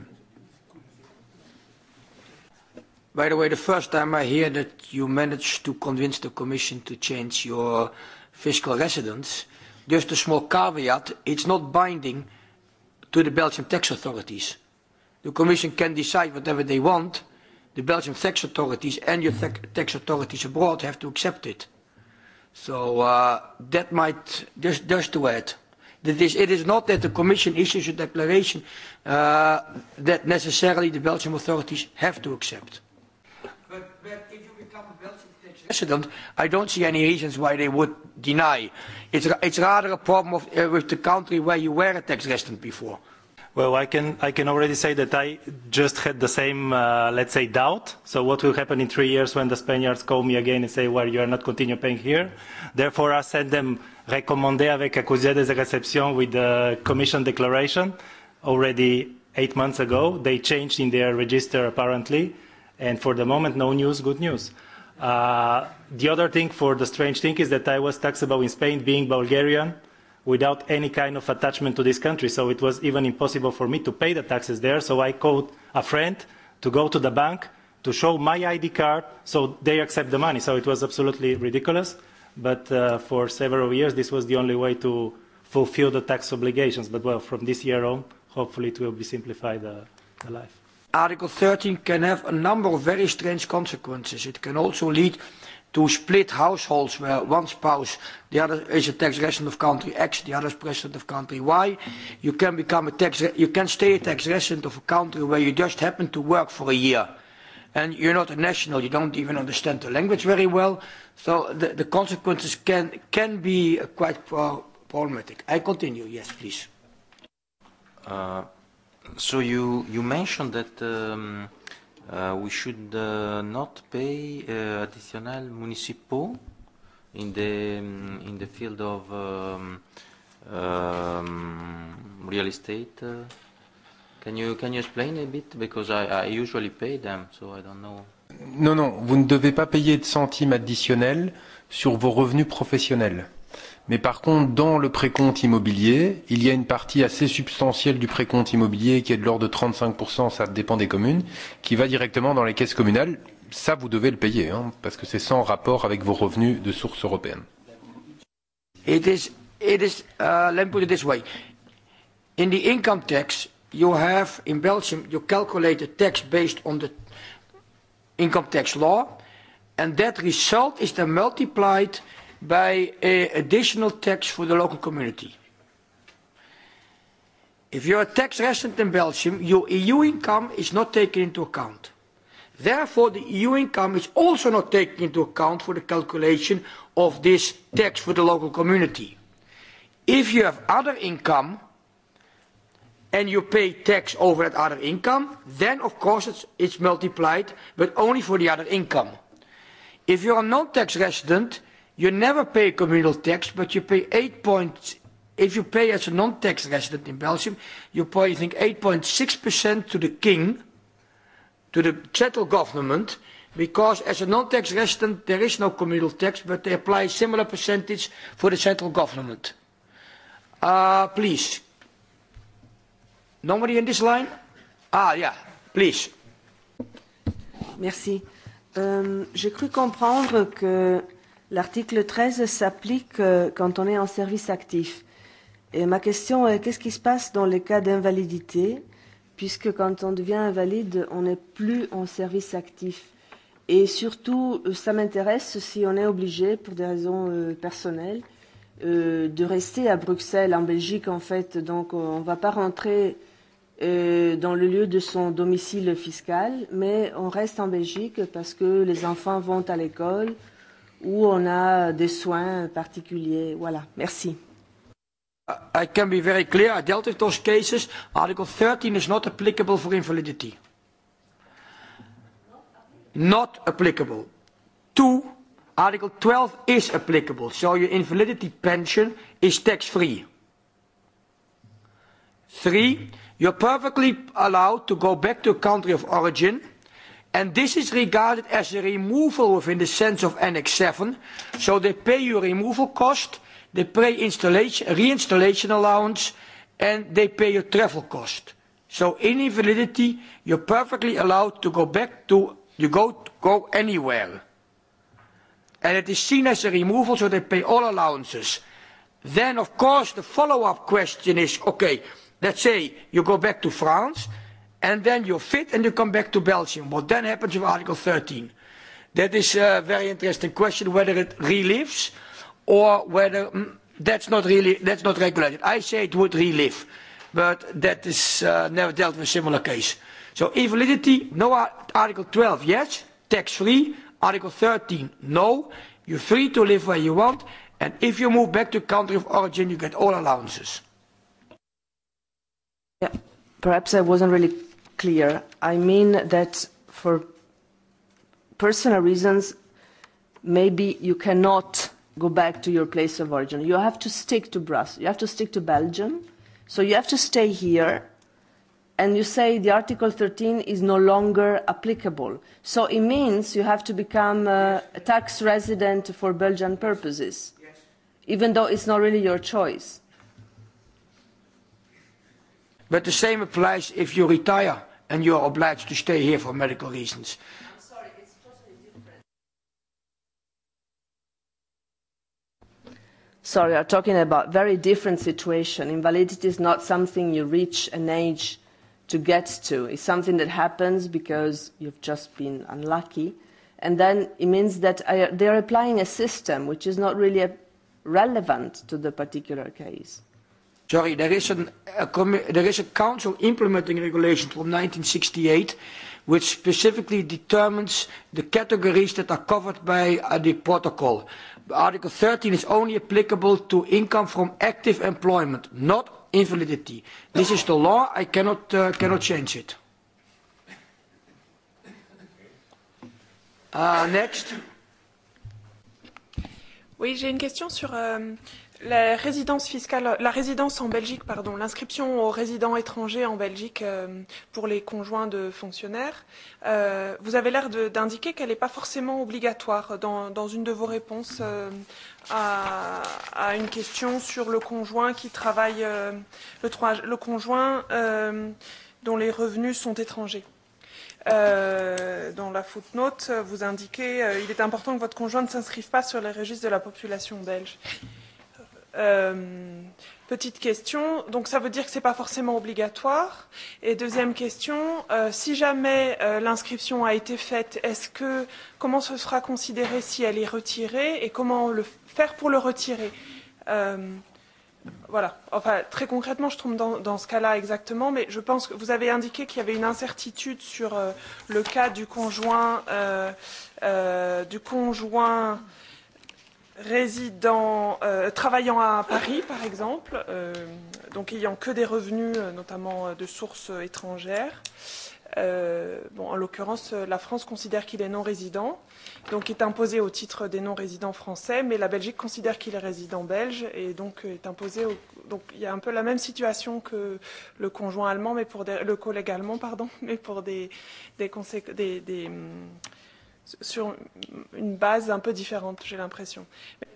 By the way, the first time I hear that you managed to convince the Commission to change your fiscal residence, just a small caveat, it's not binding to the Belgian tax authorities. The Commission can decide whatever they want. The Belgian tax authorities and your tax authorities abroad have to accept it. So uh, that might, just, just to add, that is, it is not that the Commission issues a declaration uh, that necessarily the Belgian authorities have to accept. But, but if you become a Belgian tax resident, I don't see any reasons why they would deny. It's, it's rather a problem of, uh, with the country where you were a tax resident before. Well, I can, I can already say that I just had the same, uh, let's say, doubt. So what will happen in three years when the Spaniards call me again and say, well, you are not continue paying here? Therefore, I sent them recommandé avec accusé des réceptions with the Commission declaration already eight months ago. They changed in their register, apparently. And for the moment, no news, good news. Uh, the other thing for the strange thing is that I was taxable in Spain being Bulgarian without any kind of attachment to this country. So it was even impossible for me to pay the taxes there. So I called a friend to go to the bank to show my I D card so they accept the money. So it was absolutely ridiculous. But uh, for several years, this was the only way to fulfill the tax obligations. But well, from this year on, hopefully it will be simplified uh, the life. Article thirteen can have a number of very strange consequences. It can also lead to split households where one spouse, the other is a tax resident of country X, the other is resident of country Y. You can become a tax, you can stay a tax resident of a country where you just happen to work for a year. and you're not a national, you don't even understand the language very well, so the, the consequences can, can be uh, quite pro problematic. I continue, yes, please. Uh, so you, you mentioned that um, uh, we should uh, not pay uh, additional municipaux in the, um, in the field of um, um, real estate. Uh, Can you, can you explain a bit? Because I, I usually pay them, so I don't know. Non, non, vous ne devez pas payer de centimes additionnels sur vos revenus professionnels. Mais par contre, dans le précompte immobilier, il y a une partie assez substantielle du précompte immobilier qui est de l'ordre de trente-cinq pour cent, ça dépend des communes, qui va directement dans les caisses communales. Ça, vous devez le payer, hein, parce que c'est sans rapport avec vos revenus de source européenne. It is, it is, uh, let me put it this way. In the income tax, you have, in Belgium, you calculate the tax based on the income tax law, and that result is then multiplied by an additional tax for the local community. If you're a tax resident in Belgium, your E U income is not taken into account. Therefore, the E U income is also not taken into account for the calculation of this tax for the local community. If you have other income, and you pay tax over that other income, then of course it's, it's multiplied, but only for the other income. If you're a non-tax resident, you never pay communal tax, but you pay eight point, if you pay as a non-tax resident in Belgium, you pay, I think, eight point six percent to the king, to the central government, because as a non-tax resident there is no communal tax, but they apply a similar percentage for the central government. Uh, please. Nobody in this line? Ah, yeah, please. Merci. Euh, J'ai cru comprendre que l'article treize s'applique euh, quand on est en service actif. Et ma question est, qu'est-ce qui se passe dans les cas d'invalidité, puisque quand on devient invalide, on n'est plus en service actif. Et surtout, ça m'intéresse si on est obligé, pour des raisons euh, personnelles, euh, de rester à Bruxelles, en Belgique en fait. Donc on ne va pas rentrer euh, dans le lieu de son domicile fiscal, mais on reste en Belgique parce que les enfants vont à l'école ou on a des soins particuliers. Voilà, merci. I can be very clear, I dealt with those cases. Article thirteen is not applicable for invalidity. Not applicable. Two, Article twelve is applicable, so your invalidity pension is tax-free. Three, you're perfectly allowed to go back to a country of origin, and this is regarded as a removal within the sense of Annex seven, so they pay you removal cost, they pay installation, reinstallation allowance, and they pay your travel cost. So in invalidity, you're perfectly allowed to go back to, you go, go anywhere. And it is seen as a removal, so they pay all allowances. Then, of course, the follow-up question is, okay, let's say you go back to France, and then you're fit and you come back to Belgium. What then happens with Article thirteen? That is a very interesting question, whether it relives or whether mm, that's not really, that's not regulated. I say it would relive, but that is uh, never dealt with a similar case. So invalidity, no. Article twelve, yes, tax-free. Article thirteen, no. You're free to live where you want, and if you move back to country of origin, you get all allowances. Yeah, perhaps I wasn't really clear. I mean that for personal reasons, maybe you cannot go back to your place of origin. You have to stick to Brussels. You have to stick to Belgium. So you have to stay here. And you say the Article thirteen is no longer applicable. So it means you have to become a tax resident for Belgian purposes, yes, even though it's not really your choice. But the same applies if you retire and you're obliged to stay here for medical reasons. I'm sorry, it's totally different. Sorry, I'm talking about very different situation. Invalidity is not something you reach an age to get to. It's something that happens because you've just been unlucky. And then it means that I, they're applying a system which is not really a, relevant to the particular case. Sorry, there is, an, a, there is a council implementing regulation from nineteen sixty-eight which specifically determines the categories that are covered by uh, the protocol. Article thirteen is only applicable to income from active employment, not invalidity. This is the law. I cannot, uh, cannot change it. Uh, next. Oui, j'ai une question sur euh, la résidence fiscale, la résidence en Belgique, pardon, l'inscription aux résidents étrangers en Belgique euh, pour les conjoints de fonctionnaires. Euh, vous avez l'air d'indiquer qu'elle n'est pas forcément obligatoire dans, dans une de vos réponses euh, à, à une question sur le conjoint qui travaille, euh, le, le conjoint euh, dont les revenus sont étrangers. Euh, dans la footnote, vous indiquez euh, il est important que votre conjoint ne s'inscrive pas sur les registres de la population belge. Euh, petite question, donc ça veut dire que ce n'est pas forcément obligatoire. Et deuxième question, euh, si jamais euh, l'inscription a été faite, est-ce que comment ce sera considéré si elle est retirée et comment le faire pour le retirer? euh, Voilà, enfin très concrètement je tombe dans, dans ce cas-là exactement, mais je pense que vous avez indiqué qu'il y avait une incertitude sur euh, le cas du conjoint, euh, euh, du conjoint résident, euh, travaillant à Paris par exemple, euh, donc ayant que des revenus euh, notamment euh, de sources euh, étrangères. Euh, bon, en l'occurrence, la France considère qu'il est non résident, donc est imposé au titre des non résidents français, mais la Belgique considère qu'il est résident belge et donc est imposé. Au, donc il y a un peu la même situation que le conjoint allemand, mais pour des, le collègue allemand, pardon, mais pour des, des, des, des sur une base un peu différente, j'ai l'impression.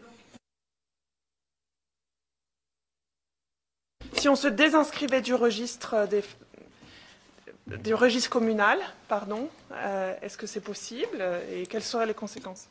Si on se désinscrivait du registre des du registre communal, pardon, euh, est-ce que c'est possible et quelles seraient les conséquences?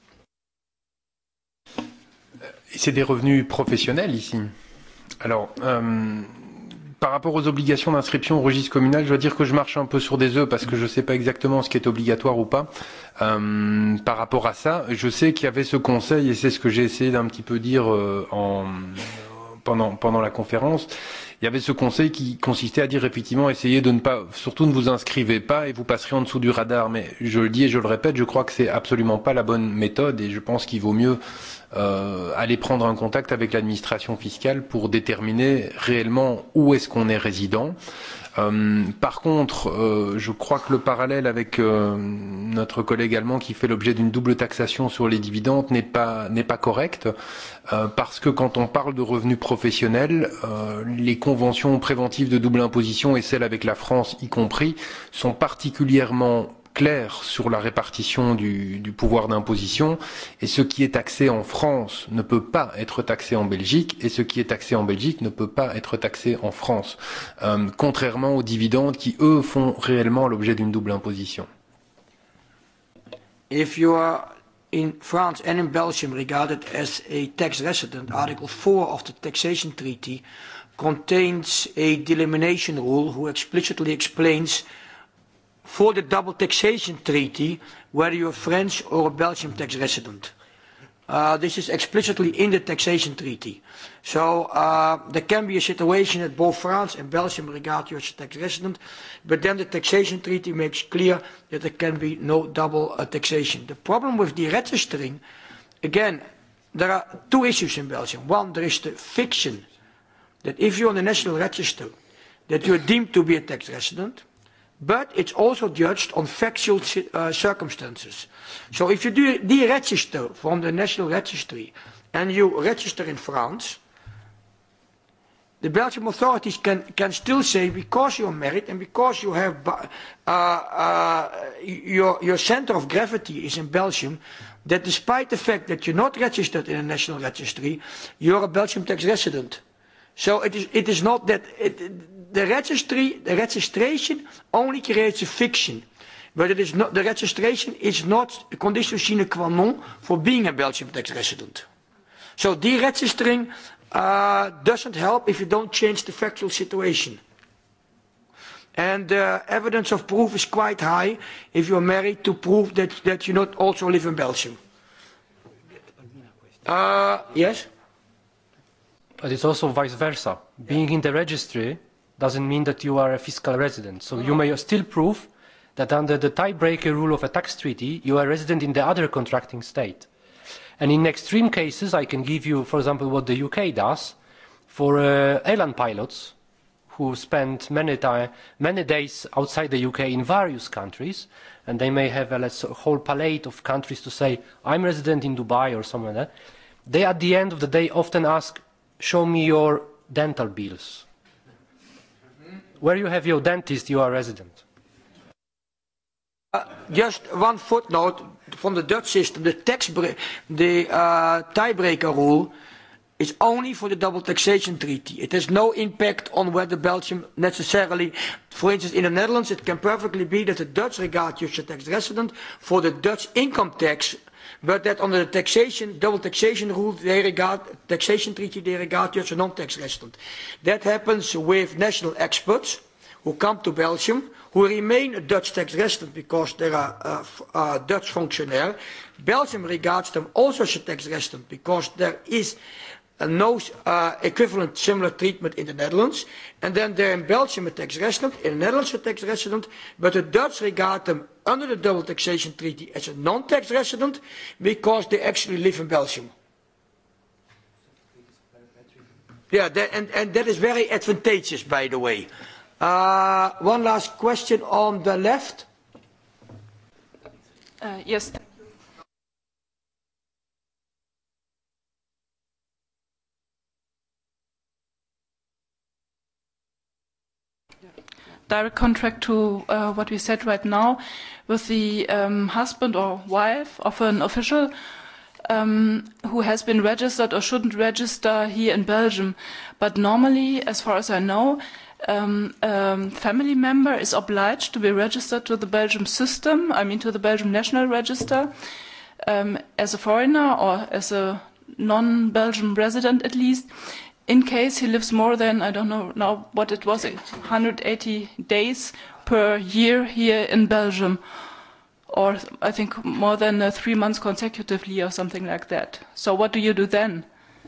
C'est des revenus professionnels ici. Alors, euh, par rapport aux obligations d'inscription au registre communal, je dois dire que je marche un peu sur des œufs parce que je ne sais pas exactement ce qui est obligatoire ou pas. Euh, par rapport à ça, je sais qu'il y avait ce conseil, et c'est ce que j'ai essayé d'un petit peu dire euh, en, pendant, pendant la conférence. Il y avait ce conseil qui consistait à dire effectivement essayez de ne pas, surtout ne vous inscrivez pas et vous passerez en dessous du radar. Mais je le dis et je le répète, je crois que c'est absolument pas la bonne méthode et je pense qu'il vaut mieux euh, aller prendre un contact avec l'administration fiscale pour déterminer réellement où est-ce qu'on est résident. Euh, par contre, euh, je crois que le parallèle avec euh, notre collègue allemand qui fait l'objet d'une double taxation sur les dividendes n'est pas n'est pas correct euh, parce que quand on parle de revenus professionnels, euh, les conventions préventives de double imposition et celles avec la France y compris sont particulièrement clair sur la répartition du, du pouvoir d'imposition et ce qui est taxé en France ne peut pas être taxé en Belgique et ce qui est taxé en Belgique ne peut pas être taxé en France, euh, contrairement aux dividendes qui, eux, font réellement l'objet d'une double imposition. If you are in France and in Belgium regarded as a tax resident, Article four of the Taxation Treaty contains a delimitation rule who explicitly explains for the double taxation treaty whether you're a French or a Belgian tax resident. Uh, this is explicitly in the taxation treaty. So uh, there can be a situation that both France and Belgium regard you as a tax resident, but then the taxation treaty makes clear that there can be no double uh, taxation. The problem with deregistering, again, there are two issues in Belgium. One, there is the fiction that if you're on the national register, that you're deemed to be a tax resident, but it's also judged on factual uh, circumstances. So if you do deregister from the national registry and you register in France, the Belgian authorities can, can still say because you're married and because you have uh, uh, your, your center of gravity is in Belgium, that despite the fact that you're not registered in a national registry, you're a Belgian tax resident. So it is, it is not that it, the registry, the registration only creates a fiction, but it is not, the registration is not a condition sine qua non for being a Belgian tax resident. So deregistering uh, doesn't help if you don't change the factual situation. And the uh, evidence of proof is quite high if you're married to prove that, that you not also live in Belgium. Uh, yes? But it's also vice versa. Being in the registry doesn't mean that you are a fiscal resident. So you may still prove that under the tiebreaker rule of a tax treaty, you are resident in the other contracting state. And in extreme cases, I can give you, for example, what the U K does for uh, airline pilots who spend many, time, many days outside the U K in various countries, and they may have a, let's, a whole palette of countries to say, I'm resident in Dubai or something like that. They, at the end of the day, often ask, show me your dental bills. Where you have your dentist, you are resident. Uh, just one footnote from the Dutch system. The tax the uh, tiebreaker rule is only for the double taxation treaty. It has no impact on whether Belgium necessarily, for instance, in the Netherlands, it can perfectly be that the Dutch regard you as a tax resident for the Dutch income tax, but that under the taxation, double taxation rule, they regard, taxation treaty, they regard you as a non-tax resident. That happens with national experts who come to Belgium, who remain a Dutch tax resident because they are uh, uh, Dutch functionaire. Belgium regards them also as a tax resident because there is uh, no uh, equivalent similar treatment in the Netherlands. And then they're in Belgium a tax resident, in the Netherlands a tax resident, but the Dutch regard them under the double taxation treaty as a non-tax resident because they actually live in Belgium. Yeah, that, and, and that is very advantageous, by the way. Uh, one last question on the left. Uh, yes. Direct contract to uh, what we said right now with the um, husband or wife of an official um, who has been registered or shouldn't register here in Belgium. But normally, as far as I know, Um, um, family member is obliged to be registered to the Belgium system, I mean to the Belgium National Register, um, as a foreigner or as a non-Belgium resident at least, in case he lives more than, I don't know now what it was, one hundred eighty days per year here in Belgium, or I think more than uh, three months consecutively or something like that. So what do you do then?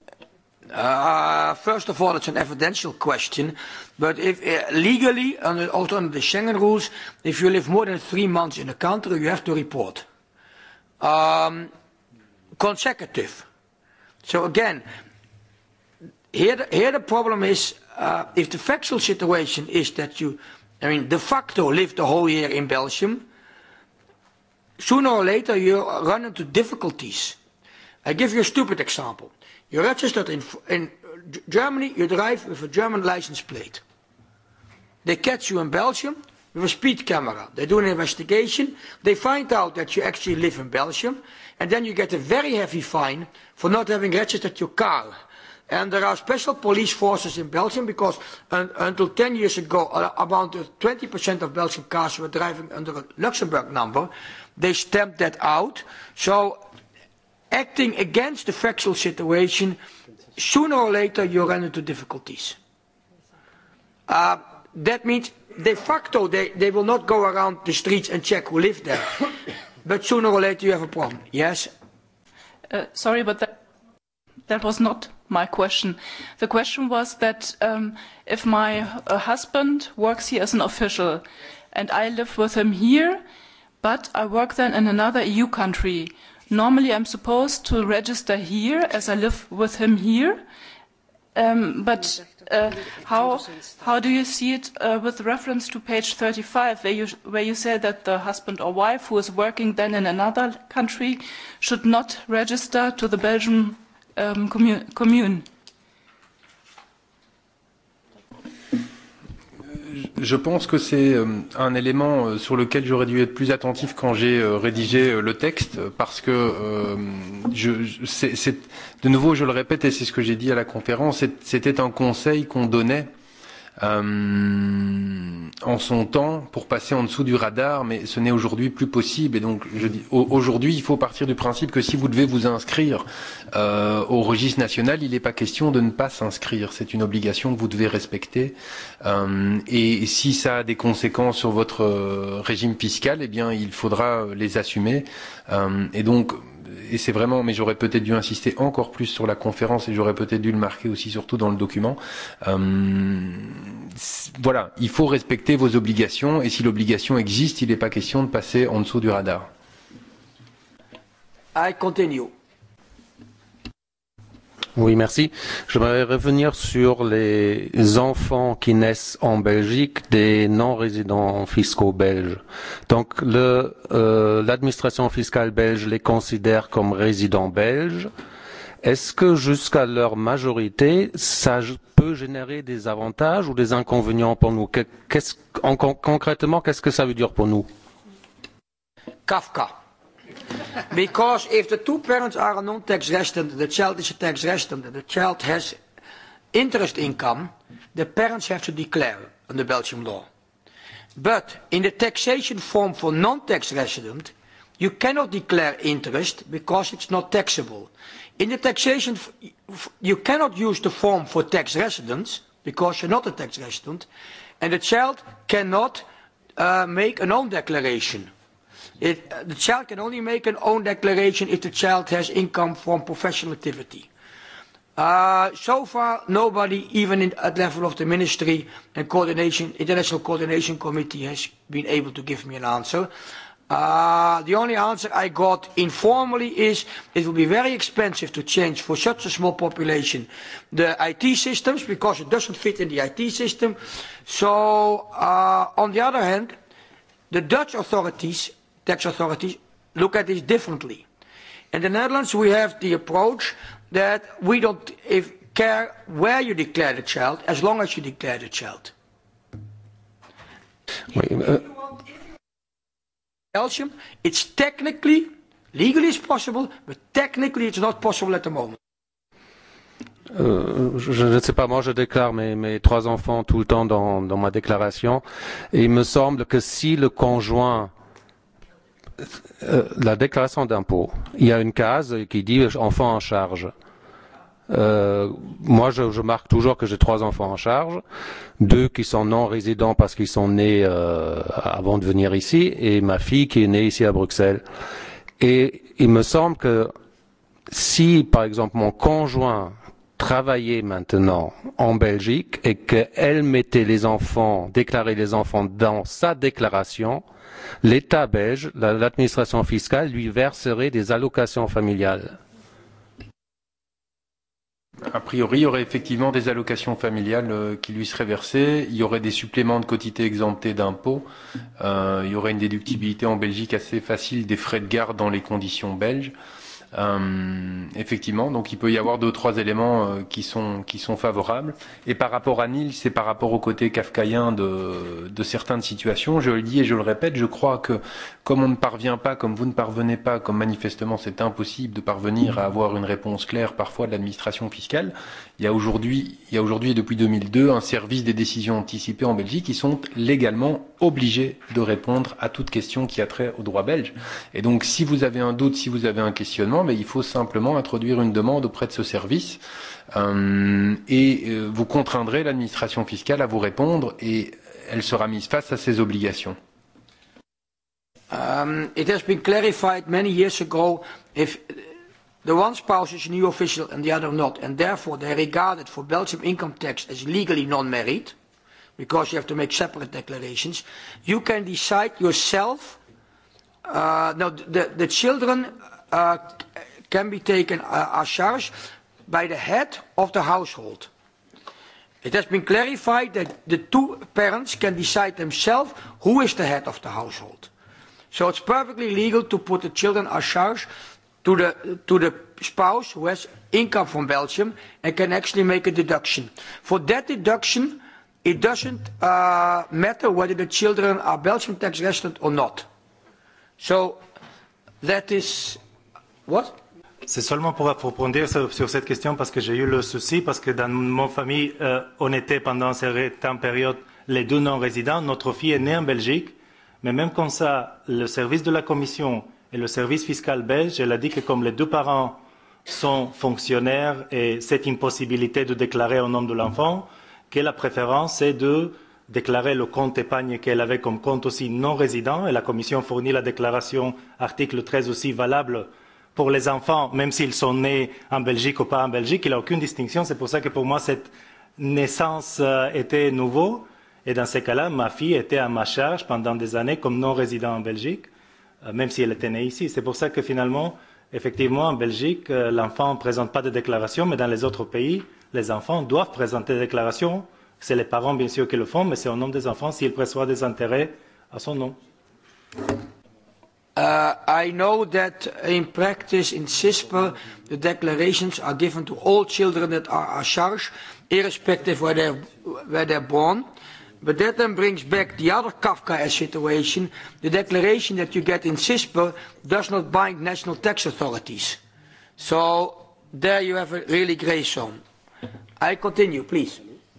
Uh, first of all, it's an evidential question, but if uh, legally, under, also under the Schengen rules, if you live more than three months in a country, you have to report. Um, consecutive. So again, here the, here the problem is, uh, if the factual situation is that you, I mean, de facto live the whole year in Belgium, sooner or later you run into difficulties. I give you a stupid example. You're registered in, in Germany, you drive with a German license plate. They catch you in Belgium with a speed camera. They do an investigation. They find out that you actually live in Belgium. And then you get a very heavy fine for not having registered your car. And there are special police forces in Belgium because un, until ten years ago, uh, about twenty percent of Belgian cars were driving under a Luxembourg number. They stamped that out. So, acting against the factual situation, sooner or later you run into difficulties. Uh, that means de facto they, they will not go around the streets and check who lives there. But sooner or later you have a problem. Yes? Uh, sorry, but that, that was not my question. The question was that um, if my uh, husband works here as an official and I live with him here, but I work then in another E U country, normally I'm supposed to register here as I live with him here, um, but uh, how, how do you see it uh, with reference to page thirty-five, where you, where you say that the husband or wife who is working then in another country should not register to the Belgian um, commu commune? Je pense que c'est un élément sur lequel j'aurais dû être plus attentif quand j'ai rédigé le texte, parce que euh, je, c'est, c'est, de nouveau, je le répète, et c'est ce que j'ai dit à la conférence, c'était un conseil qu'on donnait euh, en son temps pour passer en dessous du radar, mais ce n'est aujourd'hui plus possible. Et donc, je dis, aujourd'hui, il faut partir du principe que si vous devez vous inscrire euh, au registre national, il n'est pas question de ne pas s'inscrire. C'est une obligation que vous devez respecter. Euh, et si ça a des conséquences sur votre euh, régime fiscal, eh bien, il faudra les assumer. Euh, et donc, et c'est vraiment, mais j'aurais peut-être dû insister encore plus sur la conférence et j'aurais peut-être dû le marquer aussi, surtout dans le document. Euh, voilà, il faut respecter vos obligations et si l'obligation existe, il n'est pas question de passer en dessous du radar. I continue. Oui, merci. J'aimerais revenir sur les enfants qui naissent en Belgique des non-résidents fiscaux belges. Donc, le, euh, l'administration fiscale belge les considère comme résidents belges. Est-ce que jusqu'à leur majorité, ça peut générer des avantages ou des inconvénients pour nous? Qu'est-ce, en, concrètement, qu'est-ce que ça veut dire pour nous? Kafka. Because if the two parents are a non-tax resident, the child is a tax resident, and the child has interest income, the parents have to declare under Belgian law. But in the taxation form for non-tax resident, you cannot declare interest because it's not taxable. In the taxation, you cannot use the form for tax residents because you're not a tax resident, and the child cannot uh, make an own declaration. It, uh, the child can only make an own declaration if the child has income from professional activity. Uh, so far, nobody, even in, at level of the Ministry and Coordination, International Coordination Committee, has been able to give me an answer. Uh, the only answer I got informally is it will be very expensive to change for such a small population the I T systems because it doesn't fit in the I T system. So, uh, on the other hand, the Dutch authorities tax authorities look at this differently. In the Netherlands we have the approach that we don't if, care where you declare the child as long as you declare the child. Oui, euh... Belgium, it's technically, legally it's possible, but technically it's not possible at the moment. Euh, je ne sais pas, moi je déclare mes, mes trois enfants tout le temps dans, dans ma déclaration et il me semble que si le conjoint Euh, la déclaration d'impôt, il y a une case qui dit enfants en charge. Euh, moi, je, je marque toujours que j'ai trois enfants en charge, deux qui sont non résidents parce qu'ils sont nés euh, avant de venir ici, et ma fille qui est née ici à Bruxelles. Et il me semble que si, par exemple, mon conjoint travaillait maintenant en Belgique et qu'elle mettait les enfants, déclarait les enfants dans sa déclaration, l'État belge, l'administration fiscale, lui verserait des allocations familiales. A priori, il y aurait effectivement des allocations familiales euh, qui lui seraient versées. Il y aurait des suppléments de quotité exemptés d'impôts. Euh, il y aurait une déductibilité en Belgique assez facile des frais de garde dans les conditions belges. Euh, effectivement, donc il peut y avoir deux ou trois éléments euh, qui sont qui sont favorables. Et par rapport à Nils, c'est par rapport au côté kafkaïen de de certaines situations. Je le dis et je le répète, je crois que comme on ne parvient pas, comme vous ne parvenez pas, comme manifestement c'est impossible de parvenir à avoir une réponse claire parfois de l'administration fiscale, il y a aujourd'hui il y a aujourd'hui depuis deux mille deux un service des décisions anticipées en Belgique qui sont légalement obligés de répondre à toute question qui a trait au droit belge. Et donc si vous avez un doute, si vous avez un questionnement, mais il faut simplement introduire une demande auprès de ce service euh, et euh, vous contraindrez l'administration fiscale à vous répondre et elle sera mise face à ses obligations. Um, it has been clarified many years ago if the one spouse is a new official and the other not, and therefore they are regarded for Belgian income tax as legally non-married, because you have to make separate declarations, you can decide yourself, uh, no, the, the children uh, can be taken uh, à charge by the head of the household. It has been clarified that the two parents can decide themselves who is the head of the household. So it's perfectly legal to put the children à charge to the, to the spouse who has income from Belgium and can actually make a deduction. For that deduction, it doesn't uh, matter whether the children are Belgian tax resident or not. So that is what? C'est seulement pour approfondir sur, sur cette question parce que j'ai eu le souci, parce que dans mon famille, euh, on était pendant certaines périodes les deux non-résidents. Notre fille est née en Belgique, mais même comme ça, le service de la Commission et le service fiscal belge, elle a dit que comme les deux parents sont fonctionnaires et cette impossibilité de déclarer au nom de l'enfant, que la préférence est de déclarer le compte épargne qu'elle avait comme compte aussi non résident, et la Commission fournit la déclaration article treize aussi valable pour les enfants, même s'ils sont nés en Belgique ou pas en Belgique. Il n'y a aucune distinction. C'est pour ça que pour moi, cette naissance euh, était nouveau. Et dans ces cas-là, ma fille était à ma charge pendant des années comme non-résident en Belgique, euh, même si elle était née ici. C'est pour ça que finalement, effectivement, en Belgique, euh, l'enfant ne présente pas de déclaration, mais dans les autres pays, les enfants doivent présenter des déclarations. C'est les parents, bien sûr, qui le font, mais c'est au nom des enfants s'ils perçoivent des intérêts à son nom. Uh, I know that in practice in CISPR the declarations are given to all children that are à charge, irrespective where they're, where they're born. But that then brings back the other Kafkaesque situation. The declaration that you get in CISPR does not bind national tax authorities. So there you have a really grey zone. I continue, please.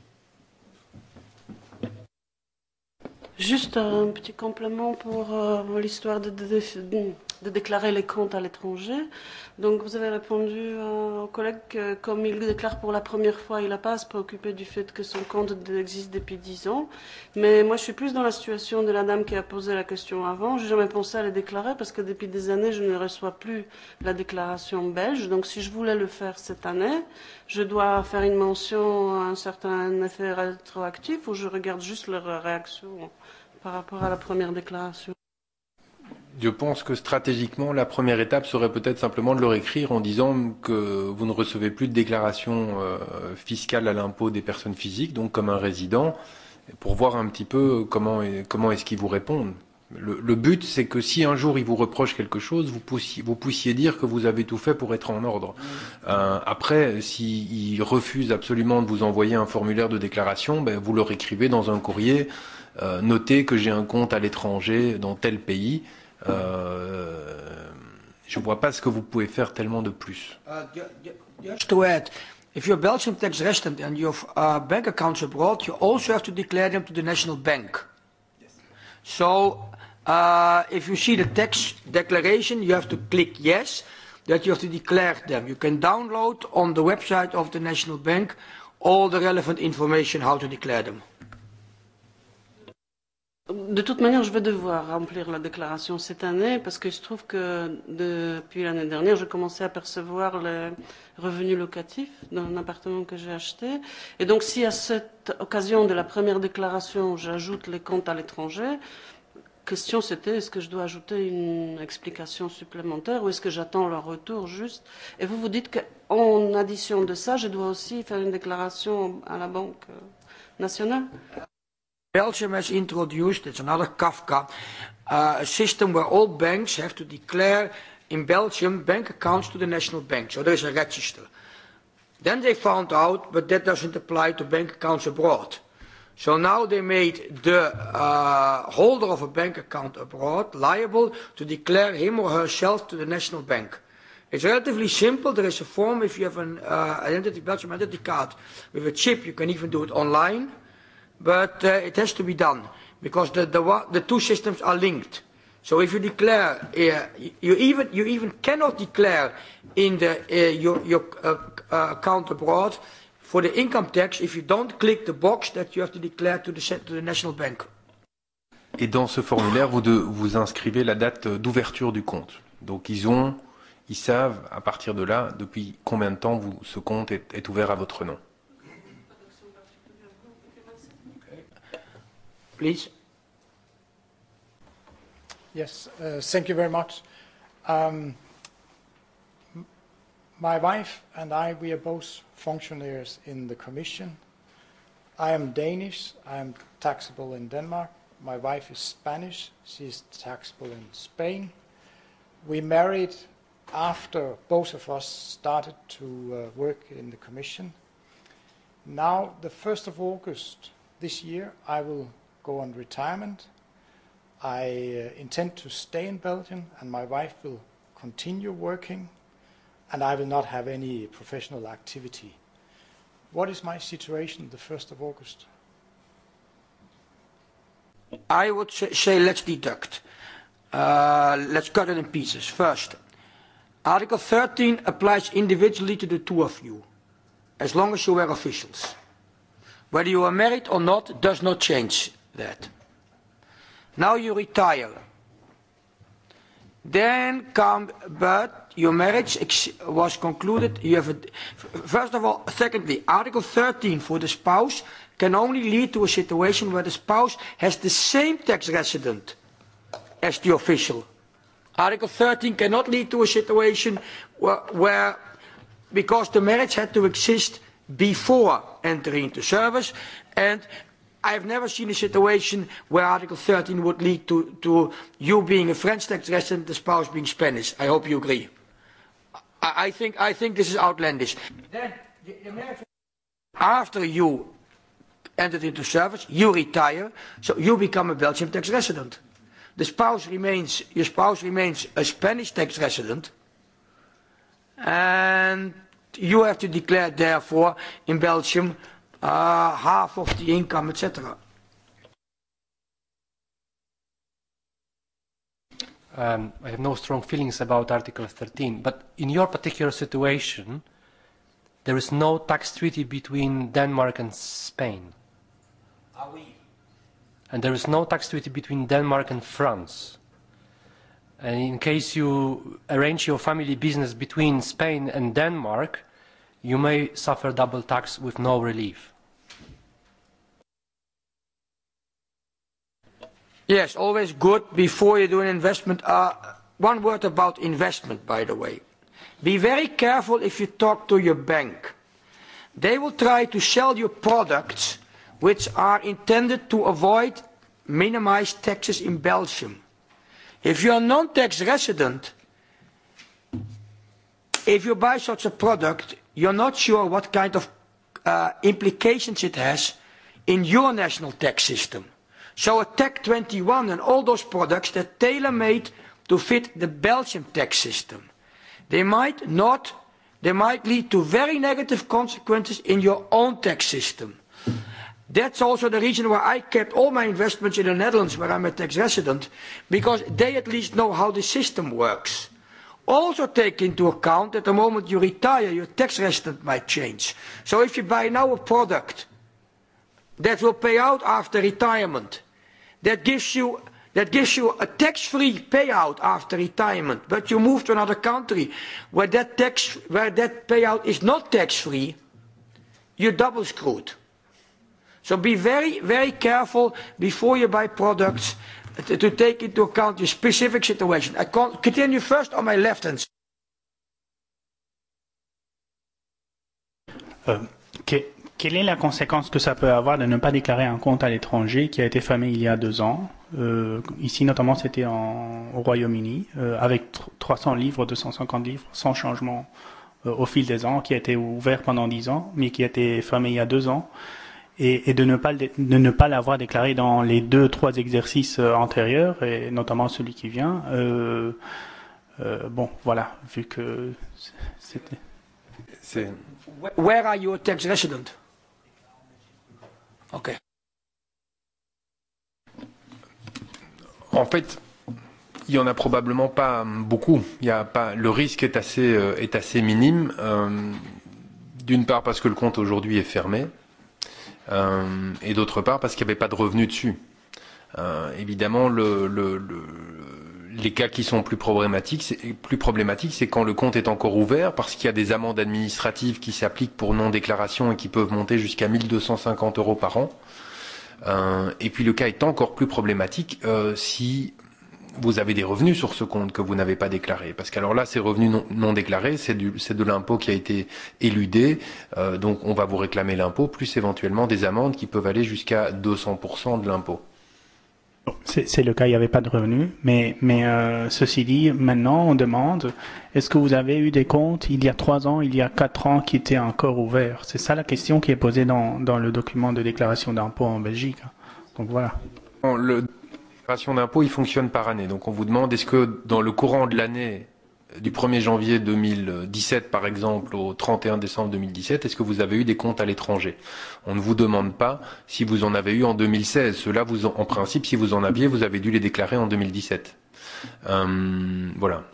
Juste un petit complément pour euh, l'histoire de, de, de, de déclarer les comptes à l'étranger. Donc vous avez répondu euh, au collègue que comme il déclare pour la première fois, il n'a pas à se préoccuper du fait que son compte existe depuis dix ans. Mais moi je suis plus dans la situation de la dame qui a posé la question avant. Je n'ai jamais pensé à les déclarer parce que depuis des années je ne reçois plus la déclaration belge. Donc si je voulais le faire cette année, je dois faire une mention à un certain effet rétroactif ou je regarde juste leur réaction par rapport à la première déclaration. Je pense que stratégiquement, la première étape serait peut-être simplement de leur écrire en disant que vous ne recevez plus de déclaration euh, fiscale à l'impôt des personnes physiques, donc comme un résident, pour voir un petit peu comment, comment est-ce qu'ils vous répondent. Le, le but, c'est que si un jour ils vous reprochent quelque chose, vous puissiez, vous puissiez dire que vous avez tout fait pour être en ordre. Euh, après, s'ils refusent absolument de vous envoyer un formulaire de déclaration, ben, vous leur écrivez dans un courrier, euh, notez que j'ai un compte à l'étranger dans tel pays. Euh, je ne vois pas ce que vous pouvez faire tellement de plus. Uh, just to add, if you're a Belgian tax resident and you have uh, bank accounts abroad, you also have to declare them to the national bank. Yes. So, uh, if you see the tax declaration, you have to click yes, that you have to declare them. You can download on the website of the national bank all the relevant information how to declare them. De toute manière, je vais devoir remplir la déclaration cette année parce que je trouve que depuis l'année dernière, j'ai commencé à percevoir les revenus locatifs d'un appartement que j'ai acheté. Et donc, si à cette occasion de la première déclaration, j'ajoute les comptes à l'étranger, la question c'était est-ce que je dois ajouter une explication supplémentaire ou est-ce que j'attends leur retour juste? Et vous vous dites qu'en addition de ça, je dois aussi faire une déclaration à la Banque nationale? Belgium has introduced, it's another Kafka, uh, a system where all banks have to declare in Belgium bank accounts to the national bank. So there is a register. Then they found out, but that doesn't apply to bank accounts abroad. So now they made the uh, holder of a bank account abroad liable to declare him or herself to the national bank. It's relatively simple. There is a form if you have an uh, identity, Belgium identity card with a chip. You can even do it online. But uh, it has to be done because the, the, the two systems are linked. So if you declare, uh, you, even, you even cannot declare in the, uh, your, your uh, uh, account abroad for the income tax if you don't click the box that you have to declare to the, to the national bank. Et dans ce formulaire, vous, de, vous inscrivez la date d'ouverture du compte. Donc ils ont, ils savent à partir de là depuis combien de temps vous, ce compte est, est ouvert à votre nom. Please. Yes, uh, thank you very much. Um, my wife and I, we are both functionaries in the Commission. I am Danish. I am taxable in Denmark. My wife is Spanish. She is taxable in Spain. We married after both of us started to uh, work in the Commission. Now, the first of August this year, I will go on retirement. I uh, intend to stay in Belgium and my wife will continue working and I will not have any professional activity. What is my situation the first of August? I would say, say let's deduct. Uh, let's cut it in pieces. First, Article thirteen applies individually to the two of you, as long as you were officials. Whether you are married or not does not change that. Now you retire. Then come, but your marriage ex was concluded. You have a, first of all, secondly, Article thirteen for the spouse can only lead to a situation where the spouse has the same tax resident as the official. Article thirteen cannot lead to a situation where, where because the marriage had to exist before entering into service, and I have never seen a situation where Article thirteen would lead to, to you being a French tax resident, the spouse being Spanish. I hope you agree. I, I, think, I think this is outlandish. Then, the, the marriage, after you entered into service, you retire, so you become a Belgian tax resident. The spouse remains, your spouse remains a Spanish tax resident, and you have to declare, therefore, in Belgium, uh, half of the income, et cetera. Um, I have no strong feelings about Article thirteen, but in your particular situation, there is no tax treaty between Denmark and Spain. Ah, oui. And there is no tax treaty between Denmark and France. And in case you arrange your family business between Spain and Denmark, you may suffer double tax with no relief. Yes, always good before you do an investment. Uh, one word about investment, by the way. Be very careful if you talk to your bank. They will try to sell you products which are intended to avoid minimized taxes in Belgium. If you are non-tax resident, if you buy such a product, you're not sure what kind of uh, implications it has in your national tax system. So a T A C twenty-one and all those products, they're tailor-made to fit the Belgian tax system. They might not, they might lead to very negative consequences in your own tax system. That's also the reason why I kept all my investments in the Netherlands, where I'm a tax resident, because they at least know how the system works. Also take into account that the moment you retire, your tax resident might change. So if you buy now a product that will pay out after retirement, that gives you, that gives you a tax-free payout after retirement, but you move to another country where that, tax, where that payout is not tax-free, you're double screwed. So be very, very careful before you buy products to, to take into account your specific situation. I continue first on my left hand. Euh, que, quelle est la conséquence que ça peut avoir de ne pas déclarer un compte à l'étranger qui a été fermé il y a deux ans? euh, Ici, notamment, c'était au Royaume-Uni, euh, avec trois cents livres, deux cent cinquante livres, sans changement euh, au fil des ans, qui a été ouvert pendant dix ans, mais qui a été fermé il y a deux ans. Et, et de ne pas, de ne pas l'avoir déclaré dans les deux, trois exercices antérieurs, et notamment celui qui vient. Euh, euh, bon, voilà, vu que c'était... Where are you a tax resident? Okay. En fait, il y en a probablement pas beaucoup. Il y a pas, le risque est assez, euh, est assez minime. Euh, d'une part parce que le compte aujourd'hui est fermé. Euh, et d'autre part parce qu'il n'y avait pas de revenus dessus. Euh, évidemment, le, le, le, les cas qui sont plus problématiques, c'est, plus problématiques, c'est quand le compte est encore ouvert, parce qu'il y a des amendes administratives qui s'appliquent pour non-déclaration et qui peuvent monter jusqu'à mille deux cent cinquante euros par an. Euh, et puis le cas est encore plus problématique euh, si vous avez des revenus sur ce compte que vous n'avez pas déclaré. Parce qu'alors là, ces revenus non, non déclarés, c'est, du, c'est de l'impôt qui a été éludé. Euh, donc on va vous réclamer l'impôt, plus éventuellement des amendes qui peuvent aller jusqu'à deux cents pour cent de l'impôt. C'est, c'est le cas, il n'y avait pas de revenus. Mais, mais euh, ceci dit, maintenant, on demande, est-ce que vous avez eu des comptes il y a trois ans, il y a quatre ans, qui étaient encore ouverts? C'est ça la question qui est posée dans, dans le document de déclaration d'impôt en Belgique. Donc voilà. Le... La déclaration d'impôt, il fonctionne par année. Donc on vous demande, est-ce que dans le courant de l'année, du premier janvier deux mille dix-sept par exemple au trente et un décembre deux mille dix-sept, est-ce que vous avez eu des comptes à l'étranger? On ne vous demande pas si vous en avez eu en deux mille seize. Ceux-là, vous en, en principe, si vous en aviez, vous avez dû les déclarer en deux mille dix-sept. Euh, voilà.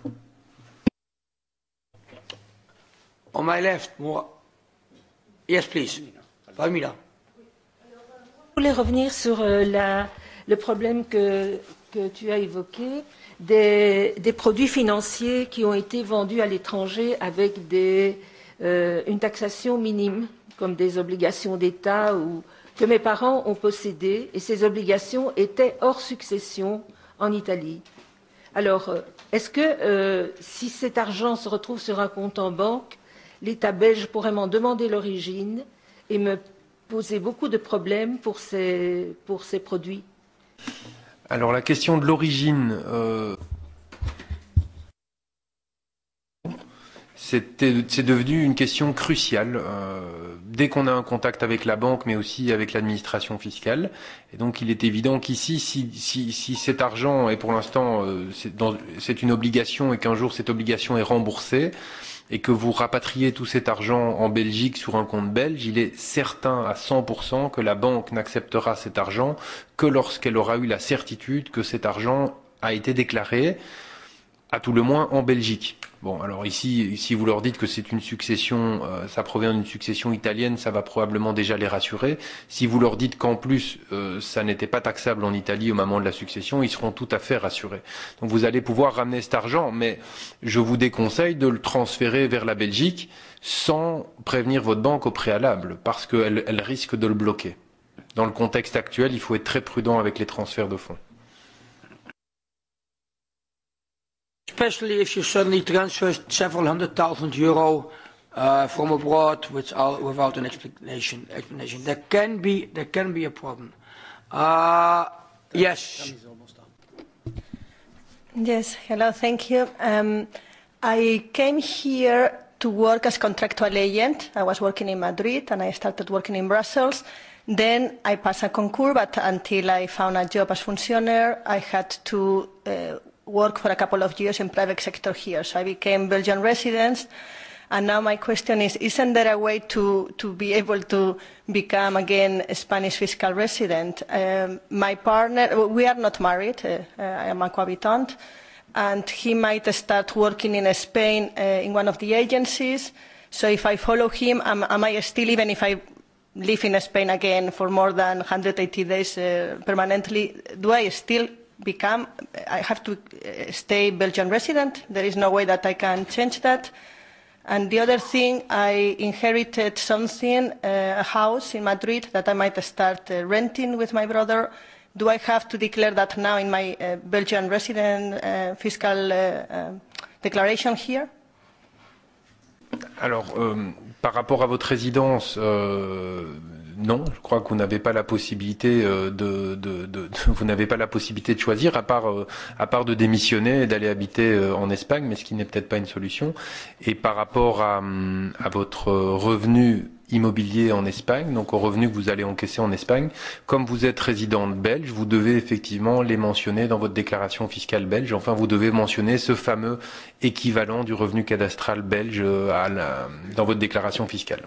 On my left, more. Yes, please. Pamela. Je voulais revenir sur euh, la... le problème que, que tu as évoqué, des, des produits financiers qui ont été vendus à l'étranger avec des, euh, une taxation minime, comme des obligations d'État ou que mes parents ont possédé et ces obligations étaient hors succession en Italie. Alors, est-ce que euh, si cet argent se retrouve sur un compte en banque, l'État belge pourrait m'en demander l'origine et me poser beaucoup de problèmes pour ces, pour ces produits? Alors la question de l'origine, euh, c'est devenu une question cruciale euh, dès qu'on a un contact avec la banque, mais aussi avec l'administration fiscale. Et donc il est évident qu'ici, si, si, si cet argent est pour l'instant, euh, c'est une obligation et qu'un jour cette obligation est remboursée, et que vous rapatriez tout cet argent en Belgique sur un compte belge, il est certain à cent pour cent que la banque n'acceptera cet argent que lorsqu'elle aura eu la certitude que cet argent a été déclaré, à tout le moins en Belgique. Bon, alors ici, si vous leur dites que c'est une succession, euh, ça provient d'une succession italienne, ça va probablement déjà les rassurer. Si vous leur dites qu'en plus, euh, ça n'était pas taxable en Italie au moment de la succession, ils seront tout à fait rassurés. Donc vous allez pouvoir ramener cet argent, mais je vous déconseille de le transférer vers la Belgique sans prévenir votre banque au préalable, parce qu'elle elle risque de le bloquer. Dans le contexte actuel, il faut être très prudent avec les transferts de fonds. Especially if you suddenly transfer several hundred thousand euro uh, from abroad without, without an explanation, explanation, there can be there can be a problem. Uh, yes. Yes. Hello. Thank you. Um, I came here to work as contractual agent. I was working in Madrid and I started working in Brussels. Then I passed a concours, but until I found a job as functionary, I had to uh, work for a couple of years in private sector here. So I became Belgian resident. And now my question is, isn't there a way to, to be able to become again a Spanish fiscal resident? Um, my partner, we are not married, uh, uh, I am a cohabitant, and he might start working in Spain uh, in one of the agencies. So if I follow him, am, am I still, even if I live in Spain again for more than one hundred eighty days uh, permanently, do I still become, I have to stay Belgian resident? There is no way that I can change that. And the other thing, I inherited something, uh, a house in Madrid that I might start uh, renting with my brother. Do I have to declare that now in my uh, Belgian resident uh, fiscal uh, uh, declaration here? Alors, euh, par rapport à votre résidence, euh, non, je crois que vous n'avez pas la possibilité euh, de, de, de, de, vous n'avez pas la possibilité de choisir, à part, euh, à part de démissionner et d'aller habiter euh, en Espagne, mais ce qui n'est peut-être pas une solution. Et par rapport à, à votre revenu immobilier en Espagne, donc au revenu que vous allez encaisser en Espagne, comme vous êtes résidente belge, vous devez effectivement les mentionner dans votre déclaration fiscale belge. Enfin, vous devez mentionner ce fameux équivalent du revenu cadastral belge à la, dans votre déclaration fiscale.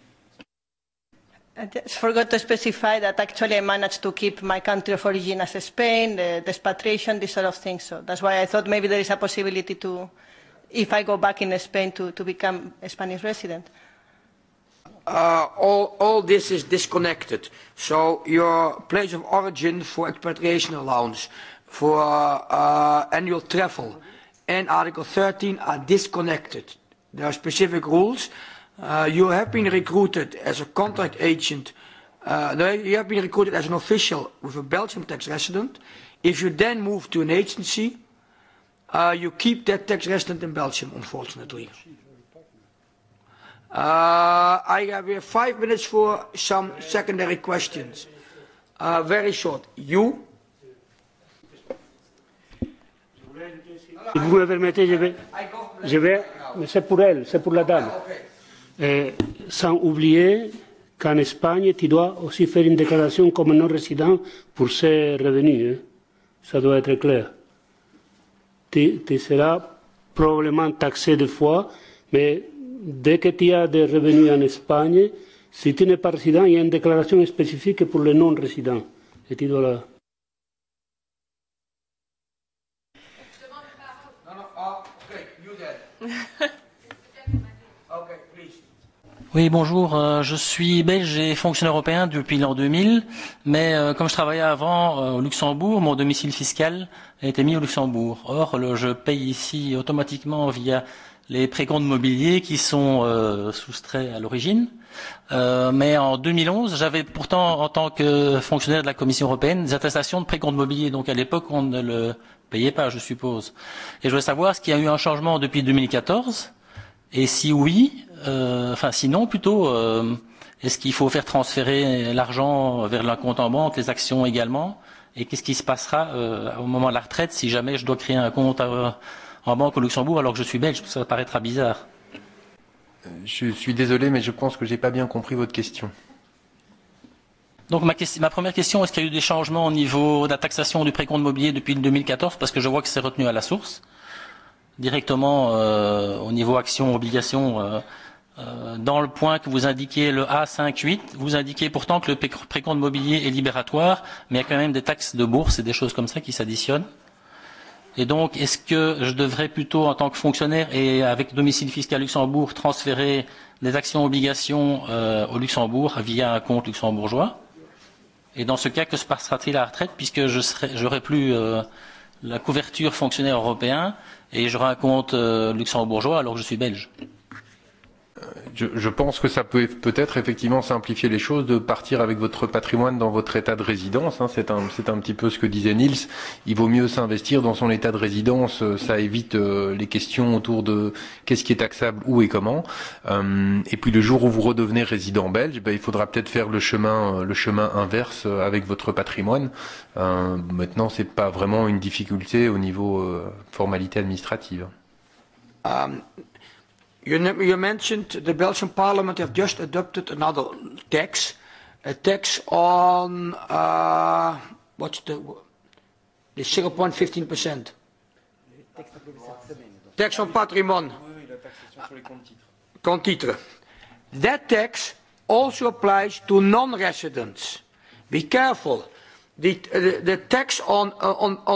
I just forgot to specify that actually I managed to keep my country of origin as Spain, the, the expatriation, this sort of thing. So that's why I thought maybe there is a possibility to, if I go back in Spain, to, to become a Spanish resident. Uh, all, all this is disconnected. So your place of origin for expatriation allowance, for uh, annual travel, and Article thirteen are disconnected. There are specific rules. Uh, you have been recruited as a contract agent. Uh, no, you have been recruited as an official with a Belgian tax resident. If you then move to an agency, uh, you keep that tax resident in Belgium, unfortunately. Uh, I have here five minutes for some secondary questions. Uh, very short. You? Si vous me permettez, je vais, je vais, mais c'est pour elle, c'est pour la dame. Et sans oublier qu'en Espagne, tu dois aussi faire une déclaration comme non-résident pour ses revenus. Hein. Ça doit être clair. Tu, tu seras probablement taxé deux fois, mais dès que tu as des revenus en Espagne, si tu n'es pas résident, il y a une déclaration spécifique pour les non-résidents. Et tu dois la... Oui, bonjour, euh, je suis belge et fonctionnaire européen depuis l'an deux mille, mais euh, comme je travaillais avant euh, au Luxembourg, mon domicile fiscal a été mis au Luxembourg. Or, le, je paye ici automatiquement via les précomptes mobiliers qui sont euh, soustraits à l'origine. Euh, mais en deux mille onze, j'avais pourtant, en tant que fonctionnaire de la Commission européenne, des attestations de précompte mobilier. Donc à l'époque, on ne le payait pas, je suppose. Et je voulais savoir, est-ce qu'il y a eu un changement depuis deux mille quatorze? Et si oui, euh, enfin sinon plutôt, euh, est-ce qu'il faut faire transférer l'argent vers un compte en banque, les actions également? Et qu'est-ce qui se passera euh, au moment de la retraite si jamais je dois créer un compte à, en banque au Luxembourg alors que je suis belge? Ça paraîtra bizarre. Je suis désolé, mais je pense que j'ai pas bien compris votre question. Donc ma, question, ma première question, est-ce qu'il y a eu des changements au niveau de la taxation du précompte mobilier depuis le deux mille quatorze? Parce que je vois que c'est retenu à la source. Directement euh, au niveau action, obligation, euh, euh, dans le point que vous indiquez, le A cinq huit, vous indiquez pourtant que le précompte mobilier est libératoire, mais il y a quand même des taxes de bourse et des choses comme ça qui s'additionnent. Et donc, est-ce que je devrais plutôt, en tant que fonctionnaire et avec domicile fiscal Luxembourg, transférer des actions-obligations euh, au Luxembourg via un compte luxembourgeois? Et dans ce cas, que se passera-t-il à la retraite, puisque je serai, j'aurai plus euh, la couverture fonctionnaire européen et j'aurai un compte euh, luxembourgeois alors que je suis belge? Je, je pense que ça peut peut-être effectivement simplifier les choses de partir avec votre patrimoine dans votre état de résidence. Hein, c'est un, c'est un petit peu ce que disait Niels. Il vaut mieux s'investir dans son état de résidence. Ça évite euh, les questions autour de qu'est-ce qui est taxable, où et comment. Euh, et puis le jour où vous redevenez résident belge, ben, il faudra peut-être faire le chemin, le chemin inverse avec votre patrimoine. Euh, maintenant, c'est pas vraiment une difficulté au niveau euh, formalité administrative. Um, You, you mentioned the Belgian Parliament have just adopted another tax, a tax on uh, what's the the zero point one five percent. Tax on patrimoine. Compte titre. That tax also applies to non-residents. Be careful. The, the, the tax on on on